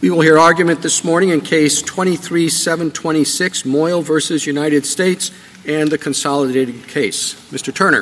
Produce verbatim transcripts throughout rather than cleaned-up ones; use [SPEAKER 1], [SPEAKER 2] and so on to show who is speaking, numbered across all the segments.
[SPEAKER 1] We will hear argument this morning in Case twenty-three seven twenty-six, Moyle versus United States, and the consolidated case. Mister Turner.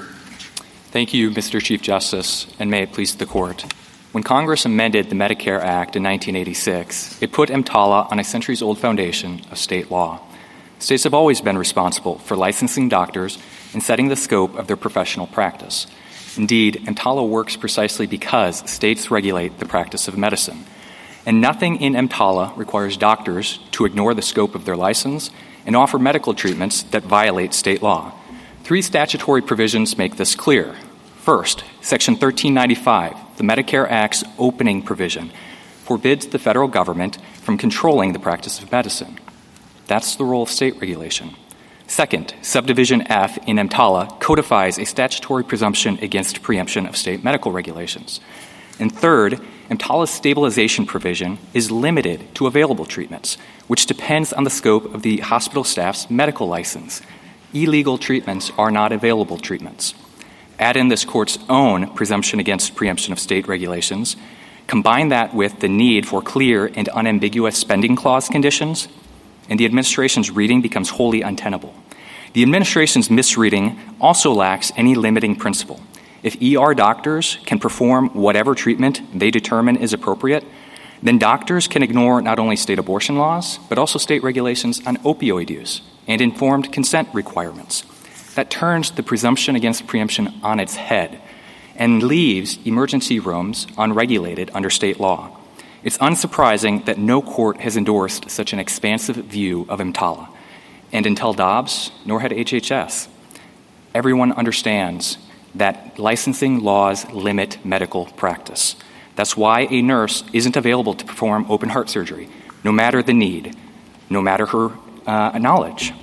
[SPEAKER 2] Thank you, Mister Chief Justice, and may it please the Court. When Congress amended the Medicare Act in nineteen eighty-six, it put EMTALA on a centuries-old foundation of state law. States have always been responsible for licensing doctors and setting the scope of their professional practice. Indeed, EMTALA works precisely because states regulate the practice of medicine. And nothing in EMTALA requires doctors to ignore the scope of their license and offer medical treatments that violate state law. Three statutory provisions make this clear. First, Section thirteen ninety-five, the Medicare Act's opening provision, forbids the federal government from controlling the practice of medicine. That's the role of state regulation. Second, Subdivision F in EMTALA codifies a statutory presumption against preemption of state medical regulations. And third, EMTALA's stabilization provision is limited to available treatments, which depends on the scope of the hospital staff's medical license. Illegal treatments are not available treatments. Add in this Court's own presumption against preemption of state regulations, combine that with the need for clear and unambiguous spending clause conditions, and the administration's reading becomes wholly untenable. The administration's misreading also lacks any limiting principle. If E R doctors can perform whatever treatment they determine is appropriate, then doctors can ignore not only state abortion laws, but also state regulations on opioid use and informed consent requirements. That turns the presumption against preemption on its head and leaves emergency rooms unregulated under state law. It's unsurprising that no court has endorsed such an expansive view of EMTALA. And until Dobbs, nor had H H S. Everyone understands that licensing laws limit medical practice. That's why a nurse isn't available to perform open heart surgery, no matter the need, no matter her uh, knowledge.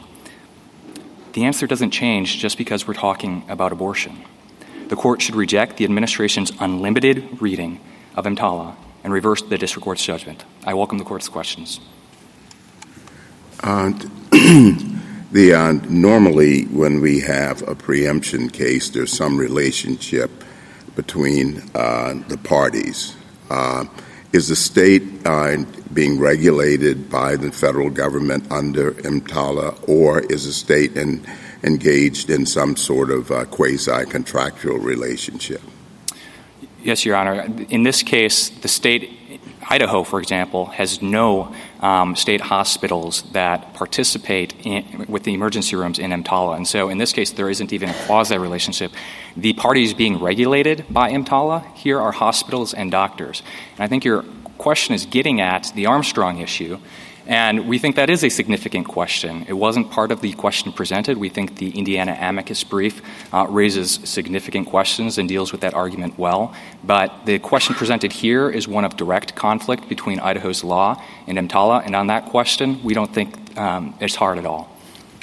[SPEAKER 2] The answer doesn't change just because we're talking about abortion. The Court should reject the administration's unlimited reading of EMTALA and reverse the district court's judgment. I welcome the Court's questions.
[SPEAKER 3] Uh, the uh, normally, when we have a preemption case, there's some relationship between uh, the parties. Uh, is the state uh, being regulated by the federal government under EMTALA, or is the state in, engaged in some sort of uh, quasi-contractual relationship?
[SPEAKER 2] Yes, Your Honor. In this case, the state, Idaho, for example, has no um, state hospitals that participate in, with the emergency rooms in EMTALA. And so in this case, there isn't even a quasi-relationship. The parties being regulated by EMTALA here are hospitals and doctors. And I think your question is getting at the Armstrong issue. And we think that is a significant question. It wasn't part of the question presented. We think the Indiana amicus brief uh, raises significant questions and deals with that argument well. But the question presented here is one of direct conflict between Idaho's law and EMTALA. And on that question, we don't think um, it's hard at all.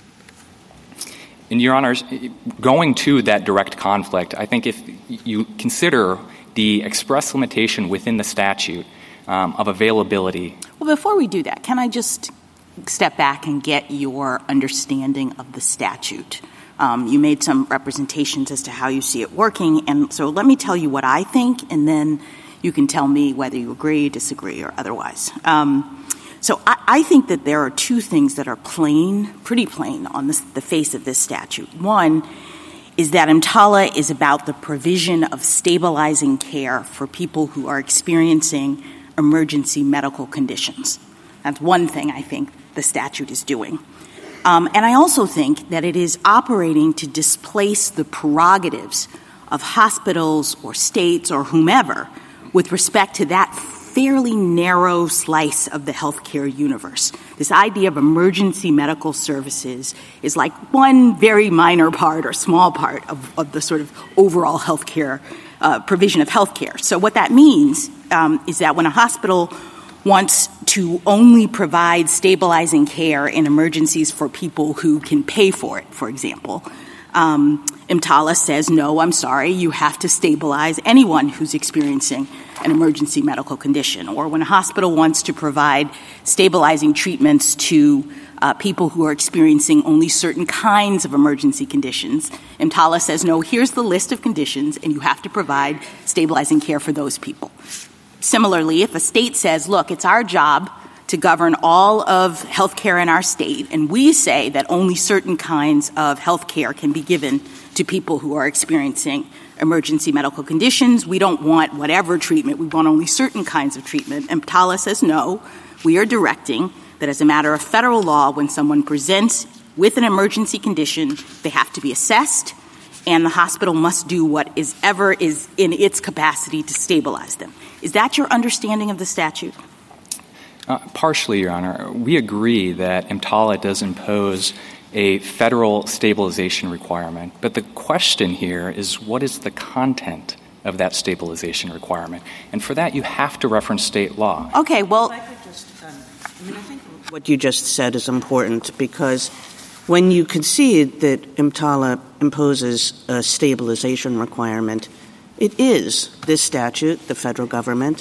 [SPEAKER 2] And, Your Honors, going to that direct conflict, I think if you consider the express limitation within the statute um, of availability.
[SPEAKER 4] Well, before we do that, can I just step back and get your understanding of the statute? Um, you made some representations as to how you see it working, and so let me tell you what I think, and then you can tell me whether you agree, disagree, or otherwise. Um, so I, I think that there are two things that are plain, pretty plain, on this, the face of this statute. One is that EMTALA is about the provision of stabilizing care for people who are experiencing emergency medical conditions. That's one thing I think the statute is doing. Um, and I also think that it is operating to displace the prerogatives of hospitals or states or whomever with respect to that fairly narrow slice of the healthcare universe. This idea of emergency medical services is like one very minor part or small part of, of the sort of overall healthcare uh, provision of healthcare. So what that means um, is that when a hospital wants to only provide stabilizing care in emergencies for people who can pay for it, for example, um, EMTALA says, no, I'm sorry, you have to stabilize anyone who's experiencing an emergency medical condition. Or when a hospital wants to provide stabilizing treatments to uh, people who are experiencing only certain kinds of emergency conditions, EMTALA says, no, here's the list of conditions, and you have to provide stabilizing care for those people. Similarly, if a state says, look, it's our job to govern all of health care in our state, and we say that only certain kinds of health care can be given to people who are experiencing emergency medical conditions, we don't want whatever treatment, we want only certain kinds of treatment. EMTALA says no. We are directing that as a matter of federal law, when someone presents with an emergency condition, they have to be assessed, and the hospital must do what is ever is in its capacity to stabilize them. Is that your understanding of the statute?
[SPEAKER 2] Uh, partially, Your Honor. We agree that EMTALA does impose a federal stabilization requirement, but the question here is what is the content of that stabilization requirement? And for that, you have to reference state law.
[SPEAKER 4] Okay, well...
[SPEAKER 5] I just, um, I mean, I think what you just said is important because when you concede that EMTALA imposes a stabilization requirement, it is this statute, the federal government,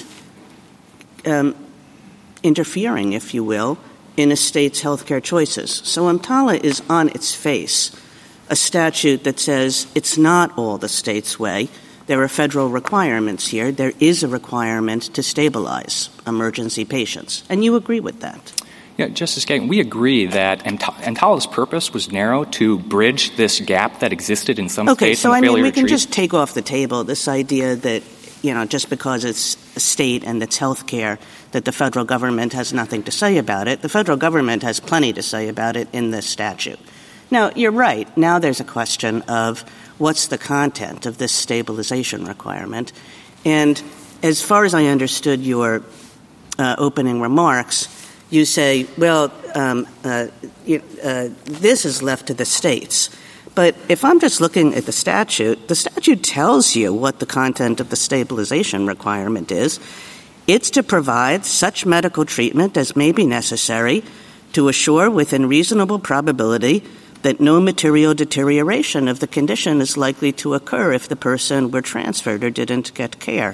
[SPEAKER 5] um, interfering, if you will, in a state's healthcare choices. So EMTALA is on its face a statute that says it's not all the state's way. There are federal requirements here. There is a requirement to stabilize emergency patients. And you agree with that?
[SPEAKER 2] Yeah, Justice Kagan, we agree that EMTALA's purpose was narrow to bridge this gap that existed in some
[SPEAKER 5] okay,
[SPEAKER 2] states.
[SPEAKER 5] Okay, so I mean, we can
[SPEAKER 2] treat.
[SPEAKER 5] just take off the table this idea that, you know, just because it's a state and it's health care, that the federal government has nothing to say about it. The federal government has plenty to say about it in this statute. Now, you're right. Now there's a question of what's the content of this stabilization requirement. And as far as I understood your uh, opening remarks, you say, well, um, uh, you, uh, this is left to the states. But if I'm just looking at the statute, the statute tells you what the content of the stabilization requirement is. It's to provide such medical treatment as may be necessary to assure within reasonable probability that no material deterioration of the condition is likely to occur if the person were transferred or didn't get care.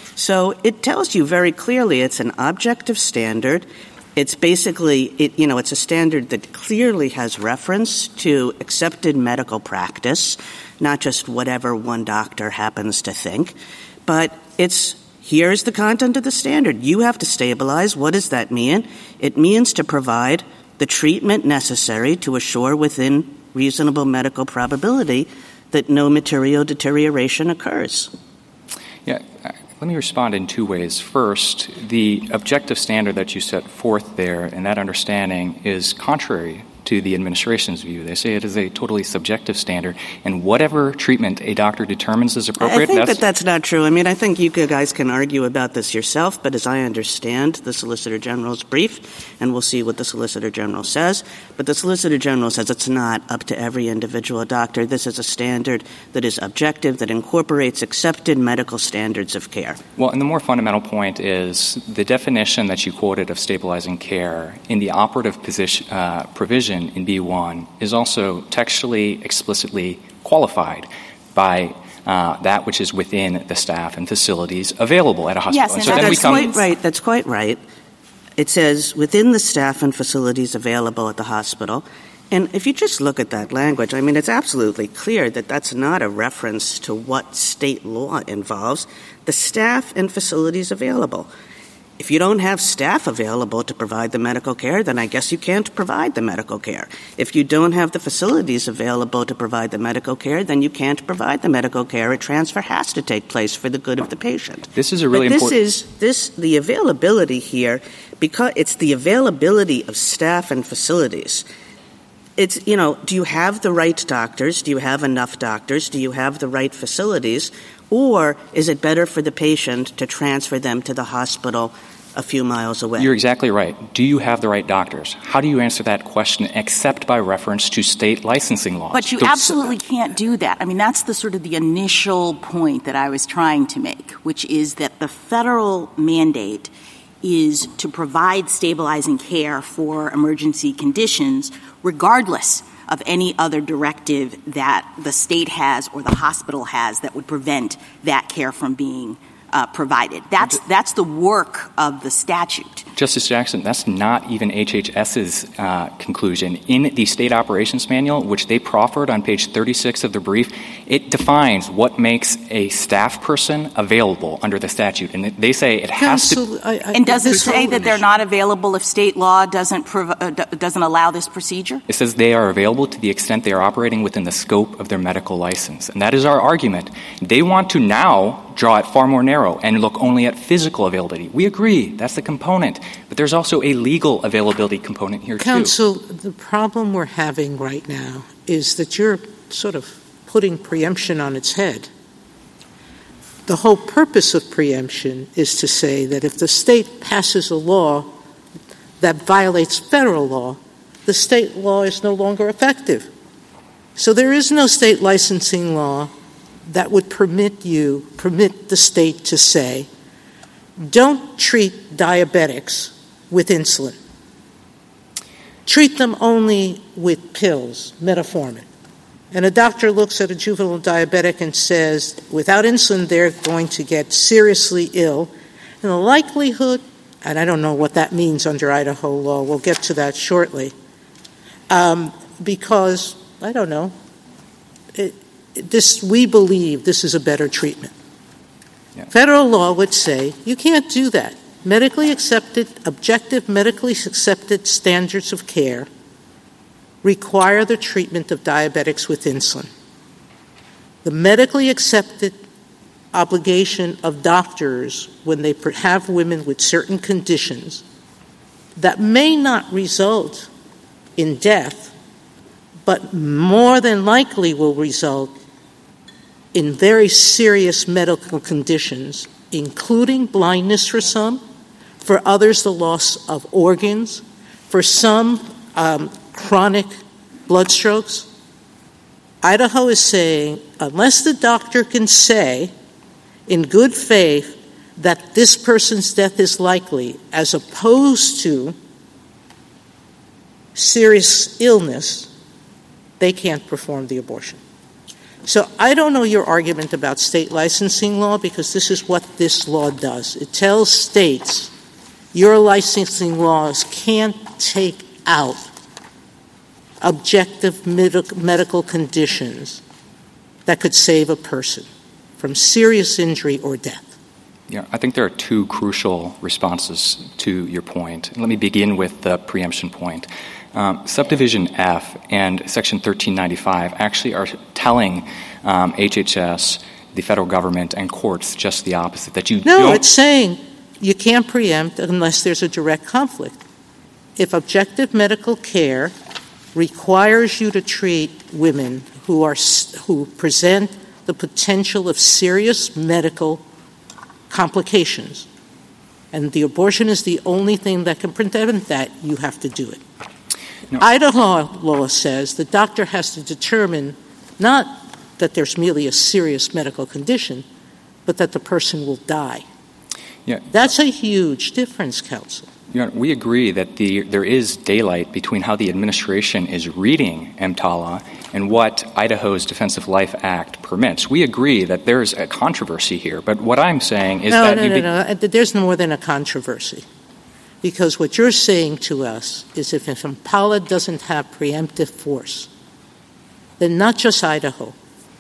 [SPEAKER 5] So it tells you very clearly it's an objective standard. It's basically, it, you know, it's a standard that clearly has reference to accepted medical practice, not just whatever one doctor happens to think. But it's, here's the content of the standard. You have to stabilize. What does that mean? It means to provide the treatment necessary to assure within reasonable medical probability that no material deterioration occurs.
[SPEAKER 2] Yeah. Let me respond in two ways. First, the objective standard that you set forth there and that understanding is contrary to the administration's view. They say it is a totally subjective standard, and whatever treatment a doctor determines is appropriate.
[SPEAKER 5] I think
[SPEAKER 2] that's
[SPEAKER 5] that that's not true. I mean, I think you guys can argue about this yourself, but as I understand the Solicitor General's brief, and we'll see what the Solicitor General says, but the Solicitor General says it's not up to every individual doctor. This is a standard that is objective, that incorporates accepted medical standards of care.
[SPEAKER 2] Well, and the more fundamental point is the definition that you quoted of stabilizing care in the operative position, uh, provision in B one is also textually, explicitly qualified by uh, that which is within the staff and facilities available at a hospital.
[SPEAKER 4] Yes,
[SPEAKER 2] and
[SPEAKER 4] and
[SPEAKER 2] so then
[SPEAKER 5] that's
[SPEAKER 2] we come,
[SPEAKER 5] quite right. That's quite right. It says within the staff and facilities available at the hospital. And if you just look at that language, I mean, it's absolutely clear that that's not a reference to what state law involves. The staff and facilities available. If you don't have staff available to provide the medical care, then I guess you can't provide the medical care. If you don't have the facilities available to provide the medical care, then you can't provide the medical care. A transfer has to take place for the good of the patient.
[SPEAKER 2] This is a really
[SPEAKER 5] but this
[SPEAKER 2] important...
[SPEAKER 5] is this the availability here, because it's the availability of staff and facilities. It's, you know, do you have the right doctors? Do you have enough doctors? Do you have the right facilities? Or is it better for the patient to transfer them to the hospital a few miles away?
[SPEAKER 2] You're exactly right. Do you have the right doctors? How do you answer that question except by reference to state licensing laws?
[SPEAKER 4] But you
[SPEAKER 2] the,
[SPEAKER 4] absolutely can't do that. I mean, that's the sort of the initial point that I was trying to make, which is that the federal mandate is to provide stabilizing care for emergency conditions regardless of any other directive that the state has or the hospital has that would prevent that care from being uh, provided. That's that's the work of the statute.
[SPEAKER 2] Justice Jackson, that's not even H H S's uh, conclusion. In the State Operations Manual, which they proffered on page thirty-six of the brief, it defines what makes a staff person available under the statute. And they say it has
[SPEAKER 6] Counsel,
[SPEAKER 2] to...
[SPEAKER 6] I, I,
[SPEAKER 4] and does it
[SPEAKER 6] this
[SPEAKER 4] say that they're not available if state law doesn't prov- uh, d- doesn't allow this procedure?
[SPEAKER 2] It says they are available to the extent they are operating within the scope of their medical license. And that is our argument. They want to now draw it far more narrow and look only at physical availability. We agree. That's the component. But there's also a legal availability component here,
[SPEAKER 6] Counsel,
[SPEAKER 2] too.
[SPEAKER 6] the problem we're having right now is that you're sort of putting preemption on its head. The whole purpose of preemption is to say that if the state passes a law that violates federal law, the state law is no longer effective. So there is no state licensing law that would permit you, permit the state to say, don't treat diabetics with insulin. Treat them only with pills, metformin. And a doctor looks at a juvenile diabetic and says, without insulin, they're going to get seriously ill. And the likelihood, and I don't know what that means under Idaho law, we'll get to that shortly, um, because, I don't know, it, this, we believe this is a better treatment. Yeah. Federal law would say, you can't do that. Medically accepted, objective medically accepted standards of care require the treatment of diabetics with insulin. The medically accepted obligation of doctors when they have women with certain conditions that may not result in death, but more than likely will result in very serious medical conditions, including blindness for some, for others the loss of organs, for some um, chronic blood strokes. Idaho is saying, unless the doctor can say in good faith that this person's death is likely, as opposed to serious illness, they can't perform the abortion. So I don't know your argument about state licensing law, because this is what this law does. It tells states your licensing laws can't take out objective med- medical conditions that could save a person from serious injury or death.
[SPEAKER 2] Yeah, I think there are two crucial responses to your point. Let me begin with the preemption point. Um, Subdivision F and Section thirteen ninety-five actually are telling um, H H S, the federal government, and courts just the opposite, that you
[SPEAKER 6] No,
[SPEAKER 2] don't...
[SPEAKER 6] it's saying you can't preempt unless there's a direct conflict. If objective medical care requires you to treat women who are who present the potential of serious medical complications, and the abortion is the only thing that can prevent that, you have to do it. No. Idaho law says the doctor has to determine not that there's merely a serious medical condition, but that the person will die.
[SPEAKER 2] Yeah.
[SPEAKER 6] That's a huge difference, counsel.
[SPEAKER 2] You know, we agree that the, there is daylight between how the administration is reading EMTALA and what Idaho's Defensive Life Act permits. We agree that there's a controversy here, but what I'm saying is
[SPEAKER 6] no,
[SPEAKER 2] that...
[SPEAKER 6] No,
[SPEAKER 2] you
[SPEAKER 6] no,
[SPEAKER 2] be-
[SPEAKER 6] no, no. There's more than a controversy. Because what you're saying to us is if EMTALA doesn't have preemptive force, then not just Idaho,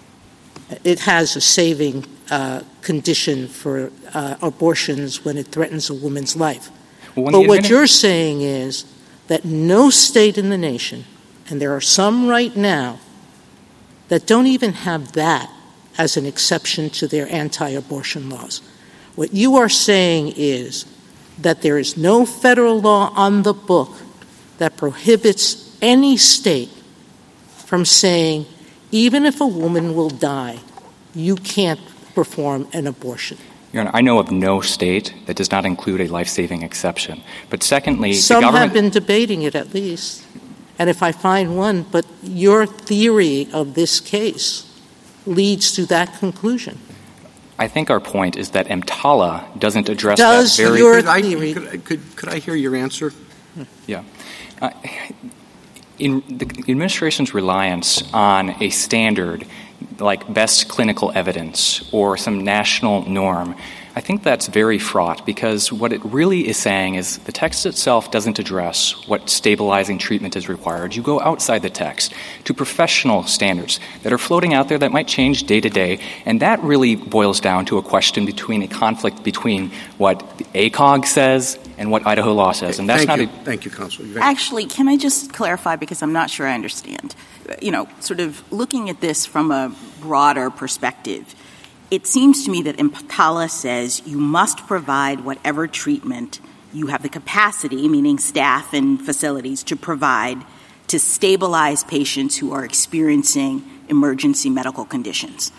[SPEAKER 6] it has a saving uh, condition for uh, abortions when it threatens a woman's life.
[SPEAKER 2] Well,
[SPEAKER 6] but what
[SPEAKER 2] admin-
[SPEAKER 6] you're saying is that no state in the nation, and there are some right now, that don't even have that as an exception to their anti-abortion laws. What you are saying is that there is no federal law on the book that prohibits any state from saying, even if a woman will die, you can't perform an abortion.
[SPEAKER 2] Your Honor, I know of no state that does not include a life-saving exception. But secondly,
[SPEAKER 6] some
[SPEAKER 2] the government...
[SPEAKER 6] have been debating it at least. And if I find one, but your theory of this case leads to that conclusion.
[SPEAKER 2] I think our point is that EMTALA doesn't address
[SPEAKER 6] Does
[SPEAKER 2] that very...
[SPEAKER 6] your
[SPEAKER 1] could, I,
[SPEAKER 6] theory...
[SPEAKER 1] could, could, could I hear your answer?
[SPEAKER 2] Yeah. Uh, in the administration's reliance on a standard like best clinical evidence or some national norm, I I think that's very fraught because what it really is saying is the text itself doesn't address what stabilizing treatment is required. You go outside the text to professional standards that are floating out there that might change day to day, and that really boils down to a question between a conflict between what A C O G says and what Idaho law says, and that's
[SPEAKER 1] Thank
[SPEAKER 2] not
[SPEAKER 1] you.
[SPEAKER 2] a...
[SPEAKER 1] Thank you, Counsel.
[SPEAKER 4] Actually, can I just clarify, because I'm not sure I understand. You know, sort of looking at this from a broader perspective, it seems to me that EMTALA says you must provide whatever treatment you have the capacity, meaning staff and facilities, to provide to stabilize patients who are experiencing emergency medical conditions.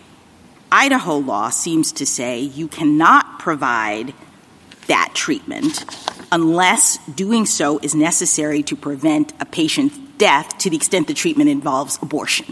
[SPEAKER 4] Idaho law seems to say you cannot provide that treatment unless doing so is necessary to prevent a patient's death to the extent the treatment involves abortion.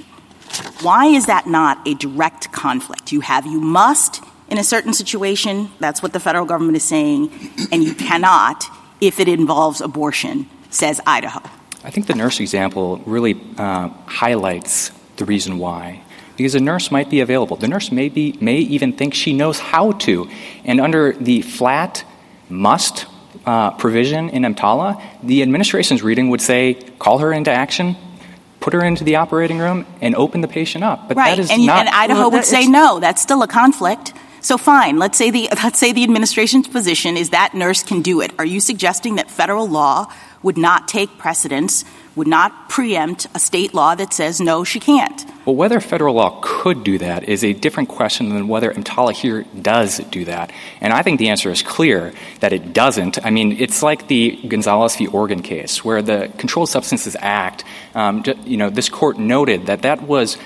[SPEAKER 4] Why is that not a direct conflict? You have you must in a certain situation, that's what the federal government is saying, and you cannot if it involves abortion, says Idaho.
[SPEAKER 2] I think the nurse example really uh, highlights the reason why. Because a nurse might be available. The nurse may be, may even think she knows how to. And under the flat must uh, provision in EMTALA, the administration's reading would say, call her into action, put her into the operating room, and open the patient up. But
[SPEAKER 4] right,
[SPEAKER 2] that is
[SPEAKER 4] and,
[SPEAKER 2] not...
[SPEAKER 4] and Idaho
[SPEAKER 2] well,
[SPEAKER 4] would say, no, that's still a conflict. So fine, let's say the let's say the administration's position is that nurse can do it. Are you suggesting that federal law would not take precedence, would not preempt a state law that says, no, she can't?
[SPEAKER 2] Well, whether federal law could do that is a different question than whether EMTALA here does do that. And I think the answer is clear that it doesn't. I mean, it's like the Gonzalez v. Oregon case where the Controlled Substances Act, um, you know, this court noted that that was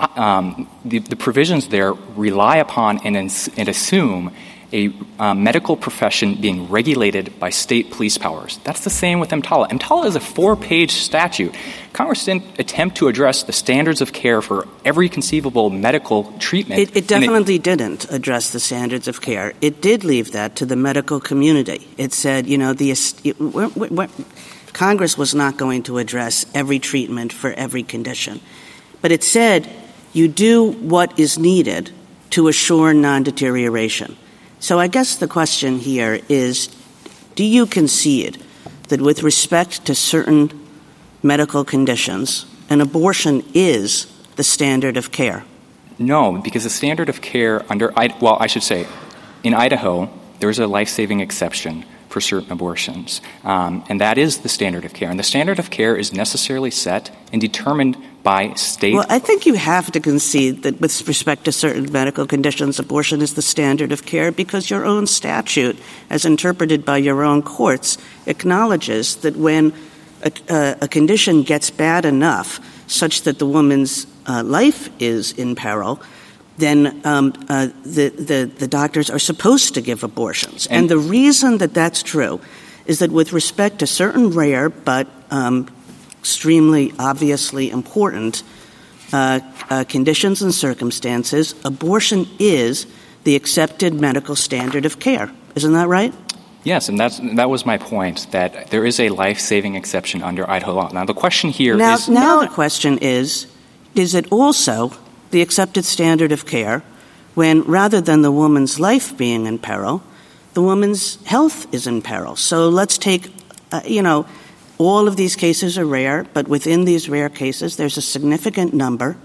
[SPEAKER 2] um, the, the provisions there rely upon and, ins- and assume a uh, medical profession being regulated by state police powers. That's the same with EMTALA. EMTALA is a four-page statute. Congress didn't attempt to address the standards of care for every conceivable medical treatment.
[SPEAKER 5] It, it definitely it, didn't address the standards of care. It did leave that to the medical community. It said, you know, the it, we're, we're, Congress was not going to address every treatment for every condition. But it said you do what is needed to assure non-deterioration. So I guess the question here is, do you concede that with respect to certain medical conditions, an abortion is the standard of care?
[SPEAKER 2] No, because the standard of care under, well, I should say, in Idaho, there's a life-saving exception for certain abortions, um, and that is the standard of care. And the standard of care is necessarily set and determined by state.
[SPEAKER 5] Well, I think you have to concede that with respect to certain medical conditions, abortion is the standard of care because your own statute, as interpreted by your own courts, acknowledges that when a, uh, a condition gets bad enough such that the woman's uh, life is in peril, then um, uh, the, the, the doctors are supposed to give abortions. And, and the reason that that's true is that with respect to certain rare but um, extremely obviously important uh, uh, conditions and circumstances, abortion is the accepted medical standard of care. Isn't that right?
[SPEAKER 2] Yes, and that's, that was my point, that there is a life-saving exception under Idaho law. Now, the question here
[SPEAKER 5] now,
[SPEAKER 2] is...
[SPEAKER 5] Now the question is, is it also the accepted standard of care when, rather than the woman's life being in peril, the woman's health is in peril? So let's take, uh, you know, all of these cases are rare, but within these rare cases, there's a significant number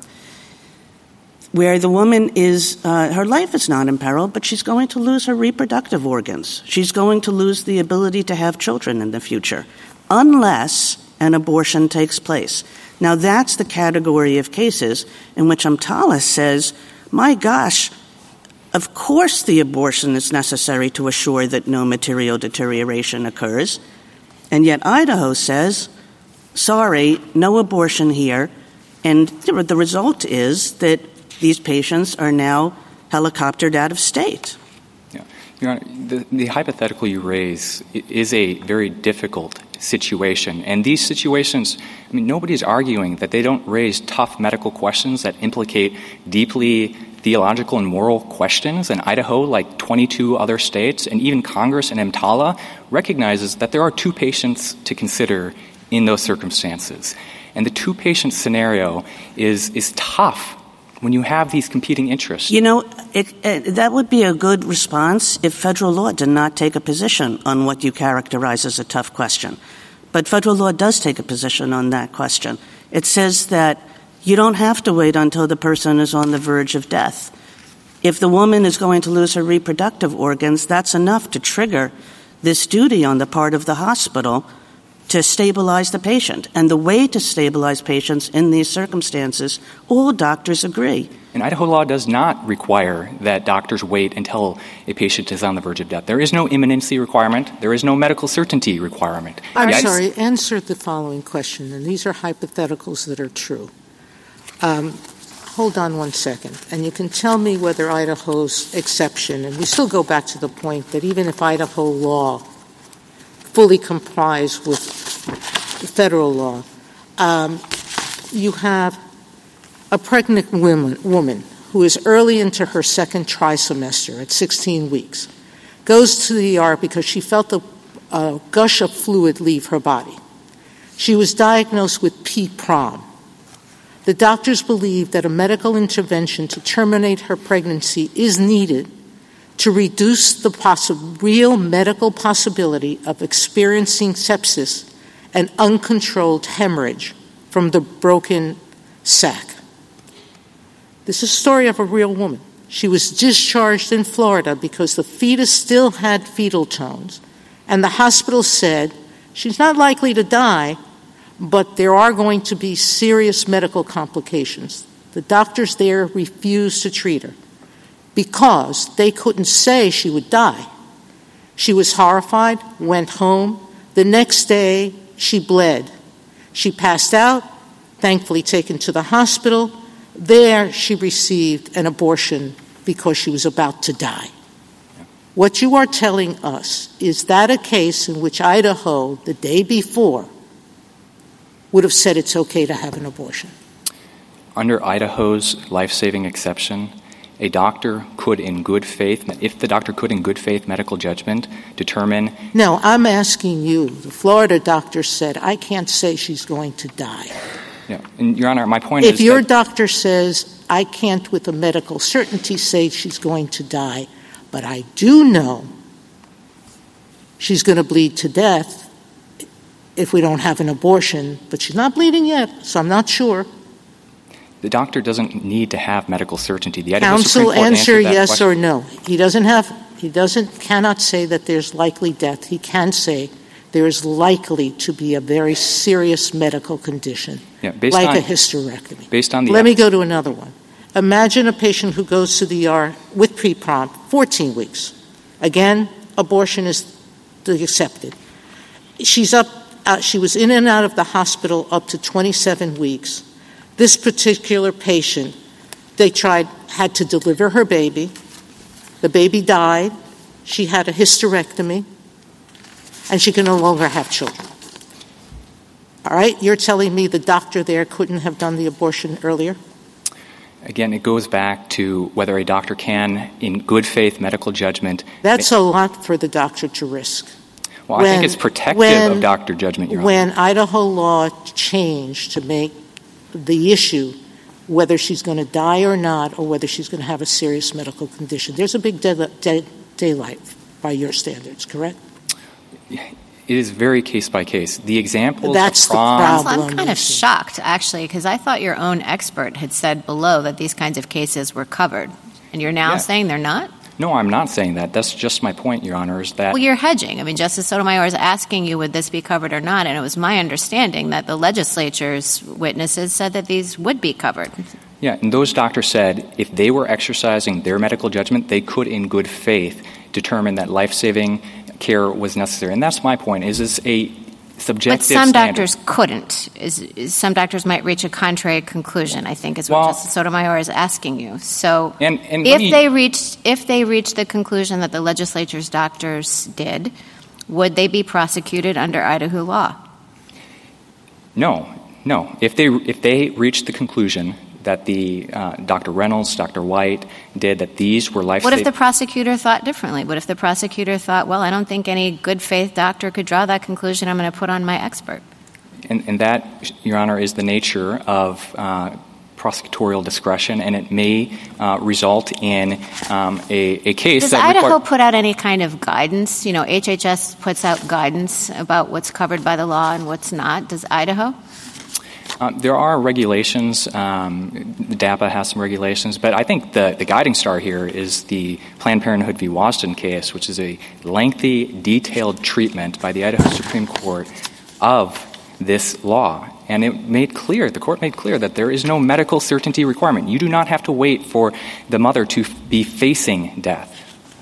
[SPEAKER 5] where the woman is, uh, her life is not in peril, but she's going to lose her reproductive organs. She's going to lose the ability to have children in the future, unless an abortion takes place. Now, that's the category of cases in which EMTALA says, my gosh, of course the abortion is necessary to assure that no material deterioration occurs. And yet Idaho says, sorry, no abortion here. And the result is that these patients are now helicoptered out of state.
[SPEAKER 2] Yeah. Your Honor, the, the hypothetical you raise is a very difficult situation. And these situations, I mean, nobody's arguing that they don't raise tough medical questions that implicate deeply theological and moral questions. And Idaho, like twenty-two other states, and even Congress and EMTALA, recognizes that there are two patients to consider in those circumstances. And the two-patient scenario is is tough when you have these competing interests.
[SPEAKER 5] You know, it, it, that would be a good response if federal law did not take a position on what you characterize as a tough question. But federal law does take a position on that question. It says that you don't have to wait until the person is on the verge of death. If the woman is going to lose her reproductive organs, that's enough to trigger this duty on the part of the hospital to stabilize the patient. And the way to stabilize patients in these circumstances, all doctors agree.
[SPEAKER 2] And Idaho law does not require that doctors wait until a patient is on the verge of death. There is no imminency requirement. There is no medical certainty requirement.
[SPEAKER 6] I'm
[SPEAKER 2] yes?
[SPEAKER 6] sorry, answer the following question, and these are hypotheticals that are true. Um, hold on one second, and you can tell me whether Idaho's exception, and we still go back to the point that even if Idaho law fully complies with federal law, um, you have a pregnant woman, woman who is early into her second trimester at sixteen weeks, goes to the E R because she felt a, a gush of fluid leave her body. She was diagnosed with P PROM. The doctors believe that a medical intervention to terminate her pregnancy is needed to reduce the possi- real medical possibility of experiencing sepsis and uncontrolled hemorrhage from the broken sac. This is a story of a real woman. She was discharged in Florida because the fetus still had fetal tones, and the hospital said she's not likely to die, but there are going to be serious medical complications. The doctors there refused to treat her because they couldn't say she would die. She was horrified, went home. The next day, she bled. She passed out, thankfully taken to the hospital. There, she received an abortion because she was about to die. What you are telling us, is that a case in which Idaho, the day before, would have said it's okay to have an abortion?
[SPEAKER 2] Under Idaho's life-saving exception, a doctor could in good faith, if the doctor could in good faith medical judgment determine...
[SPEAKER 6] No, I'm asking you. The Florida doctor said, I can't say she's going to die.
[SPEAKER 2] Yeah. And Your Honor, my point
[SPEAKER 6] if
[SPEAKER 2] is
[SPEAKER 6] If your
[SPEAKER 2] that
[SPEAKER 6] doctor says, I can't with a medical certainty say she's going to die, but I do know she's going to bleed to death if we don't have an abortion, but she's not bleeding yet, so I'm not sure.
[SPEAKER 2] The doctor doesn't need to have medical certainty. The Idaho
[SPEAKER 6] Counsel,
[SPEAKER 2] Supreme Court
[SPEAKER 6] answer
[SPEAKER 2] that
[SPEAKER 6] yes
[SPEAKER 2] question.
[SPEAKER 6] or no. He doesn't have, he doesn't, cannot say that there's likely death. He can say there is likely to be a very serious medical condition,
[SPEAKER 2] yeah, based
[SPEAKER 6] like
[SPEAKER 2] on,
[SPEAKER 6] a hysterectomy.
[SPEAKER 2] Based on the
[SPEAKER 6] Let me go to another one. Imagine a patient who goes to the E R with pre-prom, fourteen weeks. Again, abortion is accepted. She's up, uh, she was in and out of the hospital up to twenty-seven weeks. This particular patient, they tried, had to deliver her baby. The baby died. She had a hysterectomy. And she can no longer have children. All right? You're telling me the doctor there couldn't have done the abortion earlier?
[SPEAKER 2] Again, it goes back to whether a doctor can, in good faith medical judgment...
[SPEAKER 6] That's a lot for the doctor to risk.
[SPEAKER 2] Well, when, I think it's protective when, of doctor judgment, Your Honor.
[SPEAKER 6] When Idaho law changed to make the issue whether she's going to die or not, or whether she's going to have a serious medical condition, there's a big de- de- daylight by your standards, correct?
[SPEAKER 2] It is very case by case. The examples
[SPEAKER 6] That's
[SPEAKER 2] of prom...
[SPEAKER 6] the problem.
[SPEAKER 7] Well, I'm kind of shocked, actually, because I thought your own expert had said below that these kinds of cases were covered. And you're now yeah. saying they're not?
[SPEAKER 2] No, I'm not saying that. That's just my point, Your Honor, is that...
[SPEAKER 7] Well, you're hedging. I mean, Justice Sotomayor is asking you, would this be covered or not? And it was my understanding that the legislature's witnesses said that these would be covered.
[SPEAKER 2] Yeah, and those doctors said if they were exercising their medical judgment, they could, in good faith, determine that life-saving care was necessary. And that's my point, is it's a subjective
[SPEAKER 7] But some
[SPEAKER 2] standard.
[SPEAKER 7] doctors couldn't. Is, is, some doctors might reach a contrary conclusion, I think, is what
[SPEAKER 2] well,
[SPEAKER 7] Justice Sotomayor is asking you. So
[SPEAKER 2] and, and
[SPEAKER 7] if
[SPEAKER 2] me,
[SPEAKER 7] they reached if they reached the conclusion that the legislature's doctors did, would they be prosecuted under Idaho law?
[SPEAKER 2] No, no. If they if they reached the conclusion that the uh, Doctor Reynolds, Doctor White did, that these were life-saving...
[SPEAKER 7] What if the prosecutor thought differently? What if the prosecutor thought, well, I don't think any good faith doctor could draw that conclusion. I'm going to put on my expert.
[SPEAKER 2] And, and that, Your Honor, is the nature of uh, prosecutorial discretion, and it may uh, result in um, a, a case
[SPEAKER 7] Does
[SPEAKER 2] that
[SPEAKER 7] Idaho
[SPEAKER 2] require-
[SPEAKER 7] put out any kind of guidance? You know, H H S puts out guidance about what's covered by the law and what's not. Does Idaho?
[SPEAKER 2] Uh, there are regulations. Um, D A P A has some regulations, but I think the, the guiding star here is the Planned Parenthood v. Wasden case, which is a lengthy, detailed treatment by the Idaho Supreme Court of this law. And it made clear, the court made clear that there is no medical certainty requirement. You do not have to wait for the mother to f- be facing death.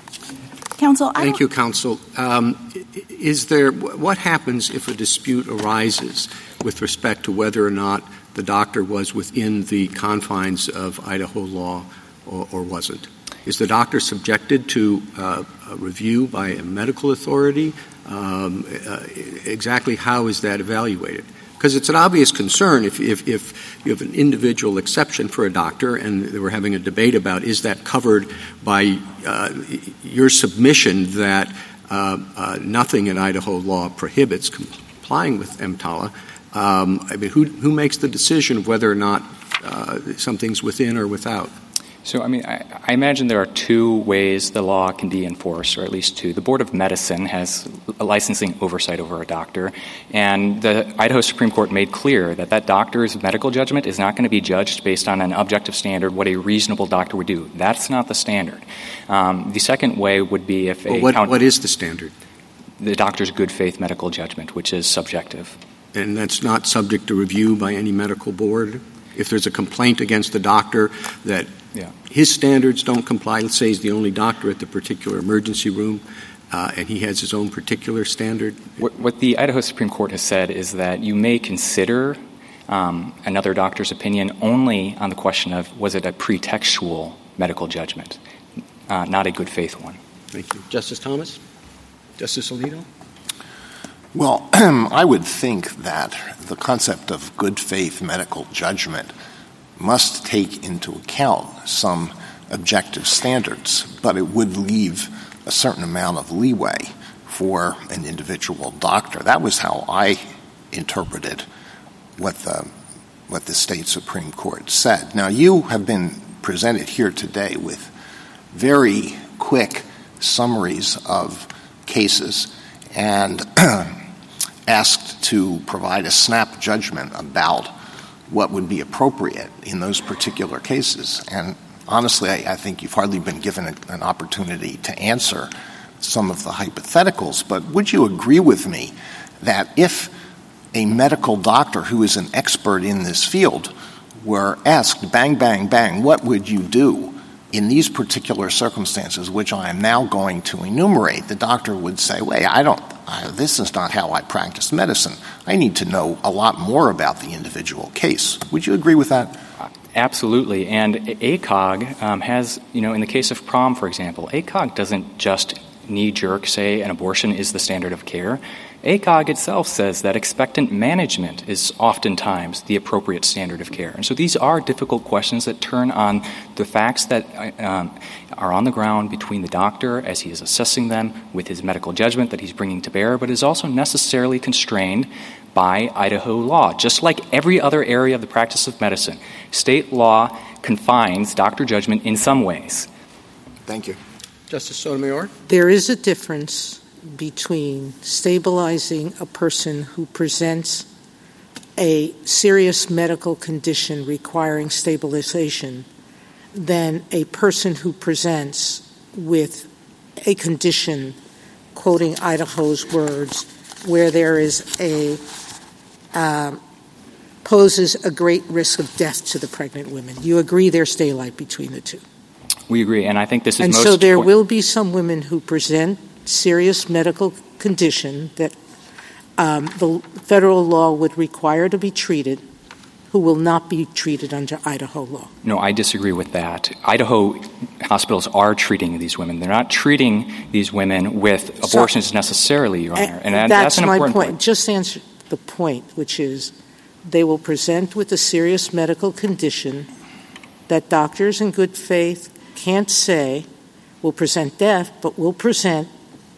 [SPEAKER 4] Counsel, I
[SPEAKER 1] Thank you, counsel. Um, is there, what happens if a dispute arises with respect to whether or not the doctor was within the confines of Idaho law or, or wasn't? Is the doctor subjected to uh, a review by a medical authority? Um, uh, exactly how is that evaluated? Because it's an obvious concern if, if, if you have an individual exception for a doctor, and we're having a debate about is that covered by uh, your submission that uh, uh, nothing in Idaho law prohibits complying with EMTALA. Um, I mean, who, who makes the decision of whether or not uh, something's within or without?
[SPEAKER 2] So, I mean, I, I imagine there are two ways the law can be enforced, or at least two. The Board of Medicine has a licensing oversight over a doctor, and the Idaho Supreme Court made clear that that doctor's medical judgment is not going to be judged based on an objective standard, what a reasonable doctor would do. That's not the standard. Um, the second way would be if
[SPEAKER 1] well,
[SPEAKER 2] a...
[SPEAKER 1] What,
[SPEAKER 2] count-
[SPEAKER 1] what is the standard?
[SPEAKER 2] The doctor's good faith medical judgment, which is subjective.
[SPEAKER 1] And that's not subject to review by any medical board? If there's a complaint against the doctor that
[SPEAKER 2] Yeah.
[SPEAKER 1] his standards don't comply, let's say he's the only doctor at the particular emergency room, uh, and he has his own particular standard.
[SPEAKER 2] What, what the Idaho Supreme Court has said is that you may consider um, another doctor's opinion only on the question of was it a pretextual medical judgment, uh, not a good faith one.
[SPEAKER 1] Thank you. Justice Thomas? Justice Alito?
[SPEAKER 8] Well, I would think that the concept of good faith medical judgment must take into account some objective standards, but it would leave a certain amount of leeway for an individual doctor. That was how I interpreted what the what the state Supreme Court said. Now, you have been presented here today with very quick summaries of cases and asked to provide a snap judgment about what would be appropriate in those particular cases. And honestly, I, I think you've hardly been given a, an opportunity to answer some of the hypotheticals. But would you agree with me that if a medical doctor who is an expert in this field were asked, bang, bang, bang, what would you do in these particular circumstances, which I am now going to enumerate, the doctor would say, wait, I don't, I, this is not how I practice medicine. I need to know a lot more about the individual case. Would you agree with that?
[SPEAKER 2] Absolutely. And A C O G um, has, you know, in the case of Prom, for example, A C O G doesn't just knee-jerk say an abortion is the standard of care. A C O G itself says that expectant management is oftentimes the appropriate standard of care. And so these are difficult questions that turn on the facts that um, are on the ground between the doctor as he is assessing them with his medical judgment that he's bringing to bear, but is also necessarily constrained by Idaho law. Just like every other area of the practice of medicine, state law confines doctor judgment in some ways.
[SPEAKER 8] Thank you.
[SPEAKER 1] Justice Sotomayor?
[SPEAKER 6] There is a difference between stabilizing a person who presents a serious medical condition requiring stabilization than a person who presents with a condition, quoting Idaho's words, where there is a uh, poses a great risk of death to the pregnant women. You agree there's daylight between the two?
[SPEAKER 2] We agree, and I think this is
[SPEAKER 6] and
[SPEAKER 2] most...
[SPEAKER 6] And so there
[SPEAKER 2] point-
[SPEAKER 6] will be some women who present serious medical condition that um, the federal law would require to be treated who will not be treated under Idaho law.
[SPEAKER 2] No, I disagree with that. Idaho hospitals are treating these women. They're not treating these women with abortions so, necessarily, Your Honor. And, and
[SPEAKER 6] that's,
[SPEAKER 2] that's an
[SPEAKER 6] my
[SPEAKER 2] important
[SPEAKER 6] point.
[SPEAKER 2] point.
[SPEAKER 6] Just answer the point, which is they will present with a serious medical condition that doctors in good faith can't say will present death, but will present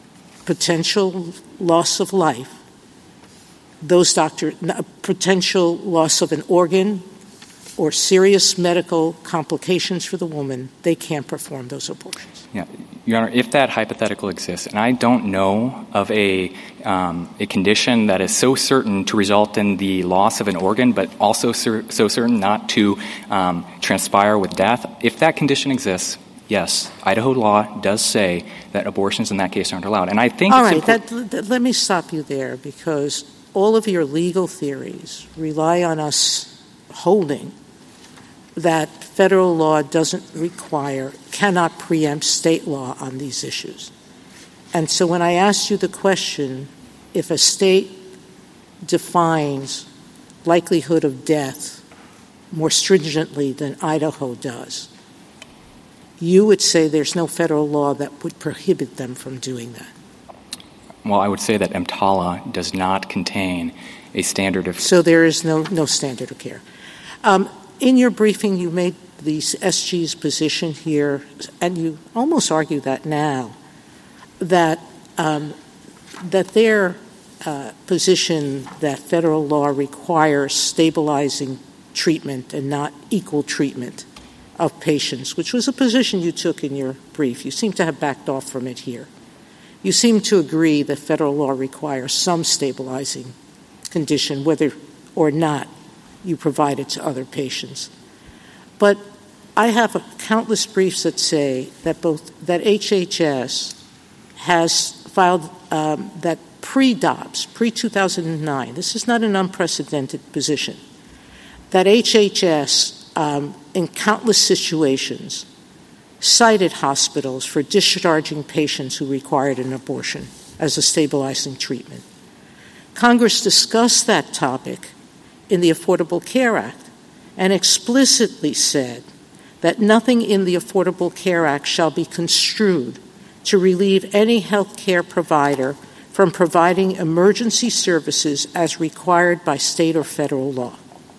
[SPEAKER 6] potential loss of life. Those doctors, potential loss of an organ or serious medical complications for the woman, they can't perform those abortions.
[SPEAKER 2] Yeah. Your Honor, if that hypothetical exists, and I don't know of a um, a condition that is so certain to result in the loss of an organ, but also cer- so certain not to um, transpire with death, if that condition exists, yes, Idaho law does say that abortions in that case aren't allowed. And I think
[SPEAKER 6] all
[SPEAKER 2] it's
[SPEAKER 6] right.
[SPEAKER 2] impor-
[SPEAKER 6] That, that, let me stop you there, because all of your legal theories rely on us holding that federal law doesn't require, cannot preempt state law on these issues. And so when I asked you the question, if a state defines likelihood of death more stringently than Idaho does, you would say there's no federal law that would prohibit them from doing that.
[SPEAKER 2] Well, I would say that EMTALA does not contain a standard of...
[SPEAKER 6] So there is no, no standard of care. Um, in your briefing, you made the S G's position here, and you almost argue that now, that um, that their uh, position that federal law requires stabilizing treatment and not equal treatment of patients, which was a position you took in your brief. You seem to have backed off from it here. You seem to agree that federal law requires some stabilizing condition, whether or not you provide it to other patients. But I have a, countless briefs that say that both that H H S has filed um, that pre-D O B S, pre-two thousand nine, this is not an unprecedented position, that H H S um, in countless situations cited hospitals for discharging patients who required an abortion as a stabilizing treatment. Congress discussed that topic in the Affordable Care Act and explicitly said that nothing in the Affordable Care Act shall be construed to relieve any health care provider from providing emergency services as required by state or federal law.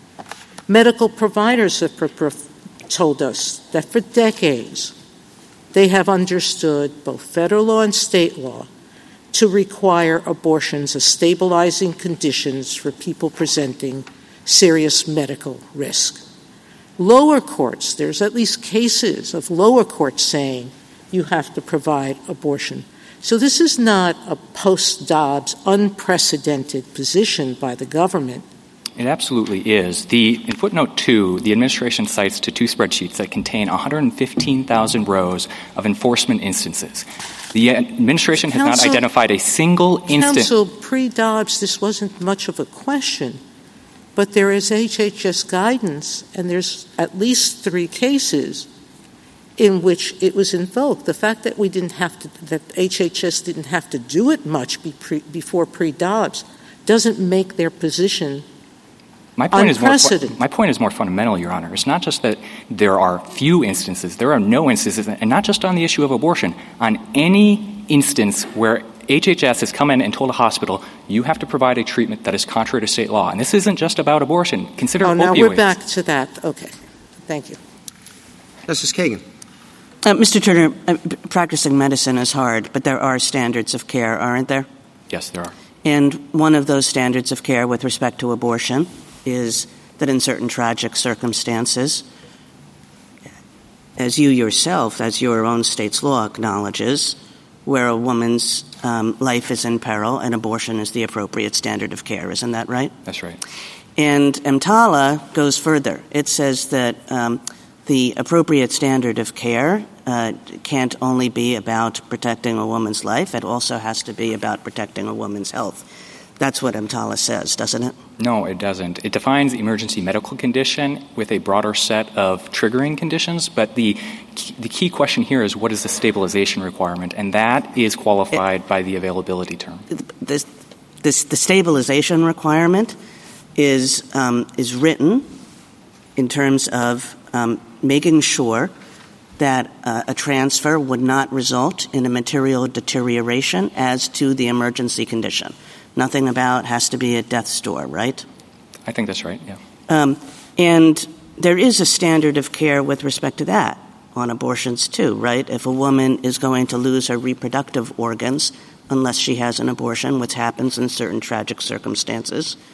[SPEAKER 6] Medical providers have pro- pro- told us that for decades they have understood both federal law and state law to require abortions as stabilizing conditions for people presenting serious medical risk. Lower courts, there's at least cases of lower courts saying you have to provide abortion. So this is not a post-D O B S unprecedented position by the government.
[SPEAKER 2] It absolutely is. The, in footnote two, the administration cites to two spreadsheets that contain one hundred fifteen thousand rows of enforcement instances. The administration has
[SPEAKER 6] Counsel,
[SPEAKER 2] not identified a single instance.
[SPEAKER 6] Counsel, pre-D O B S, this wasn't much of a question, but there is H H S guidance, and there's at least three cases in which it was invoked. The fact that we didn't have to, that H H S didn't have to do it much be pre, before pre-D O B S doesn't make their position
[SPEAKER 2] My point, is more,
[SPEAKER 6] unprecedented.
[SPEAKER 2] my point is more fundamental, Your Honor. It's not just that there are few instances, there are no instances, and not just on the issue of abortion. On any instance where H H S has come in and told a hospital, you have to provide a treatment that is contrary to state law. And this isn't just about abortion. Consider
[SPEAKER 6] oh,
[SPEAKER 2] opioids.
[SPEAKER 6] now we're back to that. Okay. Thank you.
[SPEAKER 1] Justice Kagan.
[SPEAKER 5] Uh, Mister Turner, uh, practicing medicine is hard, but there are standards of care, aren't there?
[SPEAKER 2] Yes, there are.
[SPEAKER 5] And one of those standards of care with respect to abortion is that in certain tragic circumstances, as you yourself, as your own state's law acknowledges, where a woman's um, life is in peril, an abortion is the appropriate standard of care. Isn't that right?
[SPEAKER 2] That's right.
[SPEAKER 5] And EMTALA goes further. It says that um, the appropriate standard of care uh, can't only be about protecting a woman's life. It also has to be about protecting a woman's health. That's what EMTALA says, doesn't it?
[SPEAKER 2] No, it doesn't. It defines emergency medical condition with a broader set of triggering conditions, but the the key question here is what is the stabilization requirement, and that is qualified it, by the availability term.
[SPEAKER 5] This, this, the stabilization requirement is um, is written in terms of um, making sure that uh, a transfer would not result in a material deterioration as to the emergency condition. Nothing about has to be at death's door, right?
[SPEAKER 2] I think that's right, yeah.
[SPEAKER 5] Um, and there is a standard of care with respect to that on abortions too, right? If a woman is going to lose her reproductive organs unless she has an abortion, which happens in certain tragic circumstances,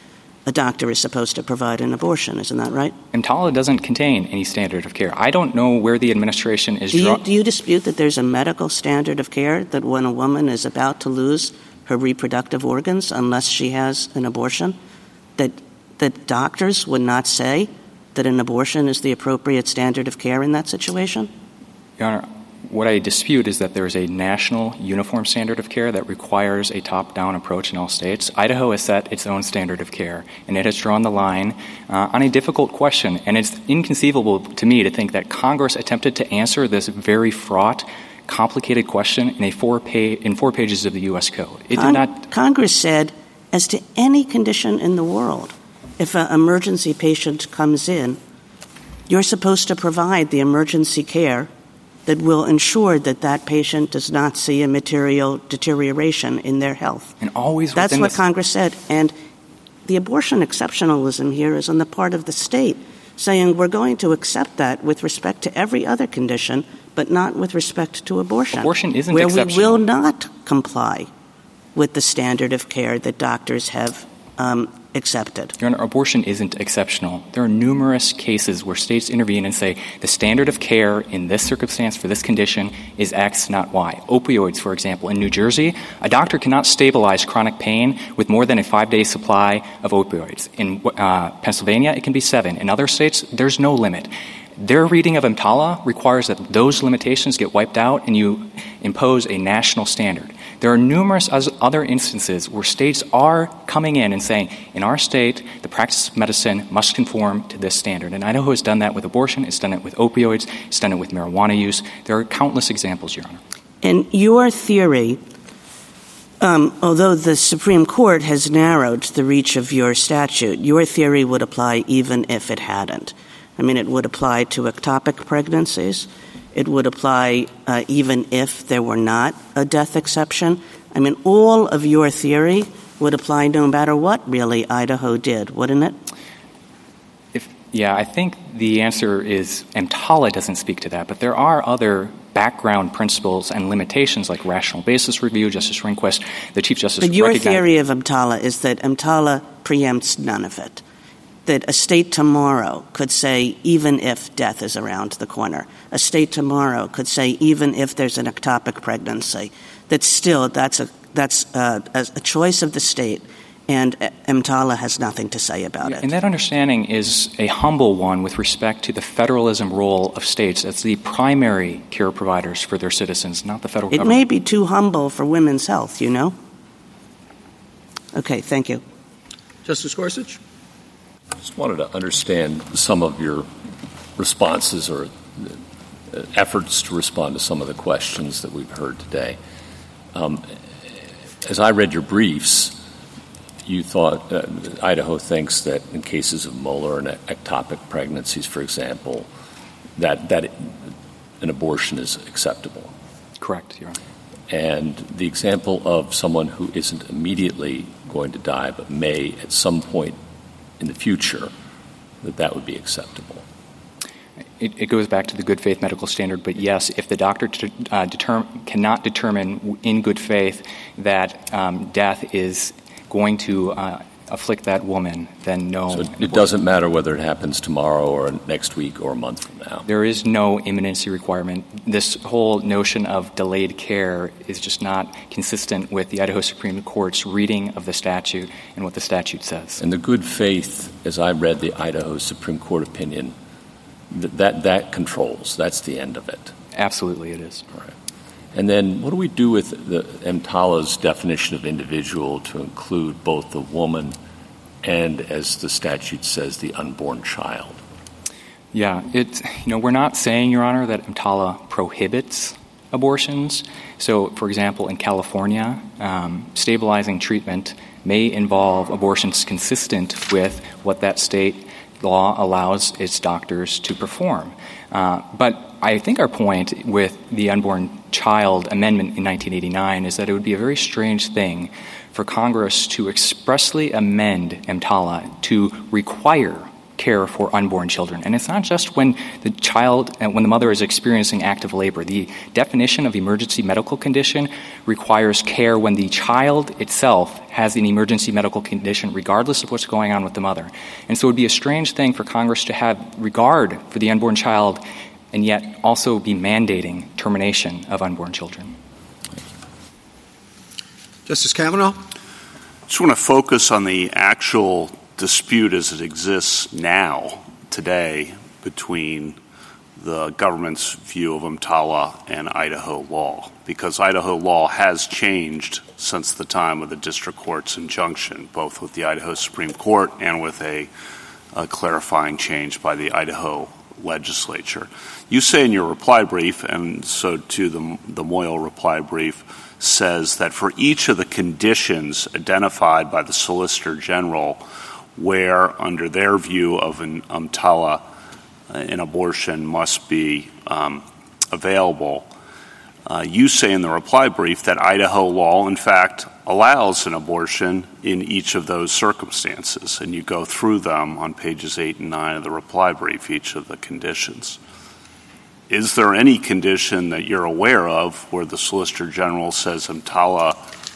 [SPEAKER 5] a doctor is supposed to provide an abortion. Isn't that right?
[SPEAKER 2] EMTALA doesn't contain any standard of care. I don't know where the administration is
[SPEAKER 5] do you,
[SPEAKER 2] drawing.
[SPEAKER 5] Do you dispute that there's a medical standard of care that when a woman is about to lose her reproductive organs, unless she has an abortion, that that doctors would not say that an abortion is the appropriate standard of care in that situation?
[SPEAKER 2] Your Honor, what I dispute is that there is a national uniform standard of care that requires a top-down approach in all states. Idaho has set its own standard of care, and it has drawn the line uh, on a difficult question. And it's inconceivable to me to think that Congress attempted to answer this very fraught, complicated question in a four pa- in four pages of the U S Code. It
[SPEAKER 5] Con-
[SPEAKER 2] did not.
[SPEAKER 5] Congress said, as to any condition in the world, if an emergency patient comes in, you're supposed to provide the emergency care that will ensure that that patient does not see a material deterioration in their health.
[SPEAKER 2] And always
[SPEAKER 5] That's
[SPEAKER 2] within
[SPEAKER 5] what
[SPEAKER 2] the...
[SPEAKER 5] Congress said. And the abortion exceptionalism here is on the part of the state, saying we're going to accept that with respect to every other condition, but not with respect to abortion.
[SPEAKER 2] Abortion isn't
[SPEAKER 5] where
[SPEAKER 2] exceptional.
[SPEAKER 5] we will not comply with the standard of care that doctors have um, accepted.
[SPEAKER 2] Your Honor, abortion isn't exceptional. There are numerous cases where states intervene and say the standard of care in this circumstance for this condition is X, not Y. Opioids, for example. In New Jersey, a doctor cannot stabilize chronic pain with more than a five-day supply of opioids. In uh, Pennsylvania, it can be seven. In other states, there's no limit. Their reading of EMTALA requires that those limitations get wiped out and you impose a national standard. There are numerous other instances where states are coming in and saying, in our state, the practice of medicine must conform to this standard. And Idaho has done that with abortion. It's done it with opioids. It's done it with marijuana use. There are countless examples, Your Honor.
[SPEAKER 5] In your theory, um, although the Supreme Court has narrowed the reach of your statute, your theory would apply even if it hadn't. I mean, it would apply to ectopic pregnancies. It would apply uh, even if there were not a death exception. I mean, all of your theory would apply no matter what, really, Idaho did, wouldn't it?
[SPEAKER 2] If, yeah, I think the answer is EMTALA doesn't speak to that, but there are other background principles and limitations like rational basis review, Justice Rehnquist, the Chief Justice
[SPEAKER 5] But your
[SPEAKER 2] recognized-
[SPEAKER 5] theory of EMTALA is that EMTALA preempts none of it. That a state tomorrow could say even if death is around the corner. A state tomorrow could say even if there's an ectopic pregnancy. That still, that's a that's a, a choice of the state, and EMTALA has nothing to say about it.
[SPEAKER 2] And that understanding is a humble one with respect to the federalism role of states as the primary care providers for their citizens, not the federal
[SPEAKER 5] it
[SPEAKER 2] government.
[SPEAKER 5] It may be too humble for women's health, you know? Okay, thank you.
[SPEAKER 1] Justice Gorsuch?
[SPEAKER 9] I just wanted to understand some of your responses or efforts to respond to some of the questions that we've heard today. Um, as I read your briefs, you thought uh, Idaho thinks that in cases of molar and ectopic pregnancies, for example, that, that an abortion is acceptable.
[SPEAKER 2] Correct, Your Honor.
[SPEAKER 9] And the example of someone who isn't immediately going to die but may at some point in the future, that that would be acceptable.
[SPEAKER 2] It, it goes back to the good faith medical standard, but yes, if the doctor t- uh, determ- cannot determine in good faith that um, death is going to uh, afflict that woman, then no.
[SPEAKER 9] So it doesn't matter whether it happens tomorrow or next week or a month from now.
[SPEAKER 2] There is no imminency requirement. This whole notion of delayed care is just not consistent with the Idaho Supreme Court's reading of the statute and what the statute says.
[SPEAKER 9] And the good faith, as I read the Idaho Supreme Court opinion, th- that that controls. That's the end of it.
[SPEAKER 2] Absolutely it is.
[SPEAKER 9] All right. And then what do we do with the EMTALA's definition of individual to include both the woman and, as the statute says, the unborn child?
[SPEAKER 2] Yeah, it's, you know, we're not saying, Your Honor, that EMTALA prohibits abortions. So, for example, in California, um, stabilizing treatment may involve abortions consistent with what that state law allows its doctors to perform. Uh, but I think our point with the Unborn Child Amendment in nineteen eighty-nine is that it would be a very strange thing for Congress to expressly amend EMTALA to require care for unborn children. And it's not just when the child, uh, when the mother is experiencing active labor. The definition of emergency medical condition requires care when the child itself has an emergency medical condition, regardless of what's going on with the mother. And so it would be a strange thing for Congress to have regard for the unborn child and yet also be mandating termination of unborn children.
[SPEAKER 1] Justice Kavanaugh?
[SPEAKER 10] I just want to focus on the actual dispute as it exists now, today, between the government's view of EMTALA and Idaho law, because Idaho law has changed since the time of the district court's injunction, both with the Idaho Supreme Court and with a, a clarifying change by the Idaho legislature. You say in your reply brief, and so too the, the Moyle reply brief, says that for each of the conditions identified by the Solicitor General where, under their view of an EMTALA, an abortion must be um, available, uh, you say in the reply brief that Idaho law, in fact, allows an abortion in each of those circumstances, and you go through them on pages eight and nine of the reply brief, each of the conditions. Is there any condition that you're aware of where the Solicitor General says EMTALA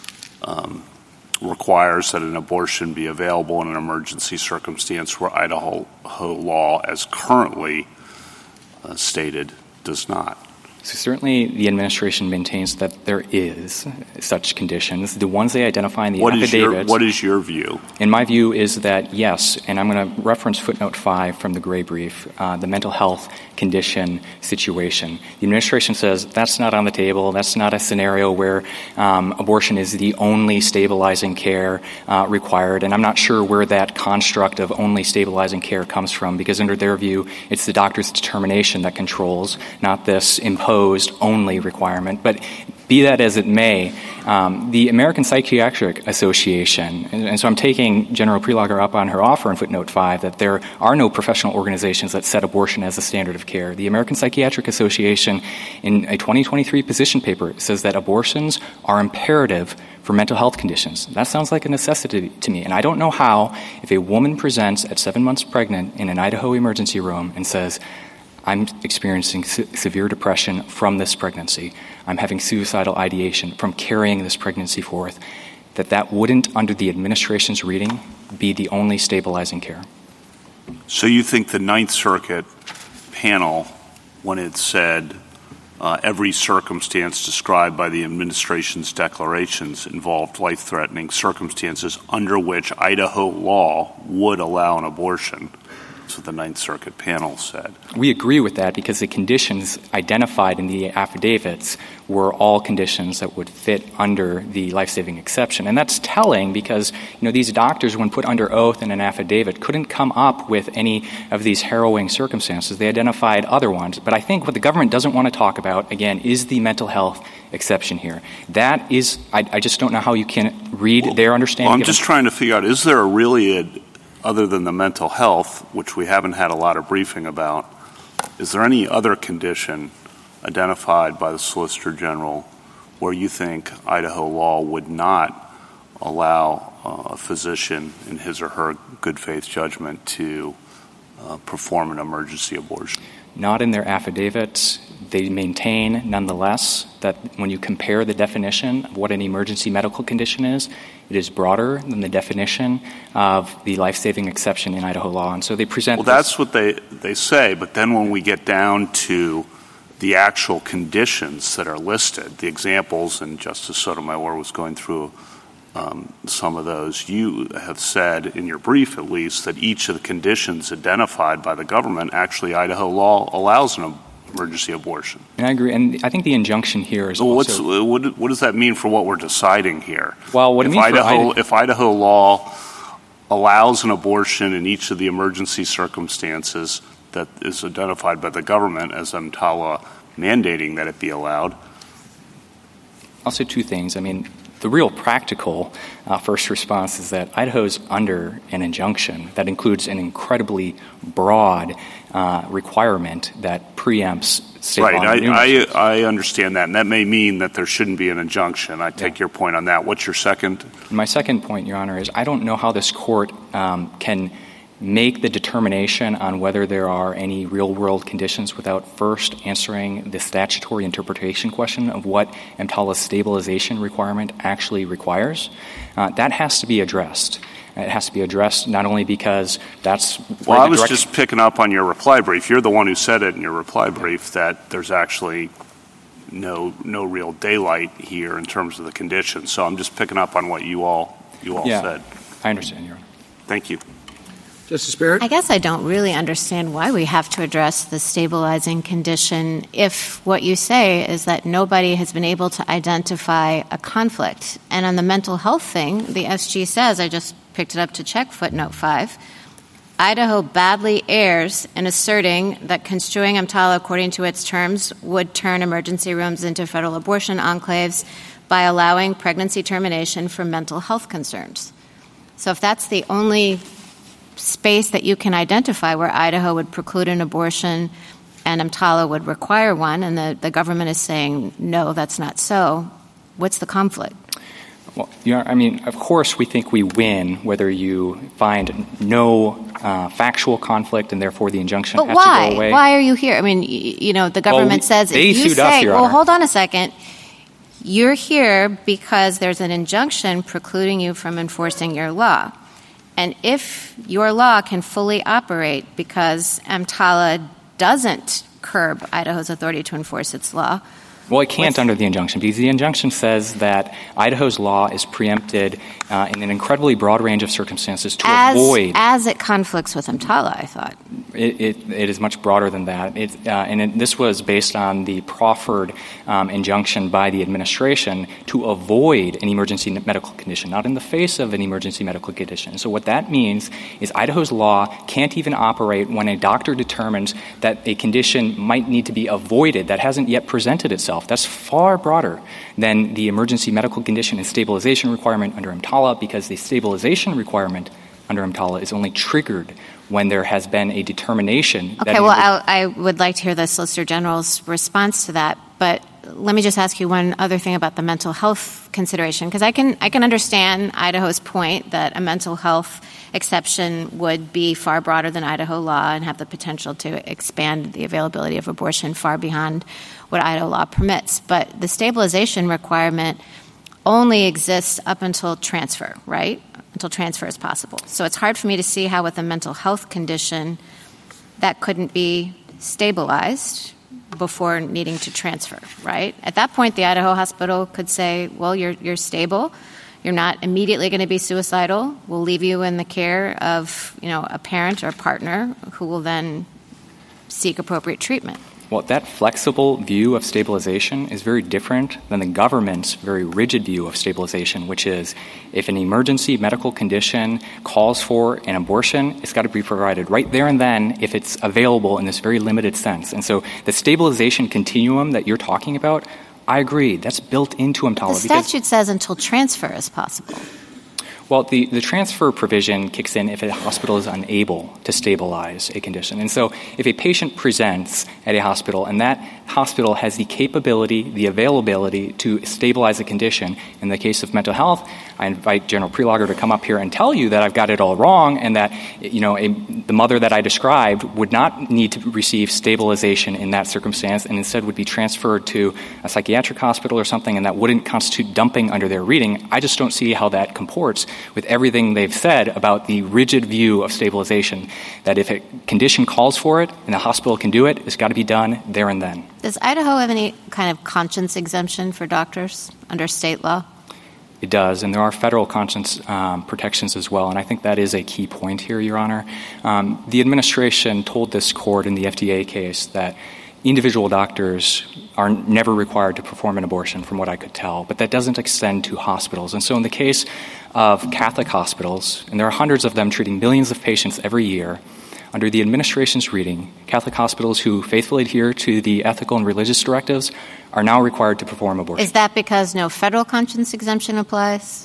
[SPEAKER 10] um, requires that an abortion be available in an emergency circumstance where Idaho law, as currently uh, stated, does not?
[SPEAKER 2] So certainly the administration maintains that there is such conditions. The ones they identify in the
[SPEAKER 10] what
[SPEAKER 2] affidavits.
[SPEAKER 10] Is your, what is your view?
[SPEAKER 2] And my view is that, yes, and I'm going to reference footnote five from the Gray brief, uh, the mental health condition situation. The administration says that's not on the table. That's not a scenario where um, abortion is the only stabilizing care uh, required. And I'm not sure where that construct of only stabilizing care comes from, because under their view, it's the doctor's determination that controls, not this imposed only requirement. But be that as it may, um, the American Psychiatric Association, and, and so I'm taking General Prelogger up on her offer in footnote five that there are no professional organizations that set abortion as a standard of care. The American Psychiatric Association, in a twenty twenty-three position paper, says that abortions are imperative for mental health conditions. That sounds like a necessity to me, and I don't know how, if a woman presents at seven months pregnant in an Idaho emergency room and says, I'm experiencing se- severe depression from this pregnancy, I'm having suicidal ideation from carrying this pregnancy forth, that that wouldn't, under the administration's reading, be the only stabilizing care.
[SPEAKER 10] So you think the Ninth Circuit panel, when it said uh, every circumstance described by the administration's declarations involved life-threatening circumstances under which Idaho law would allow an abortion, that's what the Ninth Circuit panel said.
[SPEAKER 2] We agree with that because the conditions identified in the affidavits were all conditions that would fit under the life-saving exception. And that's telling because, you know, these doctors, when put under oath in an affidavit, couldn't come up with any of these harrowing circumstances. They identified other ones. But I think what the government doesn't want to talk about, again, is the mental health exception here. That is, I, I just don't know how you can read
[SPEAKER 10] well,
[SPEAKER 2] their understanding.
[SPEAKER 10] Well, I'm
[SPEAKER 2] of
[SPEAKER 10] just
[SPEAKER 2] it.
[SPEAKER 10] trying to figure out, is there a really a other than the mental health, which we haven't had a lot of briefing about, is there any other condition identified by the Solicitor General where you think Idaho law would not allow uh, a physician in his or her good faith judgment to uh, perform an emergency abortion?
[SPEAKER 2] Not in their affidavits. They maintain, nonetheless, that when you compare the definition of what an emergency medical condition is, it is broader than the definition of the life-saving exception in Idaho law. And so they present
[SPEAKER 10] Well, that's what they, they say, but then when we get down to the actual conditions that are listed, the examples, and Justice Sotomayor was going through um, some of those, you have said in your brief, at least, that each of the conditions identified by the government, actually Idaho law allows an emergency abortion.
[SPEAKER 2] And I agree. And I think the injunction here is
[SPEAKER 10] so
[SPEAKER 2] also...
[SPEAKER 10] What's, what, what does that mean for what we're deciding here?
[SPEAKER 2] Well, what
[SPEAKER 10] if
[SPEAKER 2] it means
[SPEAKER 10] Idaho,
[SPEAKER 2] for Idaho...
[SPEAKER 10] If Idaho law allows an abortion in each of the emergency circumstances that is identified by the government as EMTALA mandating that it be allowed?
[SPEAKER 2] I'll say two things. I mean, the real practical uh, first response is that Idaho's under an injunction that includes an incredibly broad uh, requirement that preempts state
[SPEAKER 10] right.
[SPEAKER 2] law.
[SPEAKER 10] Right. I, I, I understand that, and that may mean that there shouldn't be an injunction. I take yeah. your point on that. What's your second?
[SPEAKER 2] My second point, Your Honor, is I don't know how this court um, can make the determination on whether there are any real-world conditions without first answering the statutory interpretation question of what EMTALA's stabilization requirement actually requires. Uh, that has to be addressed. It has to be addressed not only because that's...
[SPEAKER 10] Well, I was direct- just picking up on your reply brief. You're the one who said it in your reply brief that there's actually no no real daylight here in terms of the conditions. So I'm just picking up on what you all you all
[SPEAKER 2] yeah,
[SPEAKER 10] said.
[SPEAKER 2] I understand, Your Honor.
[SPEAKER 10] Thank you.
[SPEAKER 1] Justice Barrett?
[SPEAKER 7] I guess I don't really understand why we have to address the stabilizing condition if what you say is that nobody has been able to identify a conflict. And on the mental health thing, the S G says, I just picked it up to check footnote five, Idaho badly errs in asserting that construing EMTALA according to its terms would turn emergency rooms into federal abortion enclaves by allowing pregnancy termination for mental health concerns. So if that's the only space that you can identify where Idaho would preclude an abortion and EMTALA would require one, and the, the government is saying, no, that's not so, what's the conflict?
[SPEAKER 2] Well, you know, I mean, of course we think we win whether you find no uh, factual conflict and therefore the injunction
[SPEAKER 7] but
[SPEAKER 2] has
[SPEAKER 7] why?
[SPEAKER 2] to go away.
[SPEAKER 7] Why are you here? I mean, y- you know, the government
[SPEAKER 2] well, we,
[SPEAKER 7] says if you
[SPEAKER 2] sued
[SPEAKER 7] say,
[SPEAKER 2] us, Your
[SPEAKER 7] well,
[SPEAKER 2] Honor.
[SPEAKER 7] hold on a second, you're here because there's an injunction precluding you from enforcing your law. And if your law can fully operate because EMTALA doesn't curb Idaho's authority to enforce its law.
[SPEAKER 2] Well, it can't under the injunction because the injunction says that Idaho's law is preempted uh, in an incredibly broad range of circumstances to
[SPEAKER 7] as,
[SPEAKER 2] avoid...
[SPEAKER 7] As it conflicts with EMTALA, I thought.
[SPEAKER 2] It, it, it is much broader than that. It, uh, and it, this was based on the proffered um, injunction by the administration to avoid an emergency medical condition, not in the face of an emergency medical condition. So what that means is Idaho's law can't even operate when a doctor determines that a condition might need to be avoided that hasn't yet presented itself. That's far broader than the emergency medical condition and stabilization requirement under EMTALA because the stabilization requirement under EMTALA is only triggered when there has been a determination.
[SPEAKER 7] Okay,
[SPEAKER 2] that
[SPEAKER 7] well, I, I would like to hear the Solicitor General's response to that, but let me just ask you one other thing about the mental health consideration, because I can I can understand Idaho's point that a mental health exception would be far broader than Idaho law and have the potential to expand the availability of abortion far beyond what Idaho law permits. But the stabilization requirement only exists up until transfer, right? Until transfer is possible. So it's hard for me to see how with a mental health condition that couldn't be stabilized before needing to transfer, right? At that point, the Idaho hospital could say, well, you're you're stable. You're not immediately going to be suicidal. We'll leave you in the care of, you know, a parent or partner who will then seek appropriate treatment.
[SPEAKER 2] Well, that flexible view of stabilization is very different than the government's very rigid view of stabilization, which is if an emergency medical condition calls for an abortion, it's got to be provided right there and then if it's available in this very limited sense. And so the stabilization continuum that you're talking about, I agree, that's built into EMTALA.
[SPEAKER 7] The statute says until transfer is possible.
[SPEAKER 2] Well, the, the transfer provision kicks in if a hospital is unable to stabilize a condition. And so if a patient presents at a hospital and that hospital has the capability, the availability to stabilize a condition, in the case of mental health, I invite General Prelogger to come up here and tell you that I've got it all wrong and that, you know, a, the mother that I described would not need to receive stabilization in that circumstance and instead would be transferred to a psychiatric hospital or something, and that wouldn't constitute dumping under their reading. I just don't see how that comports with everything they've said about the rigid view of stabilization, that if a condition calls for it and the hospital can do it, it's got to be done there and then.
[SPEAKER 7] Does Idaho have any kind of conscience exemption for doctors under state law?
[SPEAKER 2] It does, and there are federal conscience um, protections as well, and I think that is a key point here, Your Honor. Um, the administration told this court in the F D A case that individual doctors are never required to perform an abortion, from what I could tell, but that doesn't extend to hospitals. And so in the case of Catholic hospitals, and there are hundreds of them treating millions of patients every year, under the administration's reading, Catholic hospitals who faithfully adhere to the ethical and religious directives are now required to perform abortion.
[SPEAKER 7] Is that because no federal conscience exemption applies?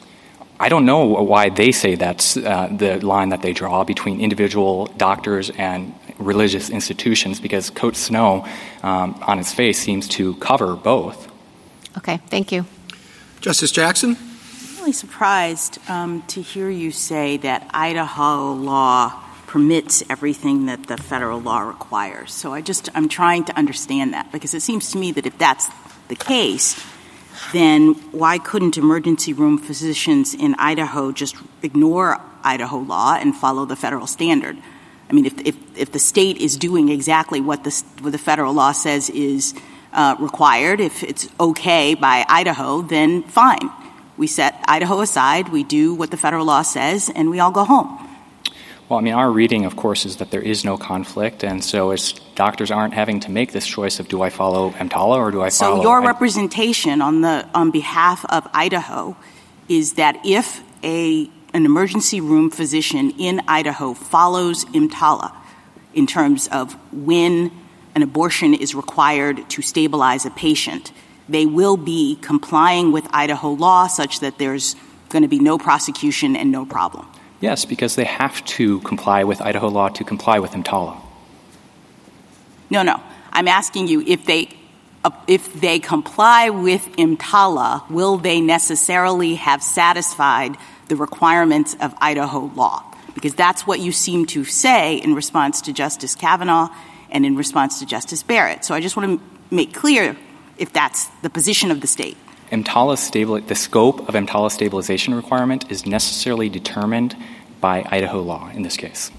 [SPEAKER 2] I don't know why they say that's uh, the line that they draw between individual doctors and religious institutions, because Cote Snow, um, on its face, seems to cover both.
[SPEAKER 7] Okay, thank you.
[SPEAKER 1] Justice Jackson?
[SPEAKER 4] really surprised um, to hear you say that Idaho law permits everything that the federal law requires. So I just, I'm trying to understand that, because it seems to me that if that's the case, then why couldn't emergency room physicians in Idaho just ignore Idaho law and follow the federal standard? I mean, if if, if the state is doing exactly what the, what the federal law says is uh, required, if it's okay by Idaho, then fine. We set Idaho aside, we do what the federal law says, and we all go home.
[SPEAKER 2] Well, I mean, our reading, of course, is that there is no conflict, and so it's, doctors aren't having to make this choice of do I follow EMTALA or do I follow...
[SPEAKER 4] So your I- representation on the on behalf of Idaho is that if a an emergency room physician in Idaho follows EMTALA in terms of when an abortion is required to stabilize a patient, they will be complying with Idaho law such that there's going to be no prosecution and no problem.
[SPEAKER 2] Yes, because they have to comply with Idaho law to comply with EMTALA.
[SPEAKER 4] No, no. I'm asking you if they uh, if they comply with EMTALA, will they necessarily have satisfied the requirements of Idaho law? Because that's what you seem to say in response to Justice Kavanaugh and in response to Justice Barrett. So I just want to make clear if that's the position of the state.
[SPEAKER 2] EMTALA stabil- the scope of EMTALA stabilization requirement is necessarily determined by Idaho law in this case.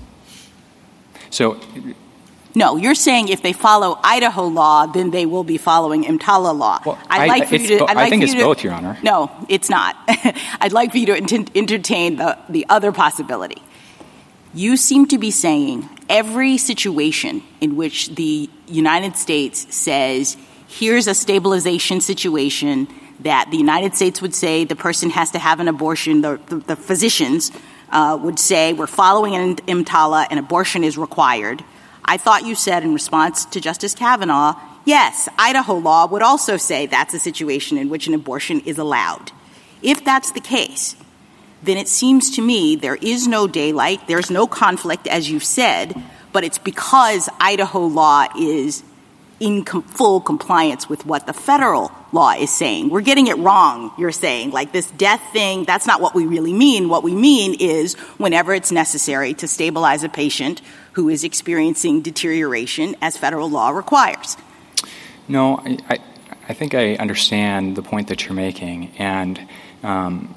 [SPEAKER 2] So,
[SPEAKER 4] no, you're saying if they follow Idaho law, then they will be following EMTALA law.
[SPEAKER 2] Well,
[SPEAKER 4] I'd
[SPEAKER 2] I,
[SPEAKER 4] like for you to.
[SPEAKER 2] bo-
[SPEAKER 4] I'd like
[SPEAKER 2] I think
[SPEAKER 4] for
[SPEAKER 2] it's
[SPEAKER 4] you to,
[SPEAKER 2] both, Your Honor.
[SPEAKER 4] No, it's not. I'd like for you to ent- entertain the, the other possibility. You seem to be saying every situation in which the United States says, here's a stabilization situation that the United States would say the person has to have an abortion, the, the, the physicians uh, would say we're following an EMTALA and abortion is required. I thought you said in response to Justice Kavanaugh, yes, Idaho law would also say that's a situation in which an abortion is allowed. If that's the case, then it seems to me there is no daylight, there's no conflict, as you've said, but it's because Idaho law is in com- full compliance with what the federal law is saying. We're getting it wrong, you're saying. Like this death thing, that's not what we really mean. What we mean is whenever it's necessary to stabilize a patient who is experiencing deterioration as federal law requires.
[SPEAKER 2] No, I, I, I think I understand the point that you're making. And um,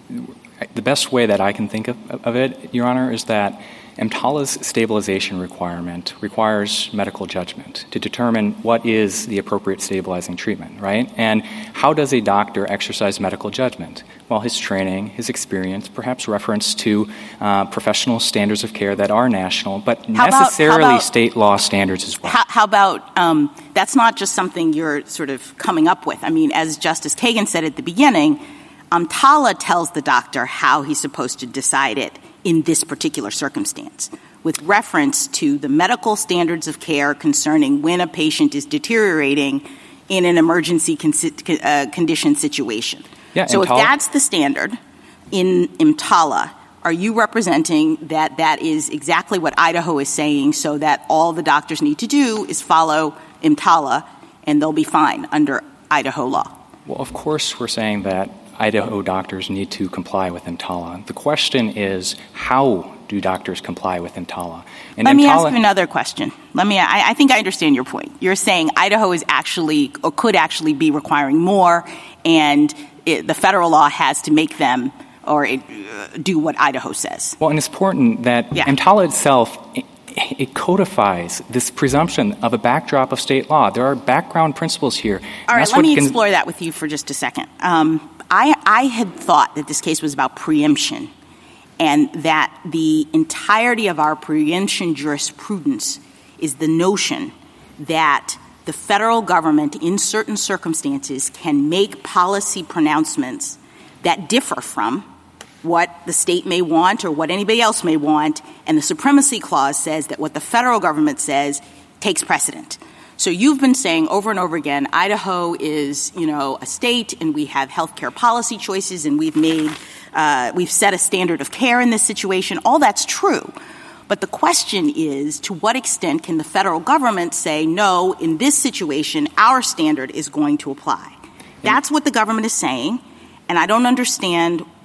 [SPEAKER 2] the best way that I can think of, of it, Your Honor, is that EMTALA's stabilization requirement requires medical judgment to determine what is the appropriate stabilizing treatment, right? And how does a doctor exercise medical judgment? Well, his training, his experience, perhaps reference to uh, professional standards of care that are national, but
[SPEAKER 4] how
[SPEAKER 2] necessarily
[SPEAKER 4] about, about,
[SPEAKER 2] state law standards as well.
[SPEAKER 4] How, how about um, that's not just something you're sort of coming up with. I mean, as Justice Kagan said at the beginning, EMTALA tells the doctor how he's supposed to decide it in this particular circumstance, with reference to the medical standards of care concerning when a patient is deteriorating in an emergency con- uh, condition situation.
[SPEAKER 2] Yeah,
[SPEAKER 4] so
[SPEAKER 2] EMTALA-
[SPEAKER 4] if that's the standard in EMTALA, are you representing that that is exactly what Idaho is saying, so that all the doctors need to do is follow EMTALA and they'll be fine under Idaho law?
[SPEAKER 2] Well, of course we're saying that Idaho doctors need to comply with EMTALA. The question is, how do doctors comply with EMTALA? And
[SPEAKER 4] Let
[SPEAKER 2] EMTALA-
[SPEAKER 4] me ask you another question. Let me. I, I think I understand your point. You're saying Idaho is actually, or could actually be requiring more, and it, the federal law has to make them or it, uh, do what Idaho says.
[SPEAKER 2] Well, and it's important that
[SPEAKER 4] yeah.
[SPEAKER 2] EMTALA itself, it, it codifies this presumption of a backdrop of state law. There are background principles here.
[SPEAKER 4] All right, let me
[SPEAKER 2] can-
[SPEAKER 4] explore that with you for just a second. Um, I, I had thought that this case was about preemption, and that the entirety of our preemption jurisprudence is the notion that the federal government in certain circumstances can make policy pronouncements that differ from what the state may want or what anybody else may want, and the Supremacy Clause says that what the federal government says takes precedent. So you've been saying over and over again, Idaho is, you know, a state, and we have healthcare policy choices, and we've made, uh, we've set a standard of care in this situation. All that's true. But the question is, to what extent can the federal government say, no, in this situation, our standard is going to apply? That's what the government is saying, and I don't understand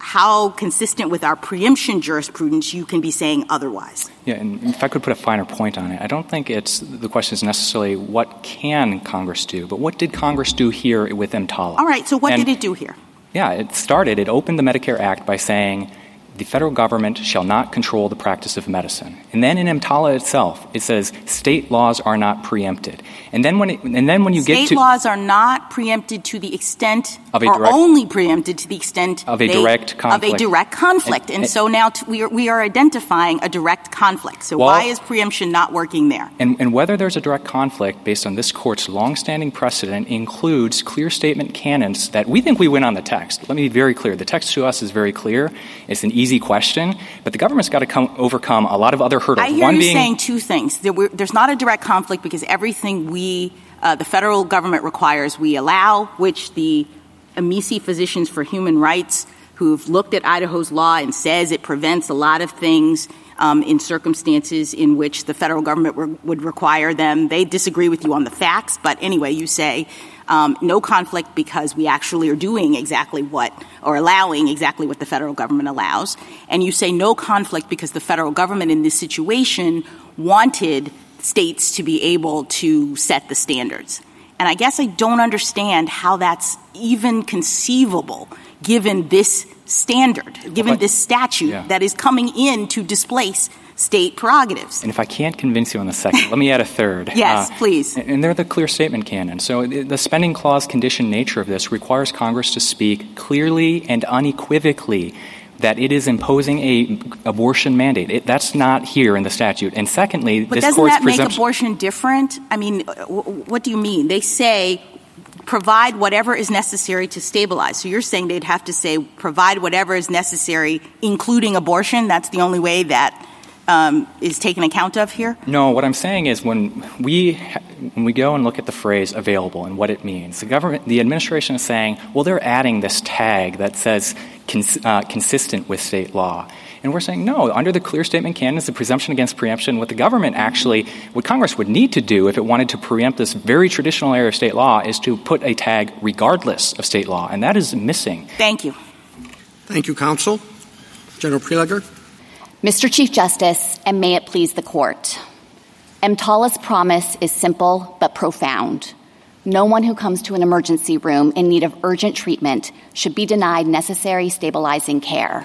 [SPEAKER 4] how consistent with our preemption jurisprudence you can be saying otherwise.
[SPEAKER 2] Yeah, and if I could put a finer point on it, I don't think it's the question is necessarily what can Congress do, but what did Congress do here with EMTALA?
[SPEAKER 4] All right, so what
[SPEAKER 2] and,
[SPEAKER 4] did it do here?
[SPEAKER 2] Yeah, it started, it opened the Medicare Act by saying the federal government shall not control the practice of medicine. And then in EMTALA itself, it says state laws are not preempted. And then when it, and then when you
[SPEAKER 4] state
[SPEAKER 2] get to
[SPEAKER 4] state laws are not preempted to the extent
[SPEAKER 2] of a
[SPEAKER 4] or
[SPEAKER 2] direct,
[SPEAKER 4] only preempted to the extent
[SPEAKER 2] of a
[SPEAKER 4] they,
[SPEAKER 2] direct conflict.
[SPEAKER 4] Of a direct conflict. And, and, and so now t- we, are, we are identifying a direct conflict. So well, why is preemption not working there?
[SPEAKER 2] And, and whether there's a direct conflict based on this court's longstanding precedent includes clear statement canons that we think we win on the text. Let me be very clear. The text to us is very clear. It's an easy question, but the government's got to come, overcome a lot of other hurdles.
[SPEAKER 4] I hear
[SPEAKER 2] One
[SPEAKER 4] you
[SPEAKER 2] being,
[SPEAKER 4] saying two things. There were, there's not a direct conflict because everything we, uh, the federal government requires, we allow, which the Amici Physicians for Human Rights, who've looked at Idaho's law and says it prevents a lot of things um, in circumstances in which the federal government re- would require them. They disagree with you on the facts, but anyway, you say um, no conflict because we actually are doing exactly what, or allowing exactly what the federal government allows. And you say no conflict because the federal government in this situation wanted states to be able to set the standards. And I guess I don't understand how that's even conceivable given this standard, given this statute yeah. that is coming in to displace state prerogatives.
[SPEAKER 2] And if I can't convince you on the second, let me add a third.
[SPEAKER 4] Yes,
[SPEAKER 2] uh,
[SPEAKER 4] please.
[SPEAKER 2] And they're the clear statement canon. So the spending clause condition nature of this requires Congress to speak clearly and unequivocally that it is imposing a abortion mandate. It, that's not here in the statute. And secondly,
[SPEAKER 4] but
[SPEAKER 2] this
[SPEAKER 4] doesn't
[SPEAKER 2] court's
[SPEAKER 4] that make
[SPEAKER 2] presumption-
[SPEAKER 4] abortion different? I mean, what do you mean? They say provide whatever is necessary to stabilize. So you're saying they'd have to say provide whatever is necessary, including abortion? That's the only way that um, is taken account of here?
[SPEAKER 2] No, what I'm saying is when we when we go and look at the phrase available and what it means, the government, the administration is saying, well, they're adding this tag that says cons- uh, consistent with state law. And we're saying, no, under the clear statement canon is the presumption against preemption. What the government actually, what Congress would need to do if it wanted to preempt this very traditional area of state law is to put a tag regardless of state law. And that is missing.
[SPEAKER 4] Thank you.
[SPEAKER 1] Thank you, counsel. General Prelogar.
[SPEAKER 11] Mister Chief Justice, and may it please the court. EMTALA's promise is simple but profound. No one who comes to an emergency room in need of urgent treatment should be denied necessary stabilizing care.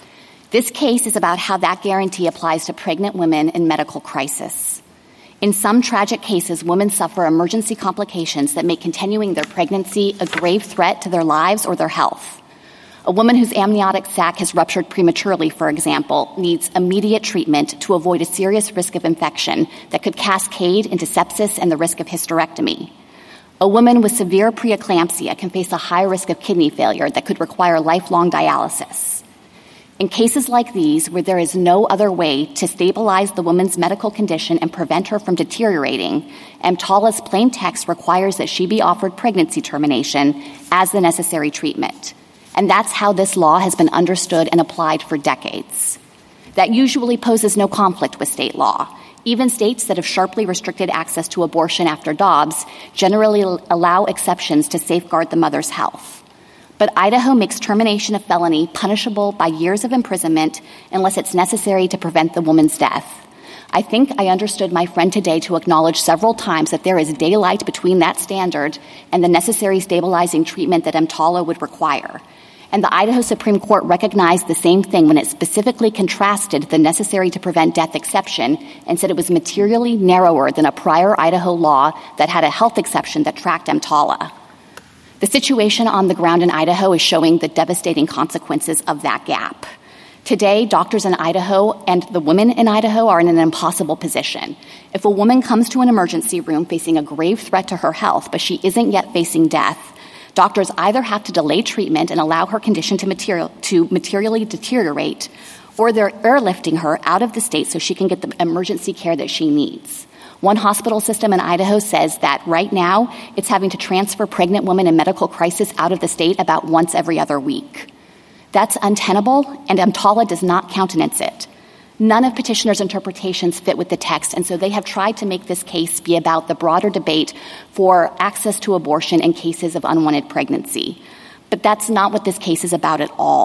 [SPEAKER 11] This case is about how that guarantee applies to pregnant women in medical crisis. In some tragic cases, women suffer emergency complications that make continuing their pregnancy a grave threat to their lives or their health. A woman whose amniotic sac has ruptured prematurely, for example, needs immediate treatment to avoid a serious risk of infection that could cascade into sepsis and the risk of hysterectomy. A woman with severe preeclampsia can face a high risk of kidney failure that could require lifelong dialysis. In cases like these, where there is no other way to stabilize the woman's medical condition and prevent her from deteriorating, EMTALA's plain text requires that she be offered pregnancy termination as the necessary treatment. And that's how this law has been understood and applied for decades. That usually poses no conflict with state law. Even states that have sharply restricted access to abortion after Dobbs generally allow exceptions to safeguard the mother's health. But Idaho makes termination of felony punishable by years of imprisonment unless it's necessary to prevent the woman's death. I think I understood my friend today to acknowledge several times that there is daylight between that standard and the necessary stabilizing treatment that EMTALA would require. And the Idaho Supreme Court recognized the same thing when it specifically contrasted the necessary to prevent death exception and said it was materially narrower than a prior Idaho law that had a health exception that tracked EMTALA. The situation on the ground in Idaho is showing the devastating consequences of that gap. Today, doctors in Idaho and the women in Idaho are in an impossible position. If a woman comes to an emergency room facing a grave threat to her health, but she isn't yet facing death, doctors either have to delay treatment and allow her condition to, material, to materially deteriorate, or they're airlifting her out of the state so she can get the emergency care that she needs. One hospital system in Idaho says that right now it's having to transfer pregnant women in medical crisis out of the state about once every other week. That's untenable, and EMTALA does not countenance it. None of petitioners' interpretations fit with the text, and so they have tried to make this case be about the broader debate for access to abortion in cases of unwanted pregnancy. But that's not what this case is about at all.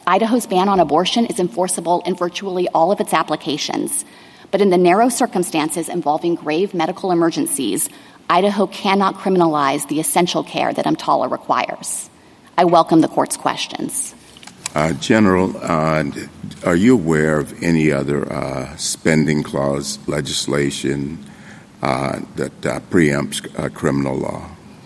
[SPEAKER 11] Idaho's ban on abortion is enforceable in virtually all of its applications. But in the narrow circumstances involving grave medical emergencies, Idaho cannot criminalize the essential care that EMTALA requires. I welcome the court's questions.
[SPEAKER 3] Uh, General, uh, are you aware of any other uh, spending clause legislation uh, that uh, preempts uh, criminal law?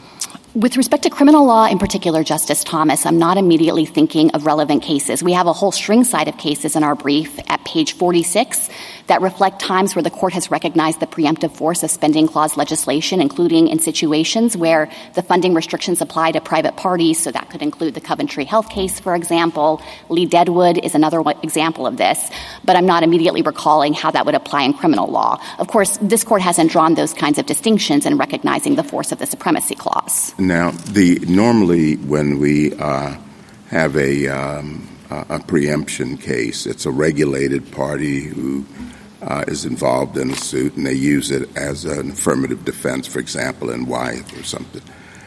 [SPEAKER 11] With respect to criminal law in particular, Justice Thomas, I'm not immediately thinking of relevant cases. We have a whole string side of cases in our brief at page forty-six that reflect times where the court has recognized the preemptive force of spending clause legislation, including in situations where the funding restrictions apply to private parties. So that could include the Coventry Health case, for example. Lee Deadwood is another example of this. But I'm not immediately recalling how that would apply in criminal law. Of course, this court hasn't drawn those kinds of distinctions in recognizing the force of the supremacy clause.
[SPEAKER 3] Now, the normally when we uh, have a, um, a preemption case, it's a regulated party who uh, is involved in a suit, and they use it as an affirmative defense, for example, in Wyeth or something.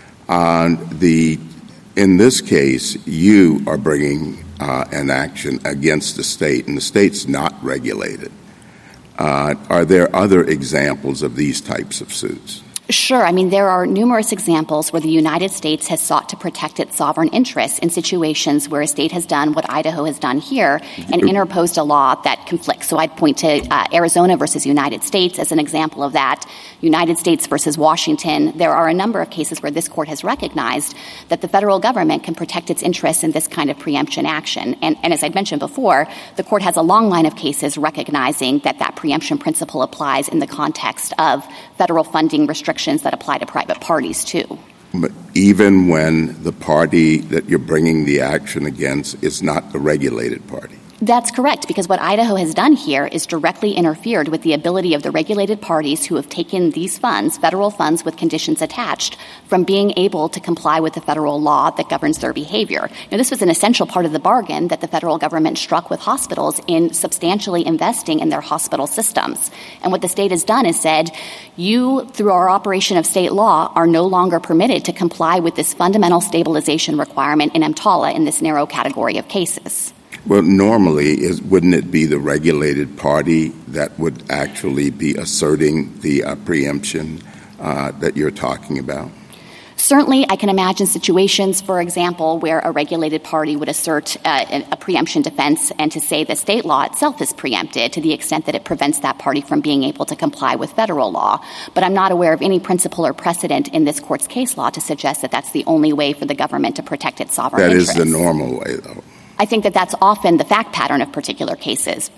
[SPEAKER 3] Uh, the in this case, you are bringing uh, an action against the state, and the state's not regulated. Uh, are there other examples of these types of suits?
[SPEAKER 11] Sure. I mean, there are numerous examples where the United States has sought to protect its sovereign interests in situations where a state has done what Idaho has done here and interposed a law that conflicts. So I'd point to uh, Arizona versus United States as an example of that, United States versus Washington. There are a number of cases where this court has recognized that the federal government can protect its interests in this kind of preemption action. And, and as I'd mentioned before, the court has a long line of cases recognizing that that preemption principle applies in the context of federal funding restrictions that apply to private parties, too.
[SPEAKER 3] But even when the party that you're bringing the action against is not the regulated party?
[SPEAKER 11] That's correct, because what Idaho has done here is directly interfered with the ability of the regulated parties who have taken these funds, federal funds with conditions attached, from being able to comply with the federal law that governs their behavior. Now, this was an essential part of the bargain that the federal government struck with hospitals in substantially investing in their hospital systems. And what the state has done is said, you, through our operation of state law, are no longer permitted to comply with this fundamental stabilization requirement in EMTALA in this narrow category of cases.
[SPEAKER 3] Well, normally, is, wouldn't it be the regulated party that would actually be asserting the uh, preemption uh, that you're talking about?
[SPEAKER 11] Certainly, I can imagine situations, for example, where a regulated party would assert uh, a preemption defense and to say that state law itself is preempted to the extent that it prevents that party from being able to comply with federal law. But I'm not aware of any principle or precedent in this court's case law to suggest that that's the only way for the government to protect its sovereign
[SPEAKER 3] that
[SPEAKER 11] interests.
[SPEAKER 3] That is the normal way, though.
[SPEAKER 11] I think that that's often the fact pattern of particular cases.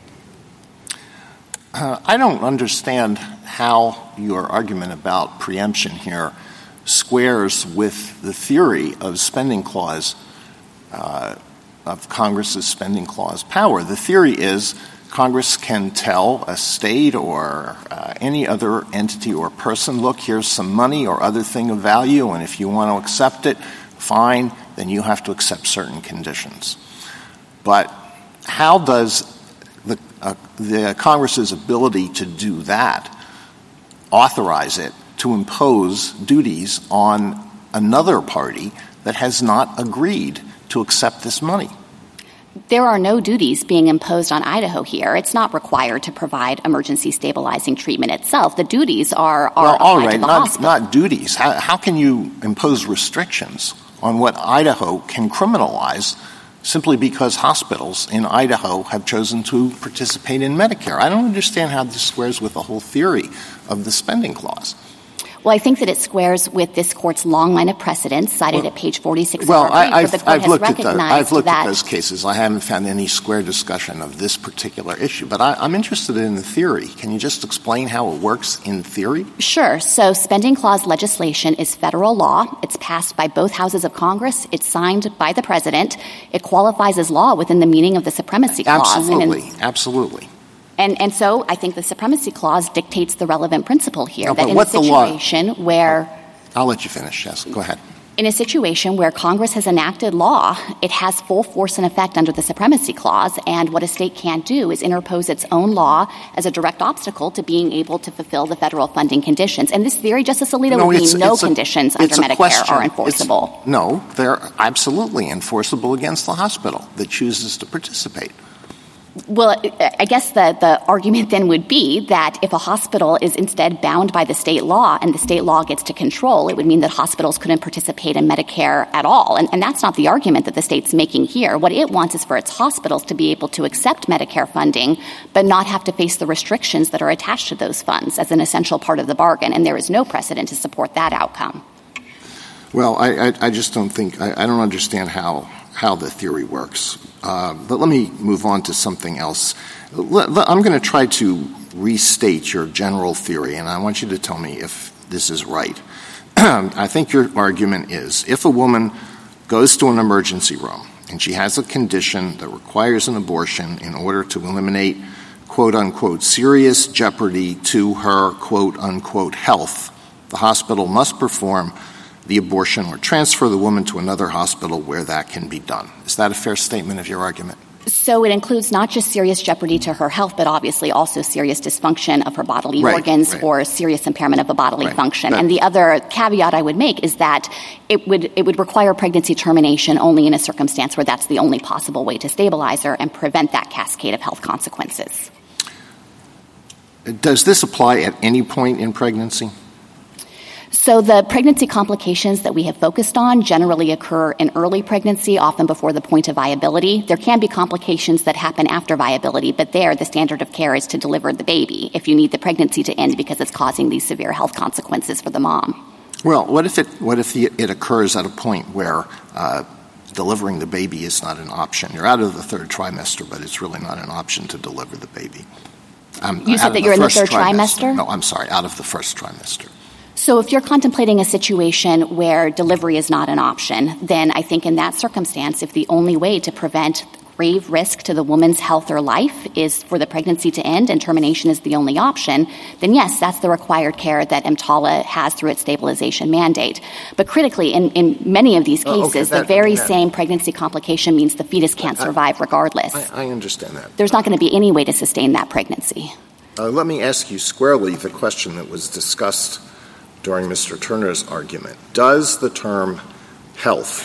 [SPEAKER 8] Uh, I don't understand how your argument about preemption here squares with the theory of spending clause, uh, of Congress's spending clause power. The theory is Congress can tell a state or uh, any other entity or person, look, here's some money or other thing of value, and if you want to accept it, fine, then you have to accept certain conditions. But how does the, uh, the Congress's ability to do that authorize it to impose duties on another party that has not agreed to accept this money?
[SPEAKER 11] There are no duties being imposed on Idaho here. It's not required to provide emergency stabilizing treatment itself. The duties are, are
[SPEAKER 8] well, all
[SPEAKER 11] applied
[SPEAKER 8] right,
[SPEAKER 11] to the
[SPEAKER 8] not,
[SPEAKER 11] hospital.
[SPEAKER 8] not duties. How, how can you impose restrictions on what Idaho can criminalize simply because hospitals in Idaho have chosen to participate in Medicare? I don't understand how this squares with the whole theory of the spending clause.
[SPEAKER 11] Well, I think that it squares with this court's long line of precedents cited
[SPEAKER 8] well,
[SPEAKER 11] at page forty-six
[SPEAKER 8] well,
[SPEAKER 11] of our brief,
[SPEAKER 8] I, I've,
[SPEAKER 11] where the court
[SPEAKER 8] I've
[SPEAKER 11] has
[SPEAKER 8] looked at
[SPEAKER 11] recognized
[SPEAKER 8] the, I've looked
[SPEAKER 11] that
[SPEAKER 8] at those cases. I haven't found any square discussion of this particular issue. But I, I'm interested in the theory. Can you just explain how it works in theory?
[SPEAKER 11] Sure. So spending clause legislation is federal law. It's passed by both houses of Congress. It's signed by the president. It qualifies as law within the meaning of the supremacy clause.
[SPEAKER 8] Absolutely.
[SPEAKER 11] And in,
[SPEAKER 8] Absolutely.
[SPEAKER 11] And, and so I think the supremacy clause dictates the relevant principle here,
[SPEAKER 8] No,
[SPEAKER 11] that
[SPEAKER 8] but
[SPEAKER 11] in
[SPEAKER 8] what's
[SPEAKER 11] a
[SPEAKER 8] the law?
[SPEAKER 11] situation where...
[SPEAKER 8] I'll let you finish, yes. Go ahead.
[SPEAKER 11] In a situation where Congress has enacted law, it has full force and effect under the Supremacy Clause, and what a state can't do is interpose its own law as a direct obstacle to being able to fulfill the federal funding conditions. And this theory, Justice Alito,
[SPEAKER 8] no,
[SPEAKER 11] would mean no
[SPEAKER 8] a,
[SPEAKER 11] conditions under Medicare
[SPEAKER 8] question.
[SPEAKER 11] are enforceable.
[SPEAKER 8] It's, no, they're absolutely enforceable against the hospital that chooses to participate.
[SPEAKER 11] Well, I guess the, the argument then would be that if a hospital is instead bound by the state law and the state law gets to control, it would mean that hospitals couldn't participate in Medicare at all. And, and that's not the argument that the state's making here. What it wants is for its hospitals to be able to accept Medicare funding but not have to face the restrictions that are attached to those funds as an essential part of the bargain. And there is no precedent to support that outcome.
[SPEAKER 8] Well, I, I, I just don't think I, – I don't understand how, how the theory works. Uh, but let me move on to something else. Let, let, I'm going to try to restate your general theory, and I want you to tell me if this is right. I think your argument is if a woman goes to an emergency room and she has a condition that requires an abortion in order to eliminate, quote-unquote, serious jeopardy to her, quote-unquote, health, the hospital must perform the abortion or transfer the woman to another hospital where that can be done. Is that a fair statement of your argument?
[SPEAKER 11] So it includes not just serious jeopardy to her health, but obviously also serious dysfunction of her bodily
[SPEAKER 8] right,
[SPEAKER 11] organs
[SPEAKER 8] right.
[SPEAKER 11] or serious impairment of a bodily
[SPEAKER 8] right.
[SPEAKER 11] function.
[SPEAKER 8] That,
[SPEAKER 11] and the other caveat I would make is that it would it would require pregnancy termination only in a circumstance where that's the only possible way to stabilize her and prevent that cascade of health consequences.
[SPEAKER 8] Does this apply at any point in pregnancy?
[SPEAKER 11] So the pregnancy complications that we have focused on generally occur in early pregnancy, often before the point of viability. There can be complications that happen after viability, but there the standard of care is to deliver the baby if you need the pregnancy to end because it's causing these severe health consequences for the mom.
[SPEAKER 8] Well, what if it what if the, it occurs at a point where uh, delivering the baby is not an option? You're out of the third trimester, but it's really not an option to deliver the baby. Um,
[SPEAKER 11] you said that you're in the third trimester?
[SPEAKER 8] trimester? No, I'm sorry, out of the first trimester.
[SPEAKER 11] So if you're contemplating a situation where delivery is not an option, then I think in that circumstance, if the only way to prevent grave risk to the woman's health or life is for the pregnancy to end and termination is the only option, then yes, that's the required care that EMTALA has through its stabilization mandate. But critically, in, in many of these cases, oh, okay, that, the very that, same pregnancy complication means the fetus can't I, survive regardless.
[SPEAKER 8] I, I understand that.
[SPEAKER 11] There's not going to be any way to sustain that pregnancy.
[SPEAKER 8] Uh, let me ask you squarely the question that was discussed during Mister Turner's argument. Does the term health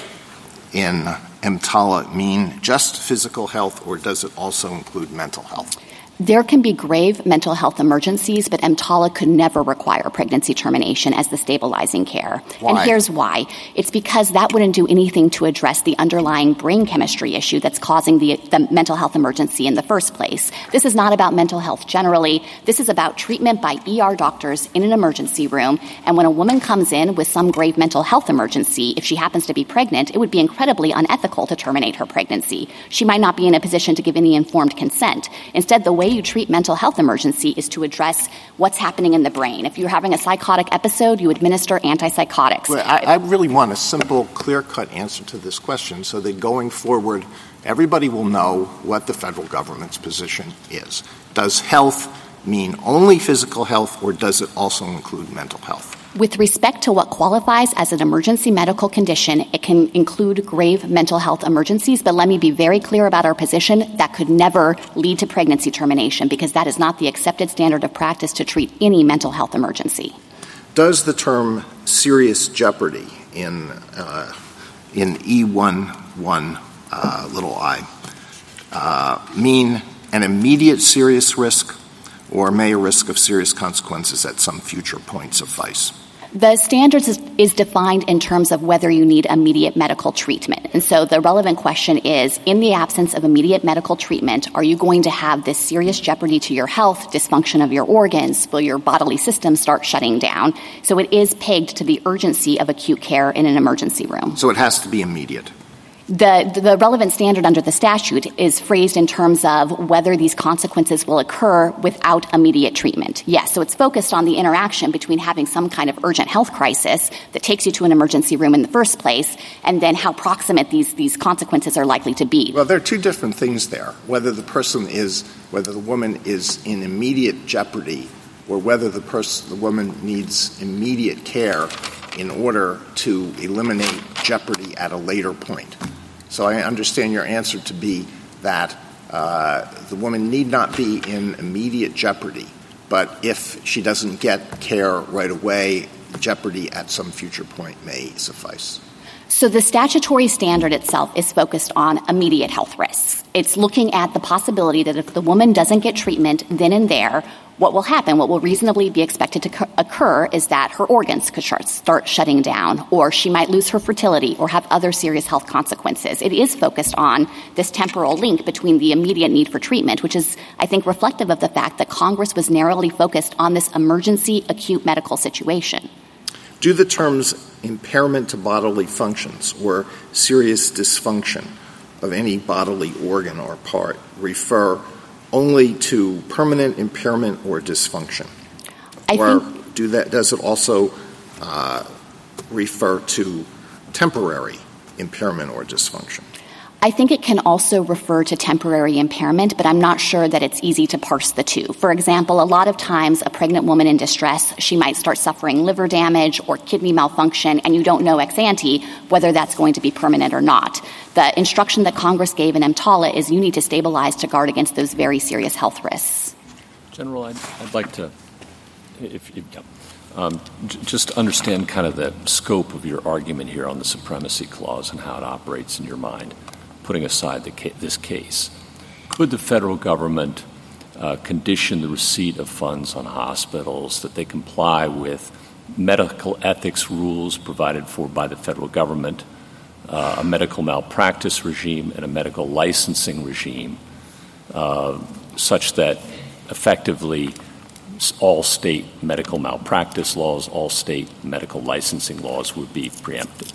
[SPEAKER 8] in EMTALA mean just physical health, or does it also include mental health?
[SPEAKER 11] There can be grave mental health emergencies, but EMTALA could never require pregnancy termination as the stabilizing care.
[SPEAKER 8] Why?
[SPEAKER 11] And here's why. It's because that wouldn't do anything to address the underlying brain chemistry issue that's causing the, the mental health emergency in the first place. This is not about mental health generally. This is about treatment by E R doctors in an emergency room. And when a woman comes in with some grave mental health emergency, if she happens to be pregnant, it would be incredibly unethical to terminate her pregnancy. She might not be in a position to give any informed consent. Instead, the way you treat mental health emergency is to address what's happening in the brain. If you're having a psychotic episode, you administer antipsychotics.
[SPEAKER 8] Well, I, I really want a simple, clear-cut answer to this question so that going forward, everybody will know what the federal government's position is. Does health mean only physical health, or does it also include mental health?
[SPEAKER 11] With respect to what qualifies as an emergency medical condition, it can include grave mental health emergencies, but let me be very clear about our position. That could never lead to pregnancy termination because that is not the accepted standard of practice to treat any mental health emergency.
[SPEAKER 8] Does the term serious jeopardy in uh, in E eleven uh, little i uh, mean an immediate serious risk, or may a risk of serious consequences at some future point suffice?
[SPEAKER 11] The standards is, is defined in terms of whether you need immediate medical treatment. And so the relevant question is, in the absence of immediate medical treatment, are you going to have this serious jeopardy to your health, dysfunction of your organs? Will your bodily system start shutting down? So it is pegged to the urgency of acute care in an emergency room.
[SPEAKER 8] So it has to be immediate.
[SPEAKER 11] The, the relevant standard under the statute is phrased in terms of whether these consequences will occur without immediate treatment. Yes, so it's focused on the interaction between having some kind of urgent health crisis that takes you to an emergency room in the first place, and then how proximate these, these consequences are likely to be.
[SPEAKER 8] Well, there are two different things there. Whether the person is, whether the woman is in immediate jeopardy, or whether the person, the woman needs immediate care in order to eliminate jeopardy at a later point. So I understand your answer to be that uh, the woman need not be in immediate jeopardy, but if she doesn't get care right away, jeopardy at some future point may suffice.
[SPEAKER 11] So the statutory standard itself is focused on immediate health risks. It's looking at the possibility that if the woman doesn't get treatment then and there, what will happen, what will reasonably be expected to occur is that her organs could start shutting down, or she might lose her fertility or have other serious health consequences. It is focused on this temporal link between the immediate need for treatment, which is, I think, reflective of the fact that Congress was narrowly focused on this emergency acute medical situation.
[SPEAKER 8] Do the terms impairment to bodily functions or serious dysfunction of any bodily organ or part refer only to permanent impairment or dysfunction?
[SPEAKER 11] I
[SPEAKER 8] or
[SPEAKER 11] think,
[SPEAKER 8] do that, does it also uh, refer to temporary impairment or dysfunction?
[SPEAKER 11] I think it can also refer to temporary impairment, but I'm not sure that it's easy to parse the two. For example, a lot of times a pregnant woman in distress, she might start suffering liver damage or kidney malfunction, and you don't know ex ante whether that's going to be permanent or not. The instruction that Congress gave in EMTALA is you need to stabilize to guard against those very serious health risks.
[SPEAKER 9] General, I'd, I'd like to, if, if yeah. Um, j- just understand kind of the scope of your argument here on the Supremacy Clause and how it operates in your mind. Putting aside the ca- this case, could the federal government uh, condition the receipt of funds on hospitals that they comply with medical ethics rules provided for by the federal government, uh, a medical malpractice regime, and a medical licensing regime, uh, such that effectively all state medical malpractice laws, all state medical licensing laws would be preempted?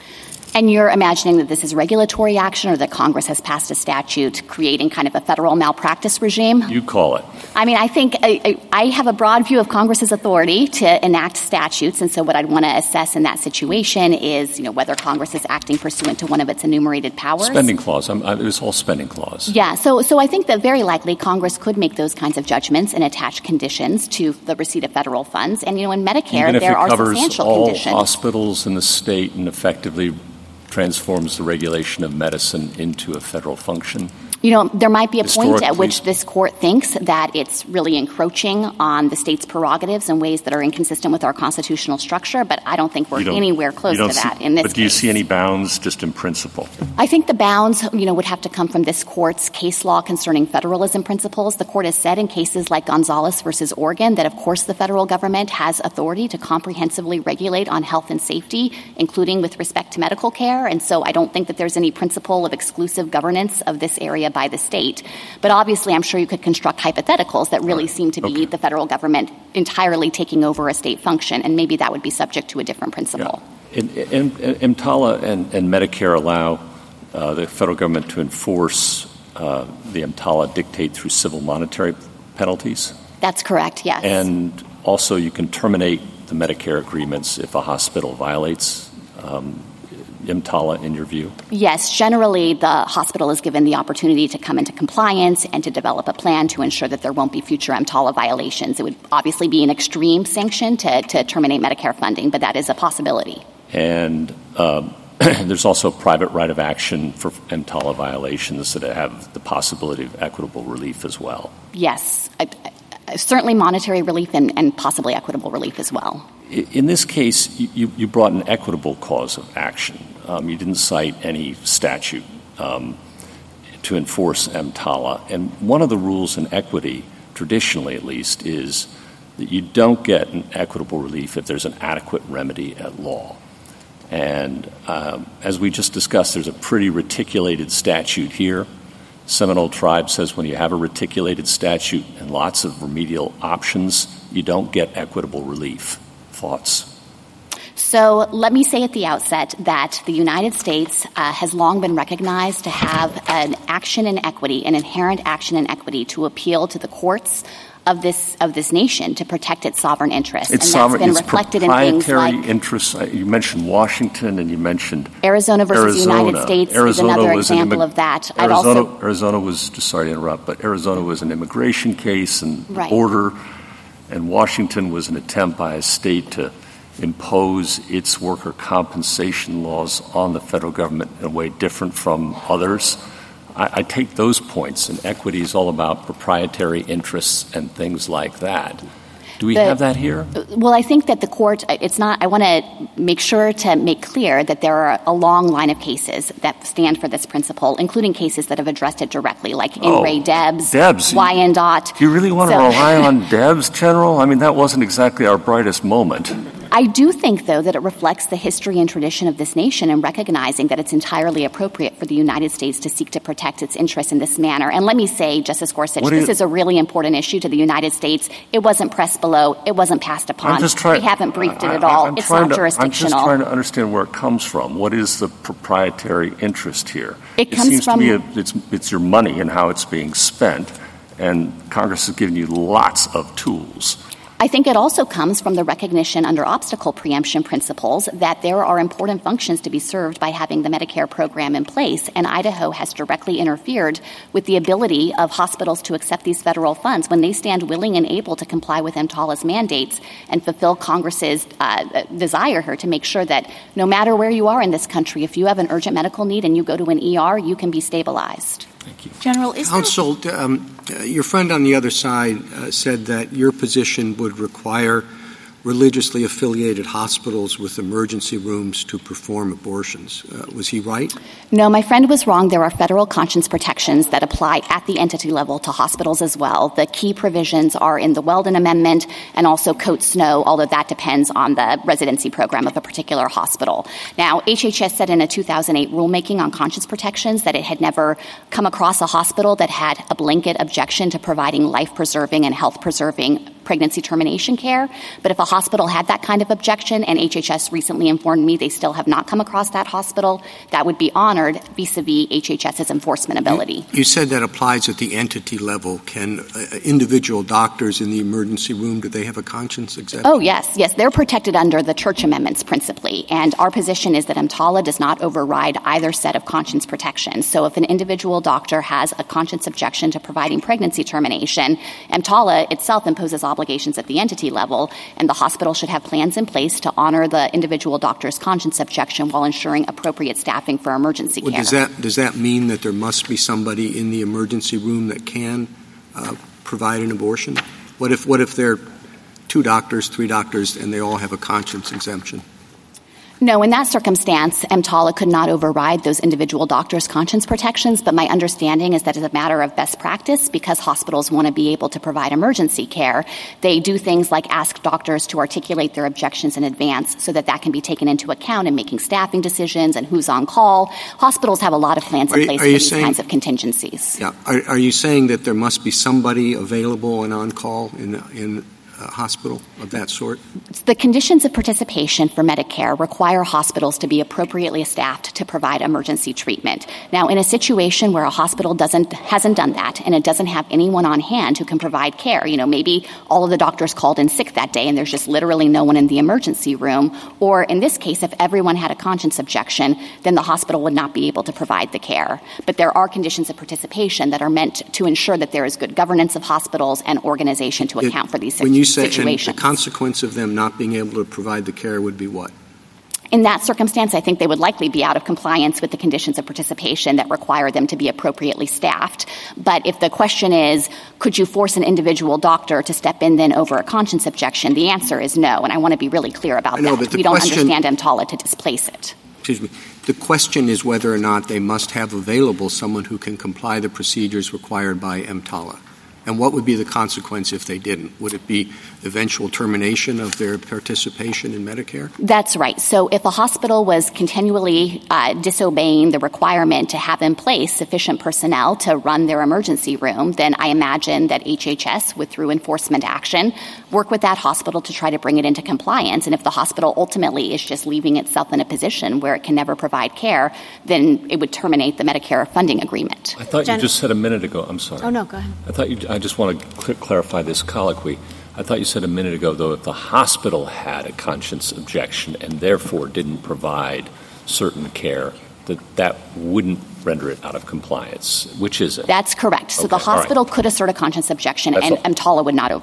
[SPEAKER 11] And you're imagining that this is regulatory action or that Congress has passed a statute creating kind of a federal malpractice regime?
[SPEAKER 9] You call it.
[SPEAKER 11] I mean, I think I, I have a broad view of Congress's authority to enact statutes. And so what I'd want to assess in that situation is, you know, whether Congress is acting pursuant to one of its enumerated powers.
[SPEAKER 9] Spending clause. I'm, I, it was all spending clause.
[SPEAKER 11] Yeah. So, so I think that very likely Congress could make those kinds of judgments and attach conditions to the receipt of federal funds. And, you know, in Medicare,
[SPEAKER 9] Even if
[SPEAKER 11] there
[SPEAKER 9] it
[SPEAKER 11] are
[SPEAKER 9] covers
[SPEAKER 11] substantial
[SPEAKER 9] all
[SPEAKER 11] conditions.
[SPEAKER 9] Hospitals in the state and effectively transforms the regulation of medicine into a federal function?
[SPEAKER 11] You know, there might be a point at which this court thinks that it's really encroaching on the state's prerogatives in ways that are inconsistent with our constitutional structure, but I don't think we're anywhere close to that
[SPEAKER 9] see,
[SPEAKER 11] in this
[SPEAKER 9] But do you
[SPEAKER 11] case.
[SPEAKER 9] see any bounds just in principle?
[SPEAKER 11] I think the bounds, you know, would have to come from this court's case law concerning federalism principles. The court has said in cases like Gonzalez versus Oregon that, of course, the federal government has authority to comprehensively regulate on health and safety, including with respect to medical care. And so I don't think that there's any principle of exclusive governance of this area by the state. But obviously, I'm sure you could construct hypotheticals that really seem to be
[SPEAKER 9] okay.
[SPEAKER 11] the federal government entirely taking over a state function, and maybe that would be subject to a different principle.
[SPEAKER 9] Yeah. And, and, and EMTALA and, and Medicare allow uh, the federal government to enforce uh, the EMTALA dictate through civil monetary penalties?
[SPEAKER 11] That's correct, yes.
[SPEAKER 9] And also you can terminate the Medicare agreements if a hospital violates um, EMTALA, in your view?
[SPEAKER 11] Yes. Generally, the hospital is given the opportunity to come into compliance and to develop a plan to ensure that there won't be future EMTALA violations. It would obviously be an extreme sanction to, to terminate Medicare funding, but that is a possibility.
[SPEAKER 9] And um, there's also a private right of action for EMTALA violations that have the possibility of equitable relief as well.
[SPEAKER 11] Yes. I, I, certainly monetary relief and, and possibly equitable relief as well.
[SPEAKER 9] In this case, you, you brought an equitable cause of action. Um, you didn't cite any statute um, to enforce EMTALA. And one of the rules in equity, traditionally at least, is that you don't get an equitable relief if there's an adequate remedy at law. And um, as we just discussed, there's a pretty reticulated statute here. Seminole Tribe says when you have a reticulated statute and lots of remedial options, you don't get equitable relief. Thoughts?
[SPEAKER 11] So let me say at the outset that the United States uh, has long been recognized to have an action in equity, an inherent action in equity, to appeal to the courts of this of this nation to protect its sovereign interests.
[SPEAKER 9] It's
[SPEAKER 11] and
[SPEAKER 9] sovereign,
[SPEAKER 11] that's been
[SPEAKER 9] it's
[SPEAKER 11] reflected in things like
[SPEAKER 9] interests. You mentioned Washington and you mentioned
[SPEAKER 11] Arizona versus
[SPEAKER 9] Arizona.
[SPEAKER 11] United States
[SPEAKER 9] Arizona
[SPEAKER 11] is another
[SPEAKER 9] was
[SPEAKER 11] example
[SPEAKER 9] an immi-
[SPEAKER 11] of that.
[SPEAKER 9] Arizona,
[SPEAKER 11] I'd also,
[SPEAKER 9] Arizona was, sorry to interrupt, but Arizona was an immigration case and
[SPEAKER 11] right.
[SPEAKER 9] border, and Washington was an attempt by a state to impose its worker compensation laws on the federal government in a way different from others? I, I take those points, and equity is all about proprietary interests and things like that. Do we
[SPEAKER 11] the,
[SPEAKER 9] have that here?
[SPEAKER 11] Well, I think that the court, it's not, I want to make sure to make clear that there are a long line of cases that stand for this principle, including cases that have addressed it directly, like
[SPEAKER 9] oh,
[SPEAKER 11] In re Debs,
[SPEAKER 9] Debs.
[SPEAKER 11] Wyandotte.
[SPEAKER 9] Do you really want so. to rely on Debs, General? I mean, that wasn't exactly our brightest moment.
[SPEAKER 11] I do think, though, that it reflects the history and tradition of this nation in recognizing that it's entirely appropriate for the United States to seek to protect its interests in this manner. And let me say, Justice Gorsuch, this you, is a really important issue to the United States. It wasn't pressed below. It wasn't passed upon.
[SPEAKER 9] Try,
[SPEAKER 11] we haven't briefed it
[SPEAKER 9] I,
[SPEAKER 11] at all.
[SPEAKER 9] I'm
[SPEAKER 11] it's not
[SPEAKER 9] to,
[SPEAKER 11] jurisdictional.
[SPEAKER 9] I'm just trying to understand where it comes from. What is the proprietary interest here?
[SPEAKER 11] It,
[SPEAKER 9] it
[SPEAKER 11] comes
[SPEAKER 9] seems
[SPEAKER 11] from,
[SPEAKER 9] to me it, it's, it's your money and how it's being spent, and Congress has given you lots of tools.
[SPEAKER 11] I think it also comes from the recognition under obstacle preemption principles that there are important functions to be served by having the Medicare program in place, and Idaho has directly interfered with the ability of hospitals to accept these federal funds when they stand willing and able to comply with EMTALA's mandates and fulfill Congress's uh, desire here to make sure that no matter where you are in this country, if you have an urgent medical need and you go to an E R, you can be stabilized.
[SPEAKER 1] Thank you.
[SPEAKER 4] General, is
[SPEAKER 1] Counsel, there- um, uh, your friend on the other side uh, said that your position would require religiously affiliated hospitals with emergency rooms to perform abortions. Uh, was he right?
[SPEAKER 11] No, my friend was wrong. There are federal conscience protections that apply at the entity level to hospitals as well. The key provisions are in the Weldon Amendment and also Coates-Snow, although that depends on the residency program of a particular hospital. Now, H H S said in a two thousand eight rulemaking on conscience protections that it had never come across a hospital that had a blanket objection to providing life-preserving and health-preserving pregnancy termination care. But if a hospital had that kind of objection, and H H S recently informed me they still have not come across that hospital, that would be honored vis-a-vis HHS's enforcement ability.
[SPEAKER 1] You, you said that applies at the entity level. Can uh, individual doctors in the emergency room, do they have a conscience exemption?
[SPEAKER 11] Oh, yes. Yes, they're protected under the Church amendments principally. And our position is that EMTALA does not override either set of conscience protections. So if an individual doctor has a conscience objection to providing pregnancy termination, EMTALA itself imposes obligations at the entity level, and the hospital should have plans in place to honor the individual doctor's conscience objection while ensuring appropriate staffing for emergency
[SPEAKER 1] well,
[SPEAKER 11] care.
[SPEAKER 1] Does that, does that mean that there must be somebody in the emergency room that can uh, provide an abortion? What if, what if there are two doctors, three doctors, and they all have a conscience exemption?
[SPEAKER 11] No, in that circumstance, EMTALA could not override those individual doctors' conscience protections, but my understanding is that as a matter of best practice, because hospitals want to be able to provide emergency care, they do things like ask doctors to articulate their objections in advance so that that can be taken into account in making staffing decisions and who's on call. Hospitals have a lot of plans
[SPEAKER 1] are
[SPEAKER 11] in place
[SPEAKER 1] you,
[SPEAKER 11] for these
[SPEAKER 1] saying,
[SPEAKER 11] kinds of contingencies.
[SPEAKER 1] Yeah. Are, are you saying that there must be somebody available and on call in in a hospital of that sort?
[SPEAKER 11] The conditions of participation for Medicare require hospitals to be appropriately staffed to provide emergency treatment. Now, in a situation where a hospital doesn't hasn't done that and it doesn't have anyone on hand who can provide care, you know, maybe all of the doctors called in sick that day and there's just literally no one in the emergency room, or in this case, if everyone had a conscience objection, then the hospital would not be able to provide the care. But there are conditions of participation that are meant to ensure that there is good governance of hospitals and organization to account
[SPEAKER 1] it,
[SPEAKER 11] for these
[SPEAKER 1] when you say,
[SPEAKER 11] situations.
[SPEAKER 1] And the consequence of them not being able to provide the care would be what?
[SPEAKER 11] In that circumstance, I think they would likely be out of compliance with the conditions of participation that require them to be appropriately staffed. But if the question is, could you force an individual doctor to step in then over a conscience objection, the answer is no, and I want to be really clear about
[SPEAKER 1] know,
[SPEAKER 11] that.
[SPEAKER 1] We
[SPEAKER 11] don't
[SPEAKER 1] question,
[SPEAKER 11] understand EMTALA to displace it.
[SPEAKER 1] Excuse me. The question is whether or not they must have available someone who can comply the procedures required by EMTALA. And what would be the consequence if they didn't? Would it be eventual termination of their participation in Medicare?
[SPEAKER 11] That's right. So if a hospital was continually uh, disobeying the requirement to have in place sufficient personnel to run their emergency room, then I imagine that H H S would, through enforcement action, work with that hospital to try to bring it into compliance. And if the hospital ultimately is just leaving itself in a position where it can never provide care, then it would terminate the Medicare funding agreement.
[SPEAKER 9] I thought
[SPEAKER 7] Jen-
[SPEAKER 9] you just said a minute ago. I'm sorry.
[SPEAKER 7] Oh, no, go ahead.
[SPEAKER 9] I thought you. I just want to cl- clarify this colloquy. I thought you said a minute ago, though, if the hospital had a conscience objection and therefore didn't provide certain care, that that wouldn't render it out of compliance. Which is it?
[SPEAKER 11] That's correct. So
[SPEAKER 9] okay,
[SPEAKER 11] the hospital
[SPEAKER 9] right.
[SPEAKER 11] could assert a conscience objection,
[SPEAKER 9] That's
[SPEAKER 11] and
[SPEAKER 9] all.
[SPEAKER 11] EMTALA would not override that.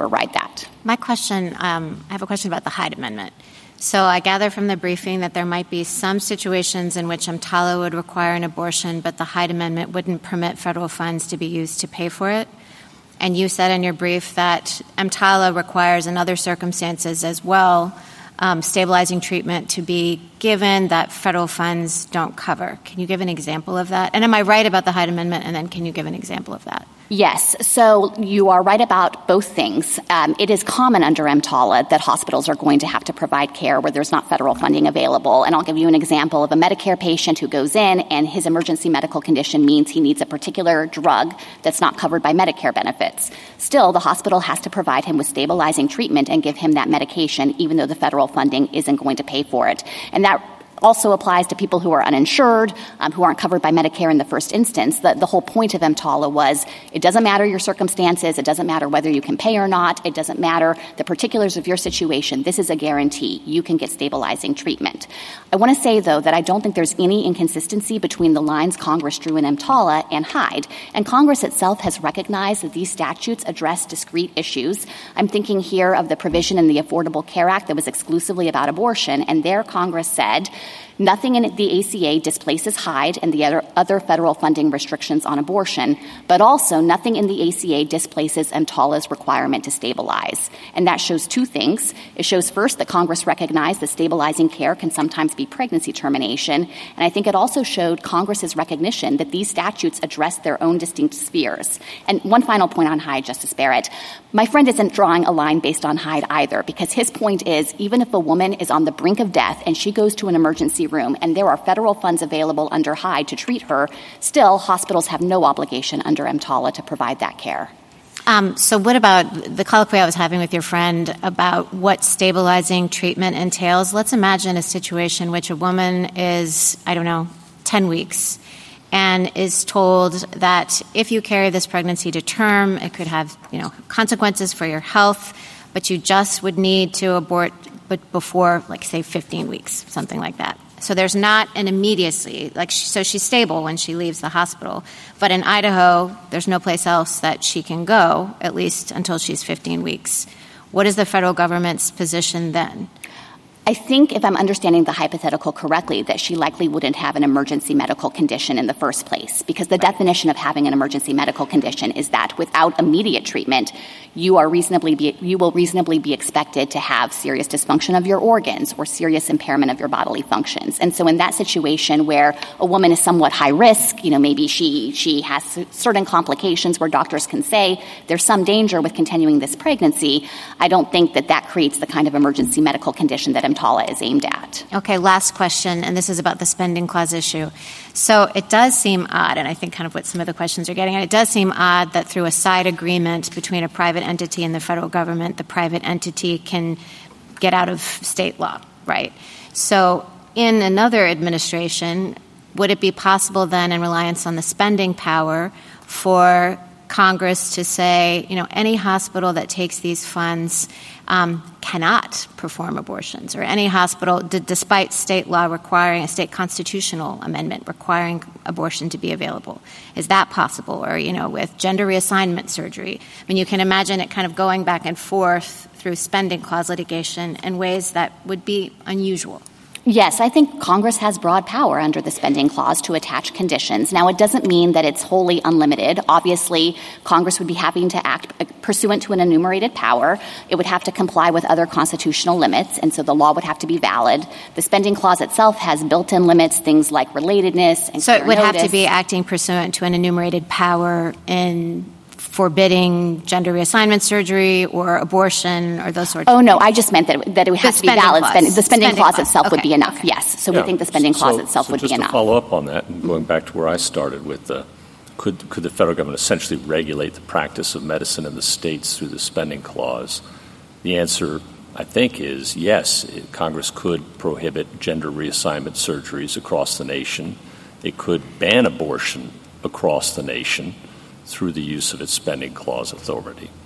[SPEAKER 11] doubt.
[SPEAKER 7] My question, um, I have a question about the Hyde Amendment. So I gather from the briefing that there might be some situations in which EMTALA would require an abortion, but the Hyde Amendment wouldn't permit federal funds to be used to pay for it. And you said in your brief that EMTALA requires in other circumstances as well um, stabilizing treatment to be given that federal funds don't cover. Can you give an example of that? And am I right about the Hyde Amendment? And then can you give an example of that?
[SPEAKER 11] Yes. So you are right about both things. Um, it is common under EMTALA that hospitals are going to have to provide care where there's not federal funding available. And I'll give you an example of a Medicare patient who goes in and his emergency medical condition means he needs a particular drug that's not covered by Medicare benefits. Still, the hospital has to provide him with stabilizing treatment and give him that medication, even though the federal funding isn't going to pay for it. And that also applies to people who are uninsured, um, who aren't covered by Medicare in the first instance. The, the whole point of EMTALA was it doesn't matter your circumstances. It doesn't matter whether you can pay or not. It doesn't matter the particulars of your situation. This is a guarantee. You can get stabilizing treatment. I want to say, though, that I don't think there's any inconsistency between the lines Congress drew in EMTALA and Hyde. And Congress itself has recognized that these statutes address discrete issues. I'm thinking here of the provision in the Affordable Care Act that was exclusively about abortion. And there Congress said, nothing in the A C A displaces Hyde and the other, other federal funding restrictions on abortion, but also nothing in the A C A displaces EMTALA's requirement to stabilize. And that shows two things. It shows first that Congress recognized that stabilizing care can sometimes be pregnancy termination. And I think it also showed Congress's recognition that these statutes address their own distinct spheres. And one final point on Hyde, Justice Barrett. My friend isn't drawing a line based on Hyde either, because his point is even if a woman is on the brink of death and she goes to an emergency room and there are federal funds available under Hyde to treat her, still hospitals have no obligation under EMTALA to provide that care.
[SPEAKER 7] Um, so what about the colloquy I was having with your friend about what stabilizing treatment entails? Let's imagine a situation in which a woman is, I don't know, ten weeks and is told that if you carry this pregnancy to term, it could have, you know, consequences for your health, but you just would need to abort but before, like, say, fifteen weeks, something like that. So there's not an immediacy, like, she, so she's stable when she leaves the hospital. But in Idaho, there's no place else that she can go, at least until she's fifteen weeks. What is the federal government's position then?
[SPEAKER 11] I think, if I'm understanding the hypothetical correctly, that she likely wouldn't have an emergency medical condition in the first place, because the definition of having an emergency medical condition is that without immediate treatment, you are reasonably be, you will reasonably be expected to have serious dysfunction of your organs or serious impairment of your bodily functions. And so in that situation where a woman is somewhat high risk, you know, maybe she she has certain complications where doctors can say there's some danger with continuing this pregnancy, I don't think that that creates the kind of emergency medical condition that EMTALA is aimed at.
[SPEAKER 7] Okay, last question, and this is about the spending clause issue. So it does seem odd, and I think kind of what some of the questions are getting at, it does seem odd that through a side agreement between a private entity and the federal government, the private entity can get out of state law, right? So in another administration, would it be possible then, in reliance on the spending power, for Congress to say, you know, any hospital that takes these funds um, cannot perform abortions, or any hospital, d- despite state law requiring a state constitutional amendment requiring abortion to be available? Is that possible? Or, you know, with gender reassignment surgery? I mean, you can imagine it kind of going back and forth through spending clause litigation in ways that would be unusual.
[SPEAKER 11] Yes, I think Congress has broad power under the spending clause to attach conditions. Now, it doesn't mean that it's wholly unlimited. Obviously, Congress would be having to act pursuant to an enumerated power. It would have to comply with other constitutional limits, and so the law would have to be valid. The spending clause itself has built-in limits, things like relatedness and
[SPEAKER 7] So it would
[SPEAKER 11] notice.
[SPEAKER 7] have to be acting pursuant to an enumerated power in forbidding gender reassignment surgery or abortion or those sorts
[SPEAKER 11] oh,
[SPEAKER 7] of things?
[SPEAKER 11] Oh, no, I just meant that, that it would have
[SPEAKER 7] the
[SPEAKER 11] to be valid.
[SPEAKER 7] Clause.
[SPEAKER 11] Spend, the spending, spending clause, clause itself
[SPEAKER 7] okay.
[SPEAKER 11] would be enough,
[SPEAKER 7] okay.
[SPEAKER 11] yes. So
[SPEAKER 9] yeah.
[SPEAKER 11] we think the spending clause
[SPEAKER 9] so,
[SPEAKER 11] itself
[SPEAKER 9] so
[SPEAKER 11] would
[SPEAKER 9] just
[SPEAKER 11] be enough.
[SPEAKER 9] To follow up on that, and going back to where I started with the, could, could the federal government essentially regulate the practice of medicine in the states through the spending clause? The answer, I think, is yes. It, Congress could prohibit gender reassignment surgeries across the nation. It could ban abortion across the nation through the use of its spending clause authority.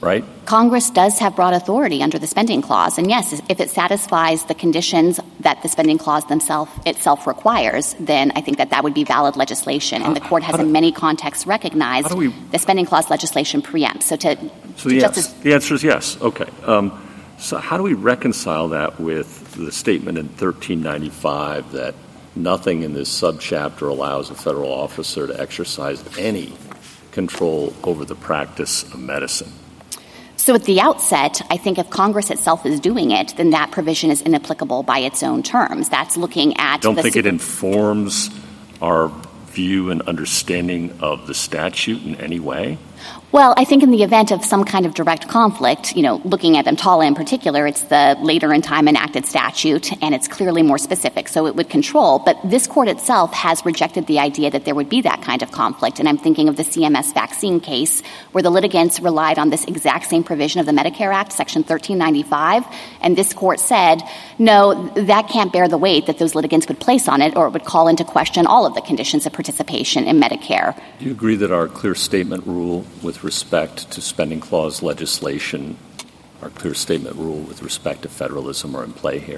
[SPEAKER 9] right?
[SPEAKER 11] Congress does have broad authority under the spending clause. And yes, if it satisfies the conditions that the spending clause themself itself requires, then I think that that would be valid legislation. And the court has in many contexts recognized we, the spending clause legislation preempts. So to,
[SPEAKER 9] so
[SPEAKER 11] to
[SPEAKER 9] yes,
[SPEAKER 11] Justice,
[SPEAKER 9] the answer is yes. Okay. Um, so how do we reconcile that with the statement in thirteen ninety-five that nothing in this subchapter allows a federal officer to exercise any control over the practice of medicine?
[SPEAKER 11] So at the outset, I think if Congress itself is doing it, then that provision is inapplicable by its own terms. That's looking at...
[SPEAKER 9] Don't
[SPEAKER 11] the
[SPEAKER 9] think
[SPEAKER 11] super-
[SPEAKER 9] it informs our view and understanding of the statute in any way?
[SPEAKER 11] Well, I think in the event of some kind of direct conflict, you know, looking at EMTALA in particular, it's the later in time enacted statute, and it's clearly more specific, so it would control. But this court itself has rejected the idea that there would be that kind of conflict, and I'm thinking of the C M S vaccine case where the litigants relied on this exact same provision of the Medicare Act, Section thirteen ninety-five, and this court said, no, that can't bear the weight that those litigants would place on it, or it would call into question all of the conditions of participation in Medicare.
[SPEAKER 9] Do you agree that our clear statement rule with respect to spending clause legislation, our clear statement rule with respect to federalism are in play here?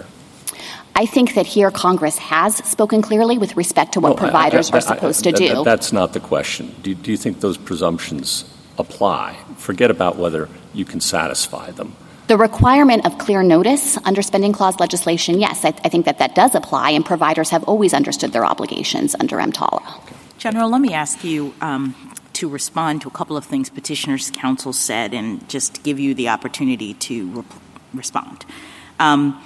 [SPEAKER 11] I think that here Congress has spoken clearly with respect to what
[SPEAKER 9] well,
[SPEAKER 11] providers
[SPEAKER 9] I, I,
[SPEAKER 11] are supposed
[SPEAKER 9] I, I,
[SPEAKER 11] to do.
[SPEAKER 9] That's not the question. Do, do you think those presumptions apply? Forget about whether you can satisfy them.
[SPEAKER 11] The requirement of clear notice under spending clause legislation, yes, I, I think that that does apply, and providers have always understood their obligations under EMTALA.
[SPEAKER 4] Okay. General, let me ask you um, to respond to a couple of things Petitioner's Counsel said and just give you the opportunity to re- respond. Um,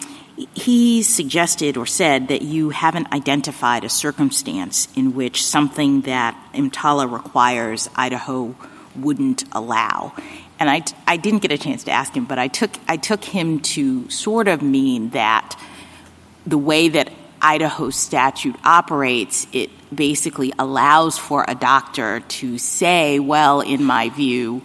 [SPEAKER 4] he suggested or said that you haven't identified a circumstance in which something that EMTALA requires Idaho wouldn't allow. And I, I didn't get a chance to ask him, but I took I took him to sort of mean that the way that Idaho statute operates, it basically allows for a doctor to say, well, in my view,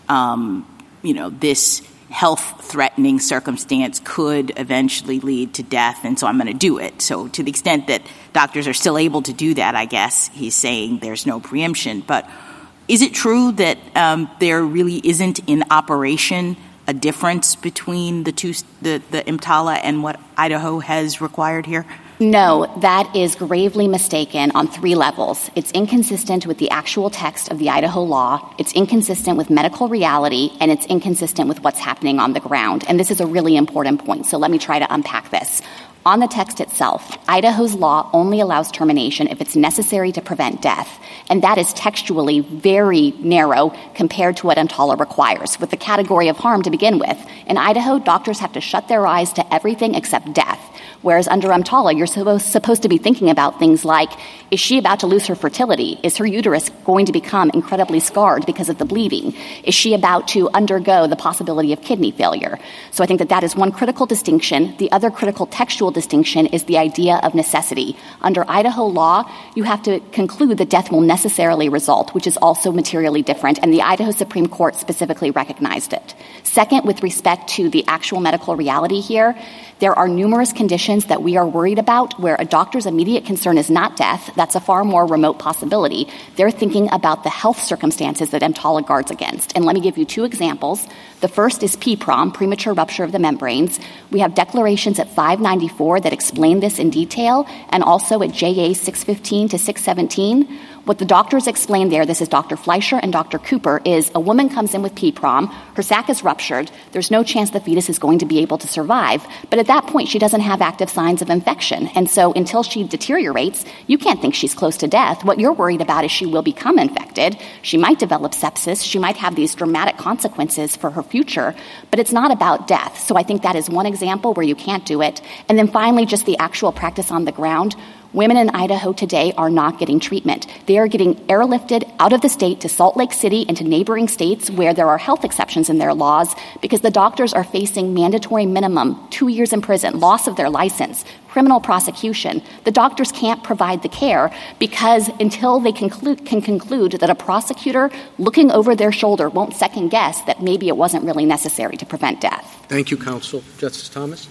[SPEAKER 4] um, you know, this health-threatening circumstance could eventually lead to death, and so I'm going to do it. So to the extent that doctors are still able to do that, I guess he's saying there's no preemption. But is it true that um, there really isn't in operation a difference between the two, the, the EMTALA and what Idaho has required here?
[SPEAKER 11] No, that is gravely mistaken on three levels. It's inconsistent with the actual text of the Idaho law, it's inconsistent with medical reality, and it's inconsistent with what's happening on the ground. And this is a really important point, so let me try to unpack this. On the text itself, Idaho's law only allows termination if it's necessary to prevent death, and that is textually very narrow compared to what EMTALA requires, with the category of harm to begin with. In Idaho, doctors have to shut their eyes to everything except death. Whereas under EMTALA, you're supposed, supposed to be thinking about things like, is she about to lose her fertility? Is her uterus going to become incredibly scarred because of the bleeding? Is she about to undergo the possibility of kidney failure? So I think that that is one critical distinction. The other critical textual distinction is the idea of necessity. Under Idaho law, you have to conclude that death will necessarily result, which is also materially different, and the Idaho Supreme Court specifically recognized it. Second, with respect to the actual medical reality here, there are numerous conditions that we are worried about where a doctor's immediate concern is not death. That's a far more remote possibility. They're thinking about the health circumstances that EMTALA guards against. And let me give you two examples. The first is P PROM, premature rupture of the membranes. We have declarations at five ninety-four that explain this in detail, and also at J A six fifteen to six seventeen. What the doctors explained there, this is Doctor Fleischer and Doctor Cooper, is a woman comes in with P PROM, her sac is ruptured, there's no chance the fetus is going to be able to survive, but at that point she doesn't have active signs of infection, and so until she deteriorates, you can't think she's close to death. What you're worried about is she will become infected, she might develop sepsis, she might have these dramatic consequences for her future, but it's not about death. So I think that is one example where you can't do it. And then finally, just the actual practice on the ground. Women in Idaho today are not getting treatment. They are getting airlifted out of the state to Salt Lake City and to neighboring states where there are health exceptions in their laws because the doctors are facing mandatory minimum, two years in prison, loss of their license, criminal prosecution. The doctors can't provide the care because until they conclude, can conclude that a prosecutor looking over their shoulder won't second guess that maybe it wasn't really necessary to prevent death.
[SPEAKER 1] Thank you, counsel. Justice Thomas?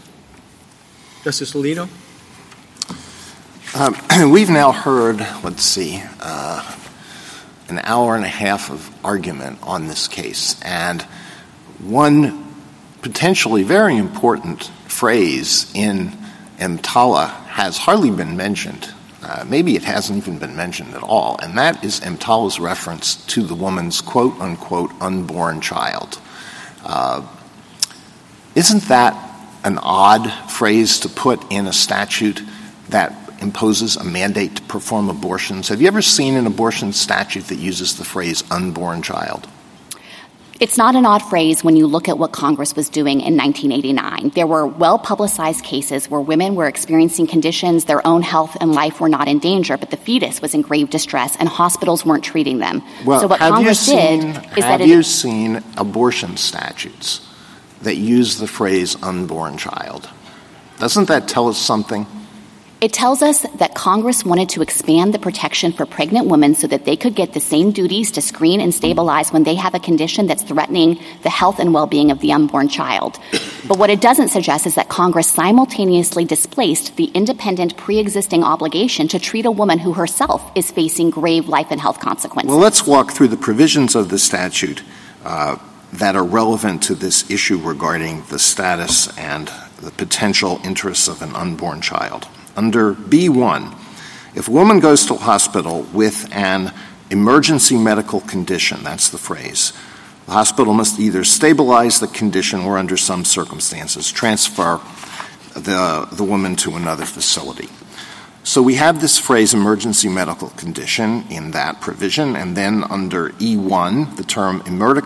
[SPEAKER 1] Justice Alito?
[SPEAKER 8] Um, we've now heard, let's see, uh, an hour and a half of argument on this case. And one potentially very important phrase in EMTALA has hardly been mentioned. Uh, maybe it hasn't even been mentioned at all, and that is EMTALA's reference to the woman's quote-unquote unborn child. Uh, isn't that an odd phrase to put in a statute that imposes a mandate to perform abortions? Have you ever seen an abortion statute that uses the phrase unborn child?
[SPEAKER 11] It's not an odd phrase when you look at what Congress was doing in nineteen eighty-nine. There were well-publicized cases where women were experiencing conditions, their own health and life were not in danger, but the fetus was in grave distress and hospitals weren't treating them.
[SPEAKER 8] Well,
[SPEAKER 11] so what
[SPEAKER 8] have
[SPEAKER 11] Congress
[SPEAKER 8] you seen,
[SPEAKER 11] did is
[SPEAKER 8] have
[SPEAKER 11] that
[SPEAKER 8] you
[SPEAKER 11] it,
[SPEAKER 8] seen abortion statutes that use the phrase unborn child? Doesn't that tell us something?
[SPEAKER 11] It tells us that Congress wanted to expand the protection for pregnant women so that they could get the same duties to screen and stabilize when they have a condition that's threatening the health and well-being of the unborn child. But what it doesn't suggest is that Congress simultaneously displaced the independent pre-existing obligation to treat a woman who herself is facing grave life and health consequences.
[SPEAKER 8] Well, let's walk through the provisions of the statute uh, that are relevant to this issue regarding the status and the potential interests of an unborn child. Under B one, if a woman goes to a hospital with an emergency medical condition, that's the phrase, the hospital must either stabilize the condition or, under some circumstances, transfer the, the woman to another facility. So we have this phrase, emergency medical condition, in that provision, and then under E one, the term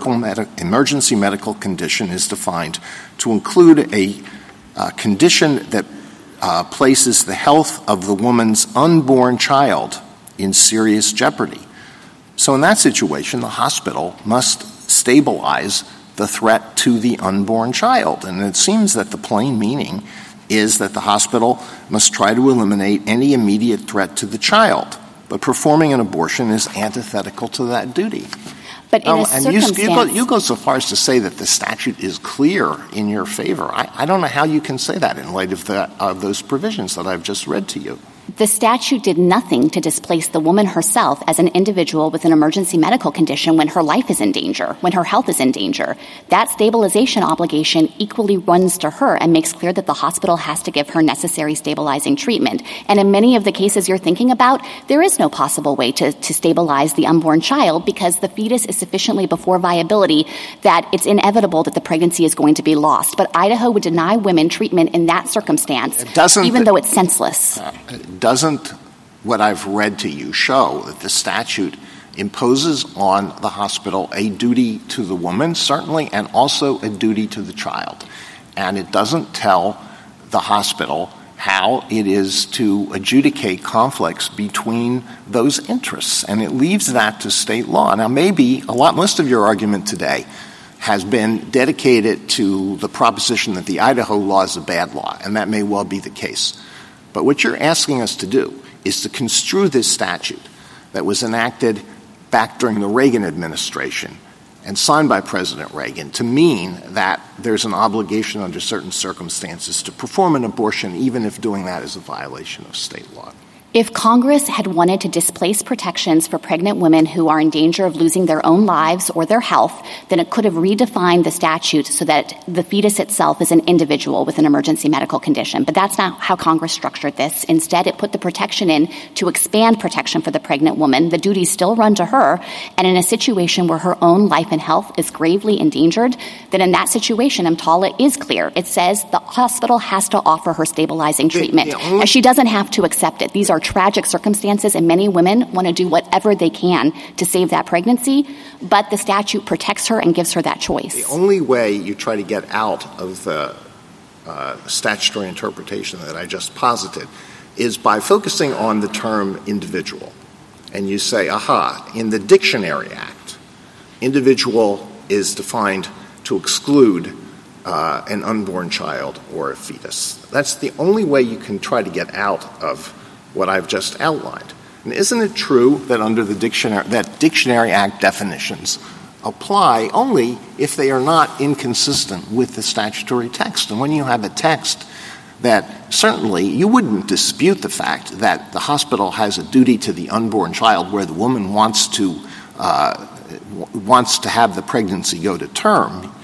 [SPEAKER 8] emergency medical condition is defined to include a uh, condition that Uh, places the health of the woman's unborn child in serious jeopardy. So in that situation, the hospital must stabilize the threat to the unborn child. And it seems that the plain meaning is that the hospital must try to eliminate any immediate threat to the child. But performing an abortion is antithetical to that duty.
[SPEAKER 11] But in
[SPEAKER 8] oh,
[SPEAKER 11] a
[SPEAKER 8] and you, you, go,
[SPEAKER 11] circumstance-
[SPEAKER 8] you go so far as to say that the statute is clear in your favor. I, I don't know how you can say that in light of, the, of those provisions that I've just read to you.
[SPEAKER 11] The statute did nothing to displace the woman herself as an individual with an emergency medical condition when her life is in danger, when her health is in danger. That stabilization obligation equally runs to her and makes clear that the hospital has to give her necessary stabilizing treatment. And in many of the cases you're thinking about, there is no possible way to, to stabilize the unborn child because the fetus is sufficiently before viability that it's inevitable that the pregnancy is going to be lost. But Idaho would deny women treatment in that circumstance, even though it's senseless.
[SPEAKER 8] Uh, Doesn't what I've read to you show that the statute imposes on the hospital a duty to the woman, certainly, and also a duty to the child? And it doesn't tell the hospital how it is to adjudicate conflicts between those interests, and it leaves that to state law. Now, maybe a lot, most of your argument today has been dedicated to the proposition that the Idaho law is a bad law, and that may well be the case. But what you're asking us to do is to construe this statute that was enacted back during the Reagan administration and signed by President Reagan to mean that there's an obligation under certain circumstances to perform an abortion, even if doing that is a violation of state law.
[SPEAKER 11] If Congress had wanted to displace protections for pregnant women who are in danger of losing their own lives or their health, then it could have redefined the statute so that the fetus itself is an individual with an emergency medical condition. But that's not how Congress structured this. Instead, it put the protection in to expand protection for the pregnant woman. The duties still run to her. And in a situation where her own life and health is gravely endangered, then in that situation, EMTALA is clear. It says the hospital has to offer her stabilizing treatment.
[SPEAKER 8] The, the only-
[SPEAKER 11] and she doesn't have to accept it. These are tragic circumstances, and many women want to do whatever they can to save that pregnancy, but the statute protects her and gives her that choice.
[SPEAKER 8] The only way you try to get out of the uh, statutory interpretation that I just posited is by focusing on the term individual. And you say, aha, in the Dictionary Act, individual is defined to exclude uh, an unborn child or a fetus. That's the only way you can try to get out of what I've just outlined. And isn't it true that under the dictionary, that Dictionary Act definitions apply only if they are not inconsistent with the statutory text? And when you have a text that certainly you wouldn't dispute the fact that the hospital has a duty to the unborn child where the woman wants to uh, w- wants to have the pregnancy go to term,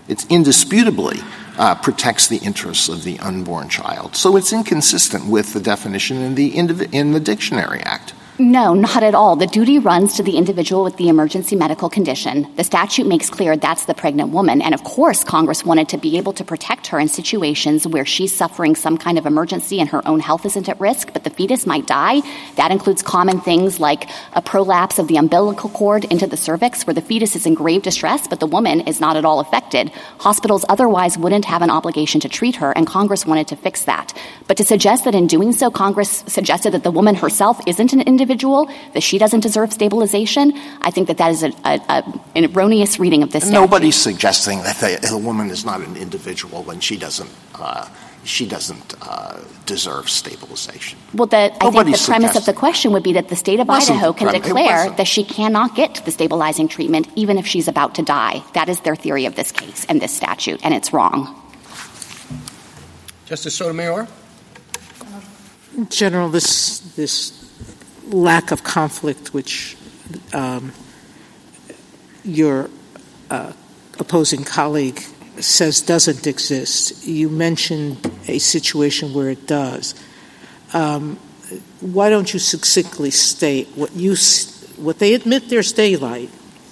[SPEAKER 8] It indisputably uh, protects the interests of the unborn child. So it's inconsistent with the definition in the indiv- in the Dictionary Act.
[SPEAKER 11] No, not at all. The duty runs to the individual with the emergency medical condition. The statute makes clear that's the pregnant woman. And of course, Congress wanted to be able to protect her in situations where she's suffering some kind of emergency and her own health isn't at risk, but the fetus might die. That includes common things like a prolapse of the umbilical cord into the cervix where the fetus is in grave distress, but the woman is not at all affected. Hospitals otherwise wouldn't have an obligation to treat her, and Congress wanted to fix that. But to suggest that in doing so, Congress suggested that the woman herself isn't an individual individual, that she doesn't deserve stabilization, I think that that is a, a, a, an erroneous reading of this statute.
[SPEAKER 8] Nobody's suggesting that the, the woman is not an individual when she doesn't uh, she doesn't uh, deserve stabilization.
[SPEAKER 11] Well, the, I think the premise of the question would be that the state of Idaho can
[SPEAKER 8] prim-
[SPEAKER 11] declare that she cannot get the stabilizing treatment even if she's about to die. That is their theory of this case and this statute, and it's wrong.
[SPEAKER 1] Justice Sotomayor?
[SPEAKER 6] General, this this lack of conflict which um, your uh, opposing colleague says doesn't exist. You mentioned a situation where it does. Um, why don't you succinctly state what you what they admit there's daylight?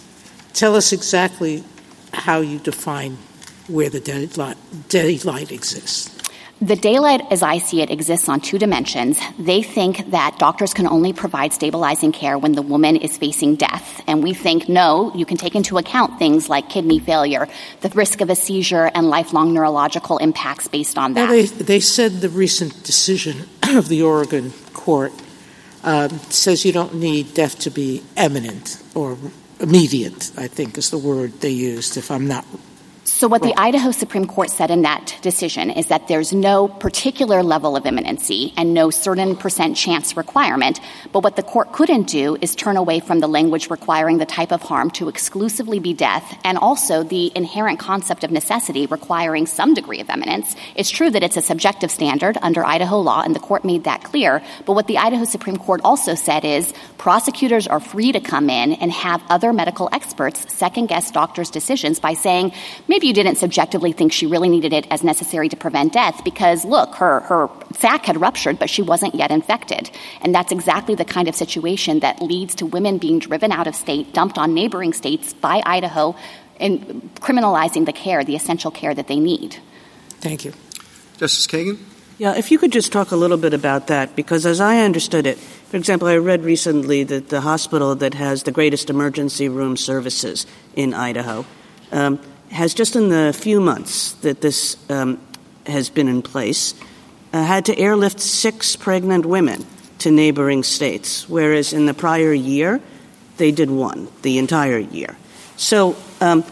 [SPEAKER 6] Tell us exactly how you define where the daylight, daylight exists.
[SPEAKER 11] The daylight, as I see it, exists on two dimensions. They think that doctors can only provide stabilizing care when the woman is facing death. And we think, no, you can take into account things like kidney failure, the risk of a seizure, and lifelong neurological impacts based on that.
[SPEAKER 6] Well, they, they said the recent decision of the Oregon court um, says you don't need death to be imminent or immediate, I think is the word they used, if I'm not
[SPEAKER 11] So what the Idaho Supreme Court said in that decision is that there's no particular level of imminency and no certain percent chance requirement, but what the court couldn't do is turn away from the language requiring the type of harm to exclusively be death and also the inherent concept of necessity requiring some degree of imminence. It's true that it's a subjective standard under Idaho law, and the court made that clear, but what the Idaho Supreme Court also said is prosecutors are free to come in and have other medical experts second-guess doctors' decisions by saying, maybe you didn't subjectively think she really needed it as necessary to prevent death because, look, her, her sac had ruptured, but she wasn't yet infected. And that's exactly the kind of situation that leads to women being driven out of state, dumped on neighboring states by Idaho, and criminalizing the care, the essential care that they need.
[SPEAKER 6] Thank you.
[SPEAKER 1] Justice Kagan?
[SPEAKER 5] Yeah, if you could just talk a little bit about that, because as I understood it, for example, I read recently that the hospital that has the greatest emergency room services in Idaho um, has just in the few months that this um, has been in place, uh, had to airlift six pregnant women to neighboring states, whereas in the prior year, they did one, the entire year. So um,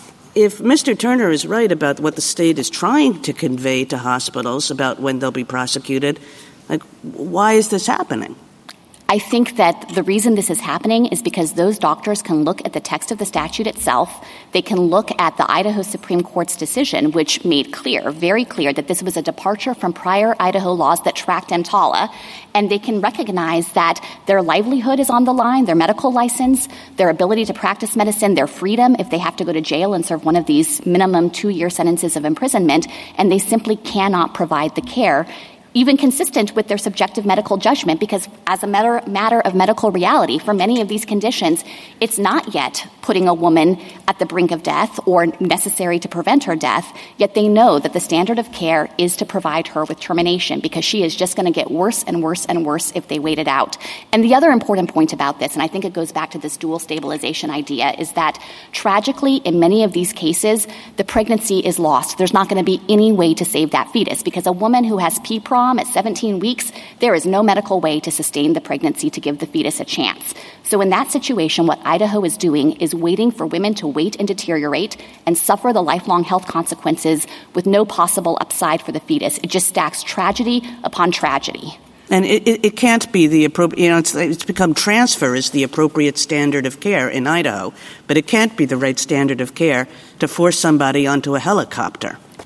[SPEAKER 5] if Mister Turner is right about what the state is trying to convey to hospitals about when they'll be prosecuted, like, why is this happening?
[SPEAKER 11] I think that the reason this is happening is because those doctors can look at the text of the statute itself. They can look at the Idaho Supreme Court's decision, which made clear, very clear, that this was a departure from prior Idaho laws that tracked EMTALA. And they can recognize that their livelihood is on the line, their medical license, their ability to practice medicine, their freedom if they have to go to jail and serve one of these minimum two-year sentences of imprisonment, and they simply cannot provide the care even consistent with their subjective medical judgment, because as a matter, matter of medical reality, for many of these conditions, it's not yet putting a woman at the brink of death or necessary to prevent her death, yet they know that the standard of care is to provide her with termination because she is just going to get worse and worse and worse if they wait it out. And the other important point about this, and I think it goes back to this dual stabilization idea, is that tragically, in many of these cases, the pregnancy is lost. There's not going to be any way to save that fetus because a woman who has P PROM at seventeen weeks, there is no medical way to sustain the pregnancy to give the fetus a chance. So in that situation, what Idaho is doing is waiting for women to wait and deteriorate and suffer the lifelong health consequences with no possible upside for the fetus. It just stacks tragedy upon tragedy.
[SPEAKER 5] And it, it, it can't be the appropriate, you know, it's, it's become transfer is the appropriate standard of care in Idaho, but it can't be the right standard of care to force somebody onto a helicopter.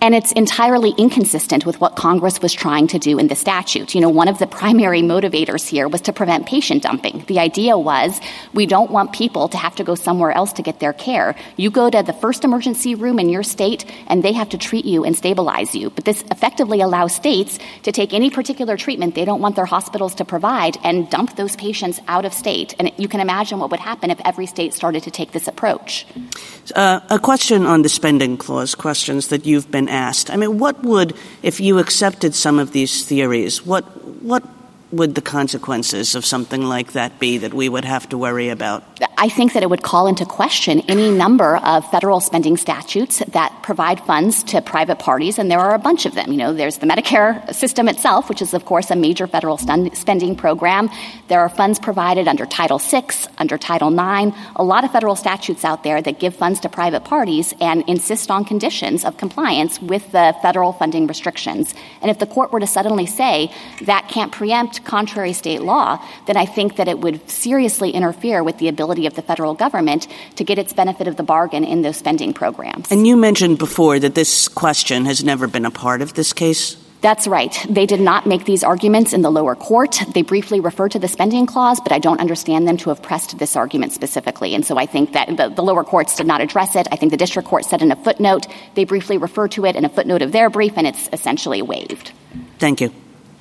[SPEAKER 11] And it's entirely inconsistent with what Congress was trying to do in the statute. You know, one of the primary motivators here was to prevent patient dumping. The idea was we don't want people to have to go somewhere else to get their care. You go to the first emergency room in your state, and they have to treat you and stabilize you. But this effectively allows states to take any particular treatment they don't want their hospitals to provide and dump those patients out of state. And you can imagine what would happen if every state started to take this approach.
[SPEAKER 5] Uh, a question on the spending clause, questions that you've been asked. I mean, what would, if you accepted some of these theories, what what would the consequences of something like that be that we would have to worry about?
[SPEAKER 11] I think that it would call into question any number of federal spending statutes that provide funds to private parties, and there are a bunch of them. You know, there's the Medicare system itself, which is, of course, a major federal stun- spending program. There are funds provided under Title six, under Title nine, a lot of federal statutes out there that give funds to private parties and insist on conditions of compliance with the federal funding restrictions. And if the court were to suddenly say that can't preempt contrary state law, then I think that it would seriously interfere with the ability of the federal government to get its benefit of the bargain in those spending programs.
[SPEAKER 5] And you mentioned before that this question has never been a part of this case.
[SPEAKER 11] That's right. They did not make these arguments in the lower court. They briefly referred to the spending clause, but I don't understand them to have pressed this argument specifically. And so I think that the, the lower courts did not address it. I think the district court said in a footnote, they briefly referred to it in a footnote of their brief, and it's essentially waived.
[SPEAKER 5] Thank you.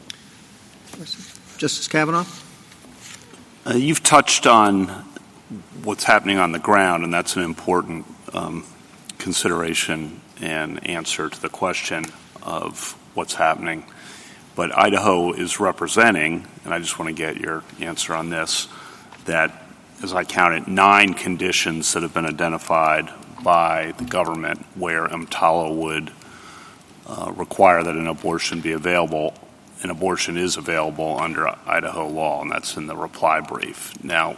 [SPEAKER 1] Justice Kavanaugh?
[SPEAKER 10] Uh, you've touched on what's happening on the ground, and that's an important um, consideration and answer to the question of what's happening. But Idaho is representing, and I just want to get your answer on this, that, as I counted, nine conditions that have been identified by the government where EMTALA would uh, require that an abortion be available. An abortion is available under Idaho law, and that's in the reply brief. Now,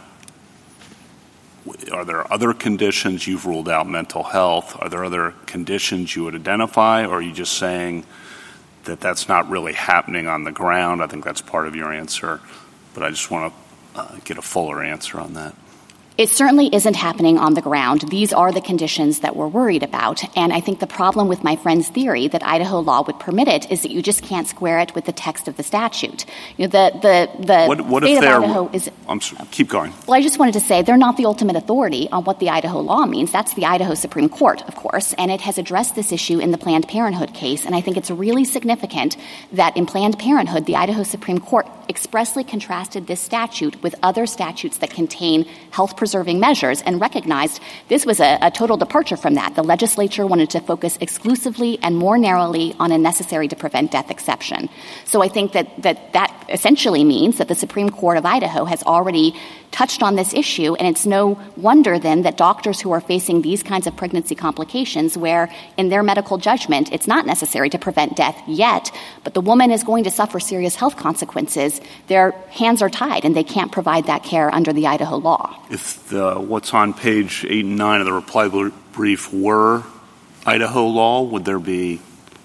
[SPEAKER 10] are there other conditions? You've ruled out mental health. Are there other conditions you would identify, or are you just saying that that's not really happening on the ground? I think that's part of your answer, but I just want to uh, get a fuller answer on that.
[SPEAKER 11] It certainly isn't happening on the ground. These are the conditions that we're worried about. And I think the problem with my friend's theory that Idaho law would permit it is that you just can't square it with the text of the statute. You know, the the the
[SPEAKER 10] what, what
[SPEAKER 11] state
[SPEAKER 10] if
[SPEAKER 11] of Idaho is.
[SPEAKER 10] I'm sorry, keep going.
[SPEAKER 11] Well, I just wanted to say they're not the ultimate authority on what the Idaho law means. That's the Idaho Supreme Court, of course, and it has addressed this issue in the Planned Parenthood case. And I think it's really significant that in Planned Parenthood, the Idaho Supreme Court expressly contrasted this statute with other statutes that contain health preserving measures and recognized this was a, a total departure from that. The legislature wanted to focus exclusively and more narrowly on a necessary to prevent death exception. So I think that that, that essentially means that the Supreme Court of Idaho has already touched on this issue, and it's no wonder then that doctors who are facing these kinds of pregnancy complications where in their medical judgment it's not necessary to prevent death yet, but the woman is going to suffer serious health consequences, their hands are tied and they can't provide that care under the Idaho law.
[SPEAKER 10] If the, what's on page eight and nine of the reply brief were Idaho law, would there be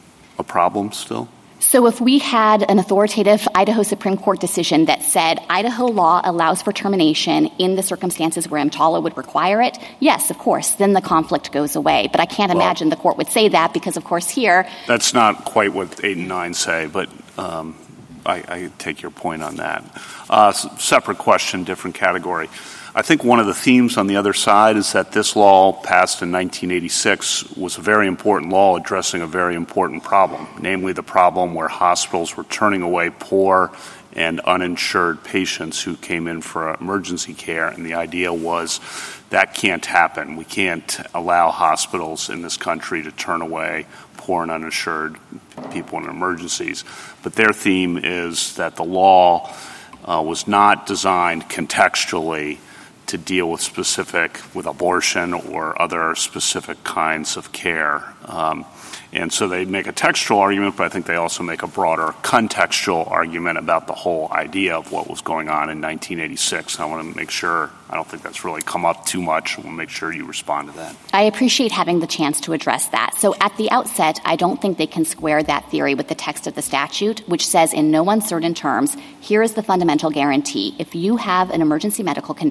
[SPEAKER 10] a problem still?
[SPEAKER 11] So if we had an authoritative Idaho Supreme Court decision that said Idaho law allows for termination in the circumstances where EMTALA would require it, yes, of course, then the conflict goes away. But I can't well, imagine the court would say that because, of course, here...
[SPEAKER 10] That's not quite what eight and nine say, but um, I, I take your point on that. Uh, separate question, different category. I think one of the themes on the other side is that this law passed in nineteen eighty-six was a very important law addressing a very important problem, namely the problem where hospitals were turning away poor and uninsured patients who came in for emergency care. And the idea was that can't happen. We can't allow hospitals in this country to turn away poor and uninsured people in emergencies. But their theme is that the law uh, was not designed contextually to deal with specific, with abortion or other specific kinds of care. Um, and so they make a textual argument, but I think they also make a broader contextual argument about the whole idea of what was going on in nineteen eighty-six. I want to make sure, I don't think that's really come up too much. I want to make sure you respond to that.
[SPEAKER 11] I appreciate having the chance to address that. So at the outset, I don't think they can square that theory with the text of the statute, which says in no uncertain terms, here is the fundamental guarantee. If you have an emergency medical condition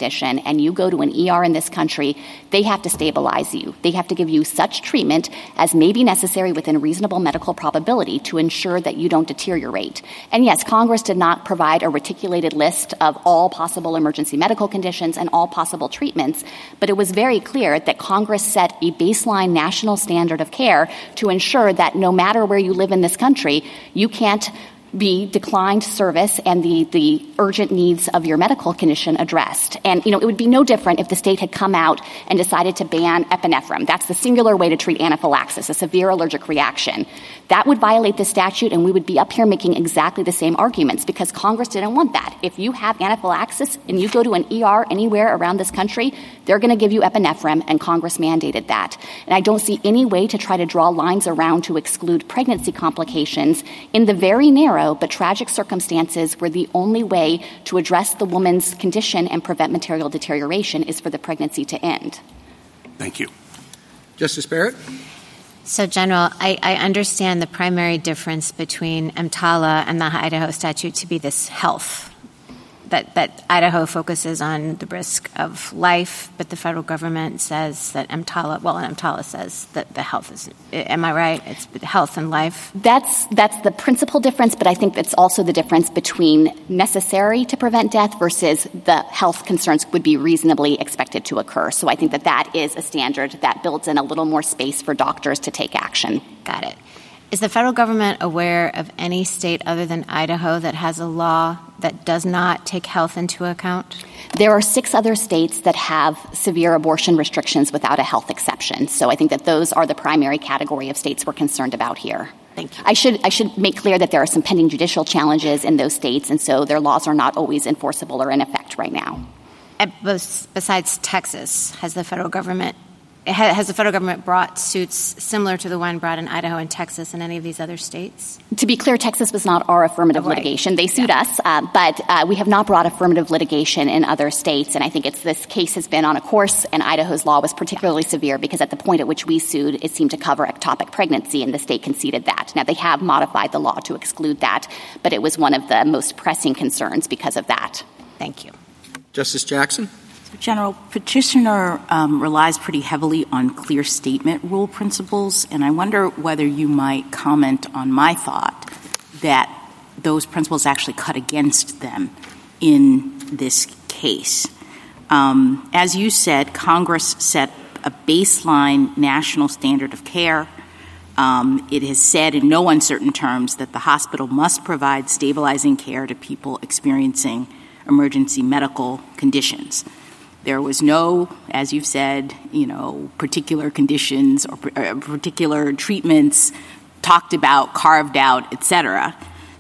[SPEAKER 11] and you go to an E R in this country, they have to stabilize you. They have to give you such treatment as may be necessary within reasonable medical probability to ensure that you don't deteriorate. And yes, Congress did not provide a reticulated list of all possible emergency medical conditions and all possible treatments, but it was very clear that Congress set a baseline national standard of care to ensure that no matter where you live in this country, you can't be declined service and the, the urgent needs of your medical condition addressed. And, you know, it would be no different if the state had come out and decided to ban epinephrine. That's the singular way to treat anaphylaxis, a severe allergic reaction. That would violate the statute, and we would be up here making exactly the same arguments because Congress didn't want that. If you have anaphylaxis and you go to an E R anywhere around this country, they're going to give you epinephrine, and Congress mandated that. And I don't see any way to try to draw lines around to exclude pregnancy complications in the very narrow but tragic circumstances where the only way to address the woman's condition and prevent material deterioration is for the pregnancy to end.
[SPEAKER 10] Thank you.
[SPEAKER 1] Justice Barrett?
[SPEAKER 7] So, General, I, I understand the primary difference between EMTALA and the Idaho statute to be this health. That, that Idaho focuses on the risk of life, but the federal government says that EMTALA, well, EMTALA says that the health is, am I right? It's health and life.
[SPEAKER 11] That's, that's the principal difference, but I think it's also the difference between necessary to prevent death versus the health concerns would be reasonably expected to occur. So I think that that is a standard that builds in a little more space for doctors to take action.
[SPEAKER 7] Got it. Is the federal government aware of any state other than Idaho that has a law that does not take health into account?
[SPEAKER 11] There are six other states that have severe abortion restrictions without a health exception. So I think that those are the primary category of states we're concerned about here.
[SPEAKER 7] Thank you.
[SPEAKER 11] I should I should make clear that there are some pending judicial challenges in those states, and so their laws are not always enforceable or in effect right now.
[SPEAKER 7] Besides Texas, has the federal government Has the federal government brought suits similar to the one brought in Idaho and Texas and any of these other states?
[SPEAKER 11] To be clear, Texas was not our affirmative
[SPEAKER 7] oh, right.
[SPEAKER 11] litigation. They sued
[SPEAKER 7] yeah.
[SPEAKER 11] us, uh, but uh, we have not brought affirmative litigation in other states. And I think it's this case has been on a course, and Idaho's law was particularly severe because at the point at which we sued, it seemed to cover ectopic pregnancy, and the state conceded that. Now, they have modified the law to exclude that, but it was one of the most pressing concerns because of that.
[SPEAKER 7] Thank you.
[SPEAKER 1] Justice Jackson?
[SPEAKER 4] General, petitioner um, relies pretty heavily on clear statement rule principles, and I wonder whether you might comment on my thought that those principles actually cut against them in this case. Um, as you said, Congress set a baseline national standard of care. Um, it has said in no uncertain terms that the hospital must provide stabilizing care to people experiencing emergency medical conditions. There was no, as you've said, you know, particular conditions or uh, particular treatments talked about, carved out, et cetera.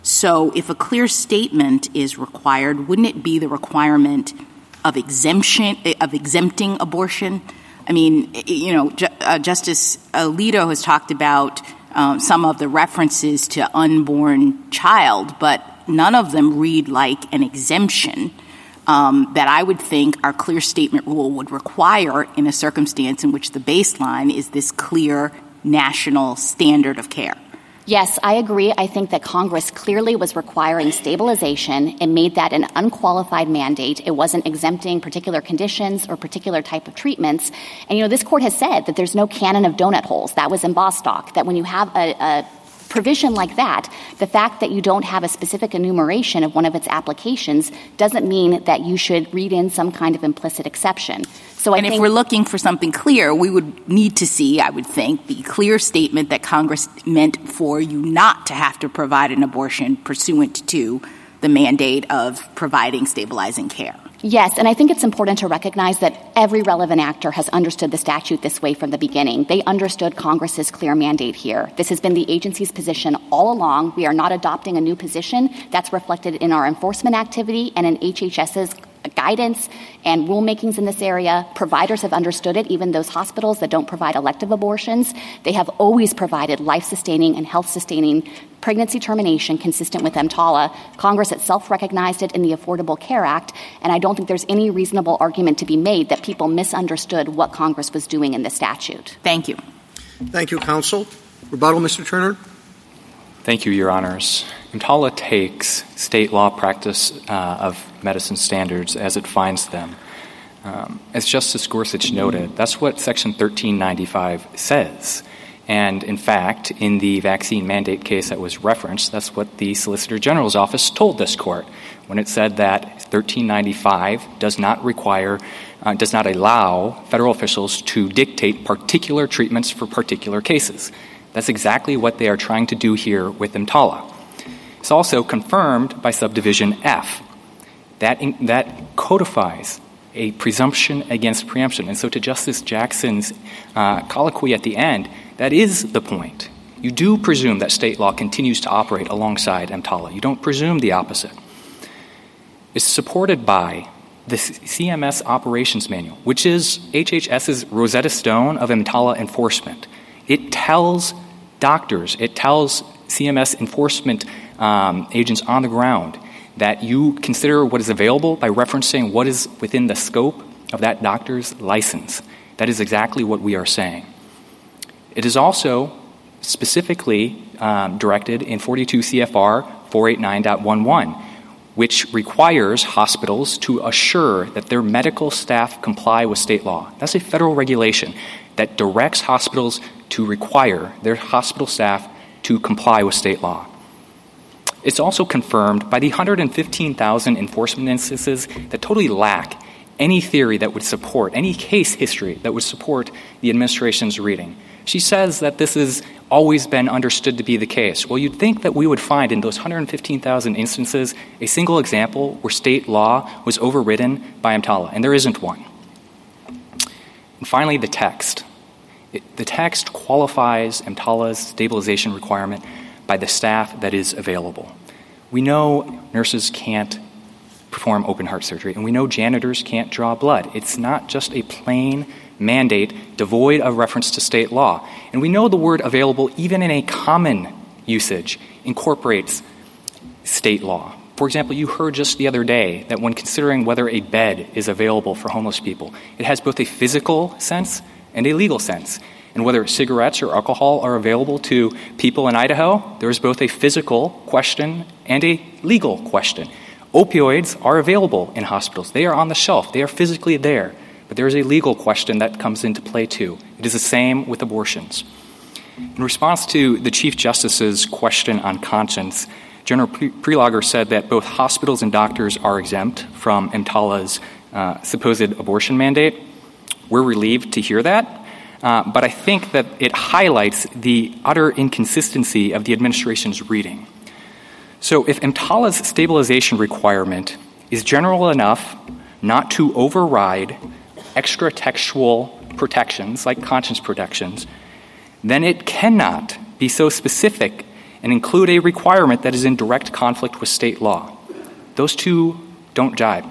[SPEAKER 4] So if a clear statement is required, wouldn't it be the requirement of exemption, of exempting abortion? I mean, you know, Ju- uh, Justice Alito has talked about um, some of the references to unborn child, but none of them read like an exemption. Um, that I would think our clear statement rule would require in a circumstance in which the baseline is this clear national standard of care.
[SPEAKER 11] Yes, I agree. I think that Congress clearly was requiring stabilization and made that an unqualified mandate. It wasn't exempting particular conditions or particular type of treatments. And, you know, this court has said that there's no canon of donut holes. That was in Bostock, that when you have a, a provision like that, the fact that you don't have a specific enumeration of one of its applications doesn't mean that you should read in some kind of implicit exception. So I
[SPEAKER 4] and
[SPEAKER 11] think
[SPEAKER 4] if we're looking for something clear, we would need to see, I would think, the clear statement that Congress meant for you not to have to provide an abortion pursuant to the mandate of providing stabilizing care.
[SPEAKER 11] Yes, and I think it's important to recognize that every relevant actor has understood the statute this way from the beginning. They understood Congress's clear mandate here. This has been the agency's position all along. We are not adopting a new position. That's reflected in our enforcement activity and in H H S's guidance and rulemakings in this area. Providers have understood it, even those hospitals that don't provide elective abortions. They have always provided life-sustaining and health-sustaining pregnancy termination consistent with EMTALA. Congress itself recognized it in the Affordable Care Act, and I don't think there's any reasonable argument to be made that people misunderstood what Congress was doing in the statute.
[SPEAKER 4] Thank you.
[SPEAKER 1] Thank you, counsel. Rebuttal, Mister Turner?
[SPEAKER 2] Thank you, Your Honors. EMTALA takes state law practice uh, of medicine standards as it finds them. Um, as Justice Gorsuch noted, that's what Section thirteen ninety-five says. And in fact, in the vaccine mandate case that was referenced, that's what the Solicitor General's office told this court when it said that thirteen ninety-five does not require, uh, does not allow federal officials to dictate particular treatments for particular cases. That's exactly what they are trying to do here with EMTALA. It's also confirmed by subdivision F. That, in, that codifies a presumption against preemption. And so to Justice Jackson's uh, colloquy at the end, that is the point. You do presume that state law continues to operate alongside EMTALA. You don't presume the opposite. It's supported by the C M S Operations Manual, which is H H S's Rosetta Stone of EMTALA enforcement. It tells doctors, it tells C M S enforcement um, agents on the ground that you consider what is available by referencing what is within the scope of that doctor's license. That is exactly what we are saying. It is also specifically um, directed in forty-two C F R four eighty-nine point eleven, which requires hospitals to assure that their medical staff comply with state law. That's a federal regulation that directs hospitals to require their hospital staff to comply with state law. It's also confirmed by the one hundred fifteen thousand enforcement instances that totally lack any theory that would support, any case history that would support the administration's reading. She says that this has always been understood to be the case. Well, you'd think that we would find in those one hundred fifteen thousand instances a single example where state law was overridden by EMTALA, and there isn't one. And finally, the text. It, the text qualifies EMTALA's stabilization requirement by the staff that is available. We know nurses can't perform open-heart surgery, and we know janitors can't draw blood. It's not just a plain mandate devoid of reference to state law. And we know the word available, even in a common usage, incorporates state law. For example, you heard just the other day that when considering whether a bed is available for homeless people, it has both a physical sense and a legal sense. And whether cigarettes or alcohol are available to people in Idaho, there is both a physical question and a legal question. Opioids are available in hospitals. They are on the shelf. They are physically there. But there is a legal question that comes into play, too. It is the same with abortions. In response to the Chief Justice's question on conscience, General Prelogar said that both hospitals and doctors are exempt from EMTALA's uh, supposed abortion mandate. We're relieved to hear that. Uh, but I think that it highlights the utter inconsistency of the administration's reading. So if EMTALA's stabilization requirement is general enough not to override extra-textual protections like conscience protections, then it cannot be so specific and include a requirement that is in direct conflict with state law. Those two don't jibe.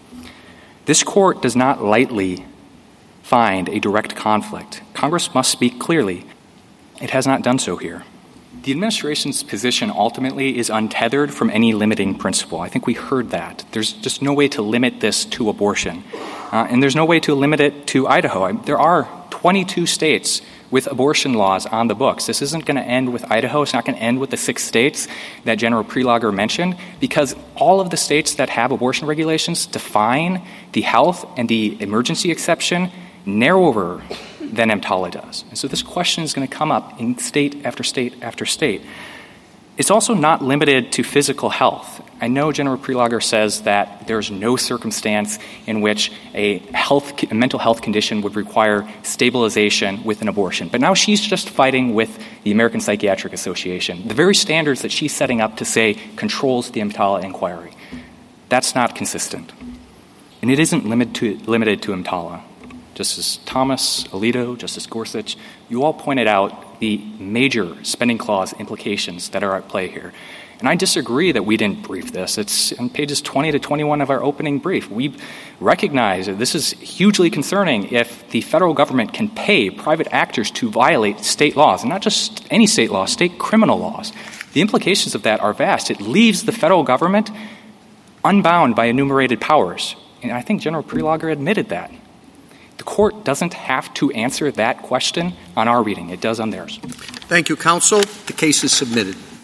[SPEAKER 2] This court does not lightly find a direct conflict. Congress must speak clearly. It has not done so here. The administration's position ultimately is untethered from any limiting principle. I think we heard that. There's just no way to limit this to abortion. Uh, and there's no way to limit it to Idaho. I, there are twenty-two states with abortion laws on the books. This isn't going to end with Idaho. It's not going to end with the six states that General Prelogar mentioned, because all of the states that have abortion regulations define the health and the emergency exception narrower than EMTALA does. And so this question is going to come up in state after state after state. It's also not limited to physical health. I know General Prelogar says that there's no circumstance in which a health, a mental health condition would require stabilization with an abortion. But now she's just fighting with the American Psychiatric Association, the very standards that she's setting up to say controls the EMTALA inquiry. That's not consistent. And it isn't limit to, limited to EMTALA. Justice Thomas, Alito, Justice Gorsuch, you all pointed out the major spending clause implications that are at play here. And I disagree that we didn't brief this. It's on pages twenty to twenty-one of our opening brief. We recognize that this is hugely concerning if the federal government can pay private actors to violate state laws, and not just any state laws, state criminal laws. The implications of that are vast. It leaves the federal government unbound by enumerated powers. And I think General Prelogar admitted that. The court doesn't have to answer that question on our reading. It does on theirs.
[SPEAKER 1] Thank you, counsel. The case is submitted.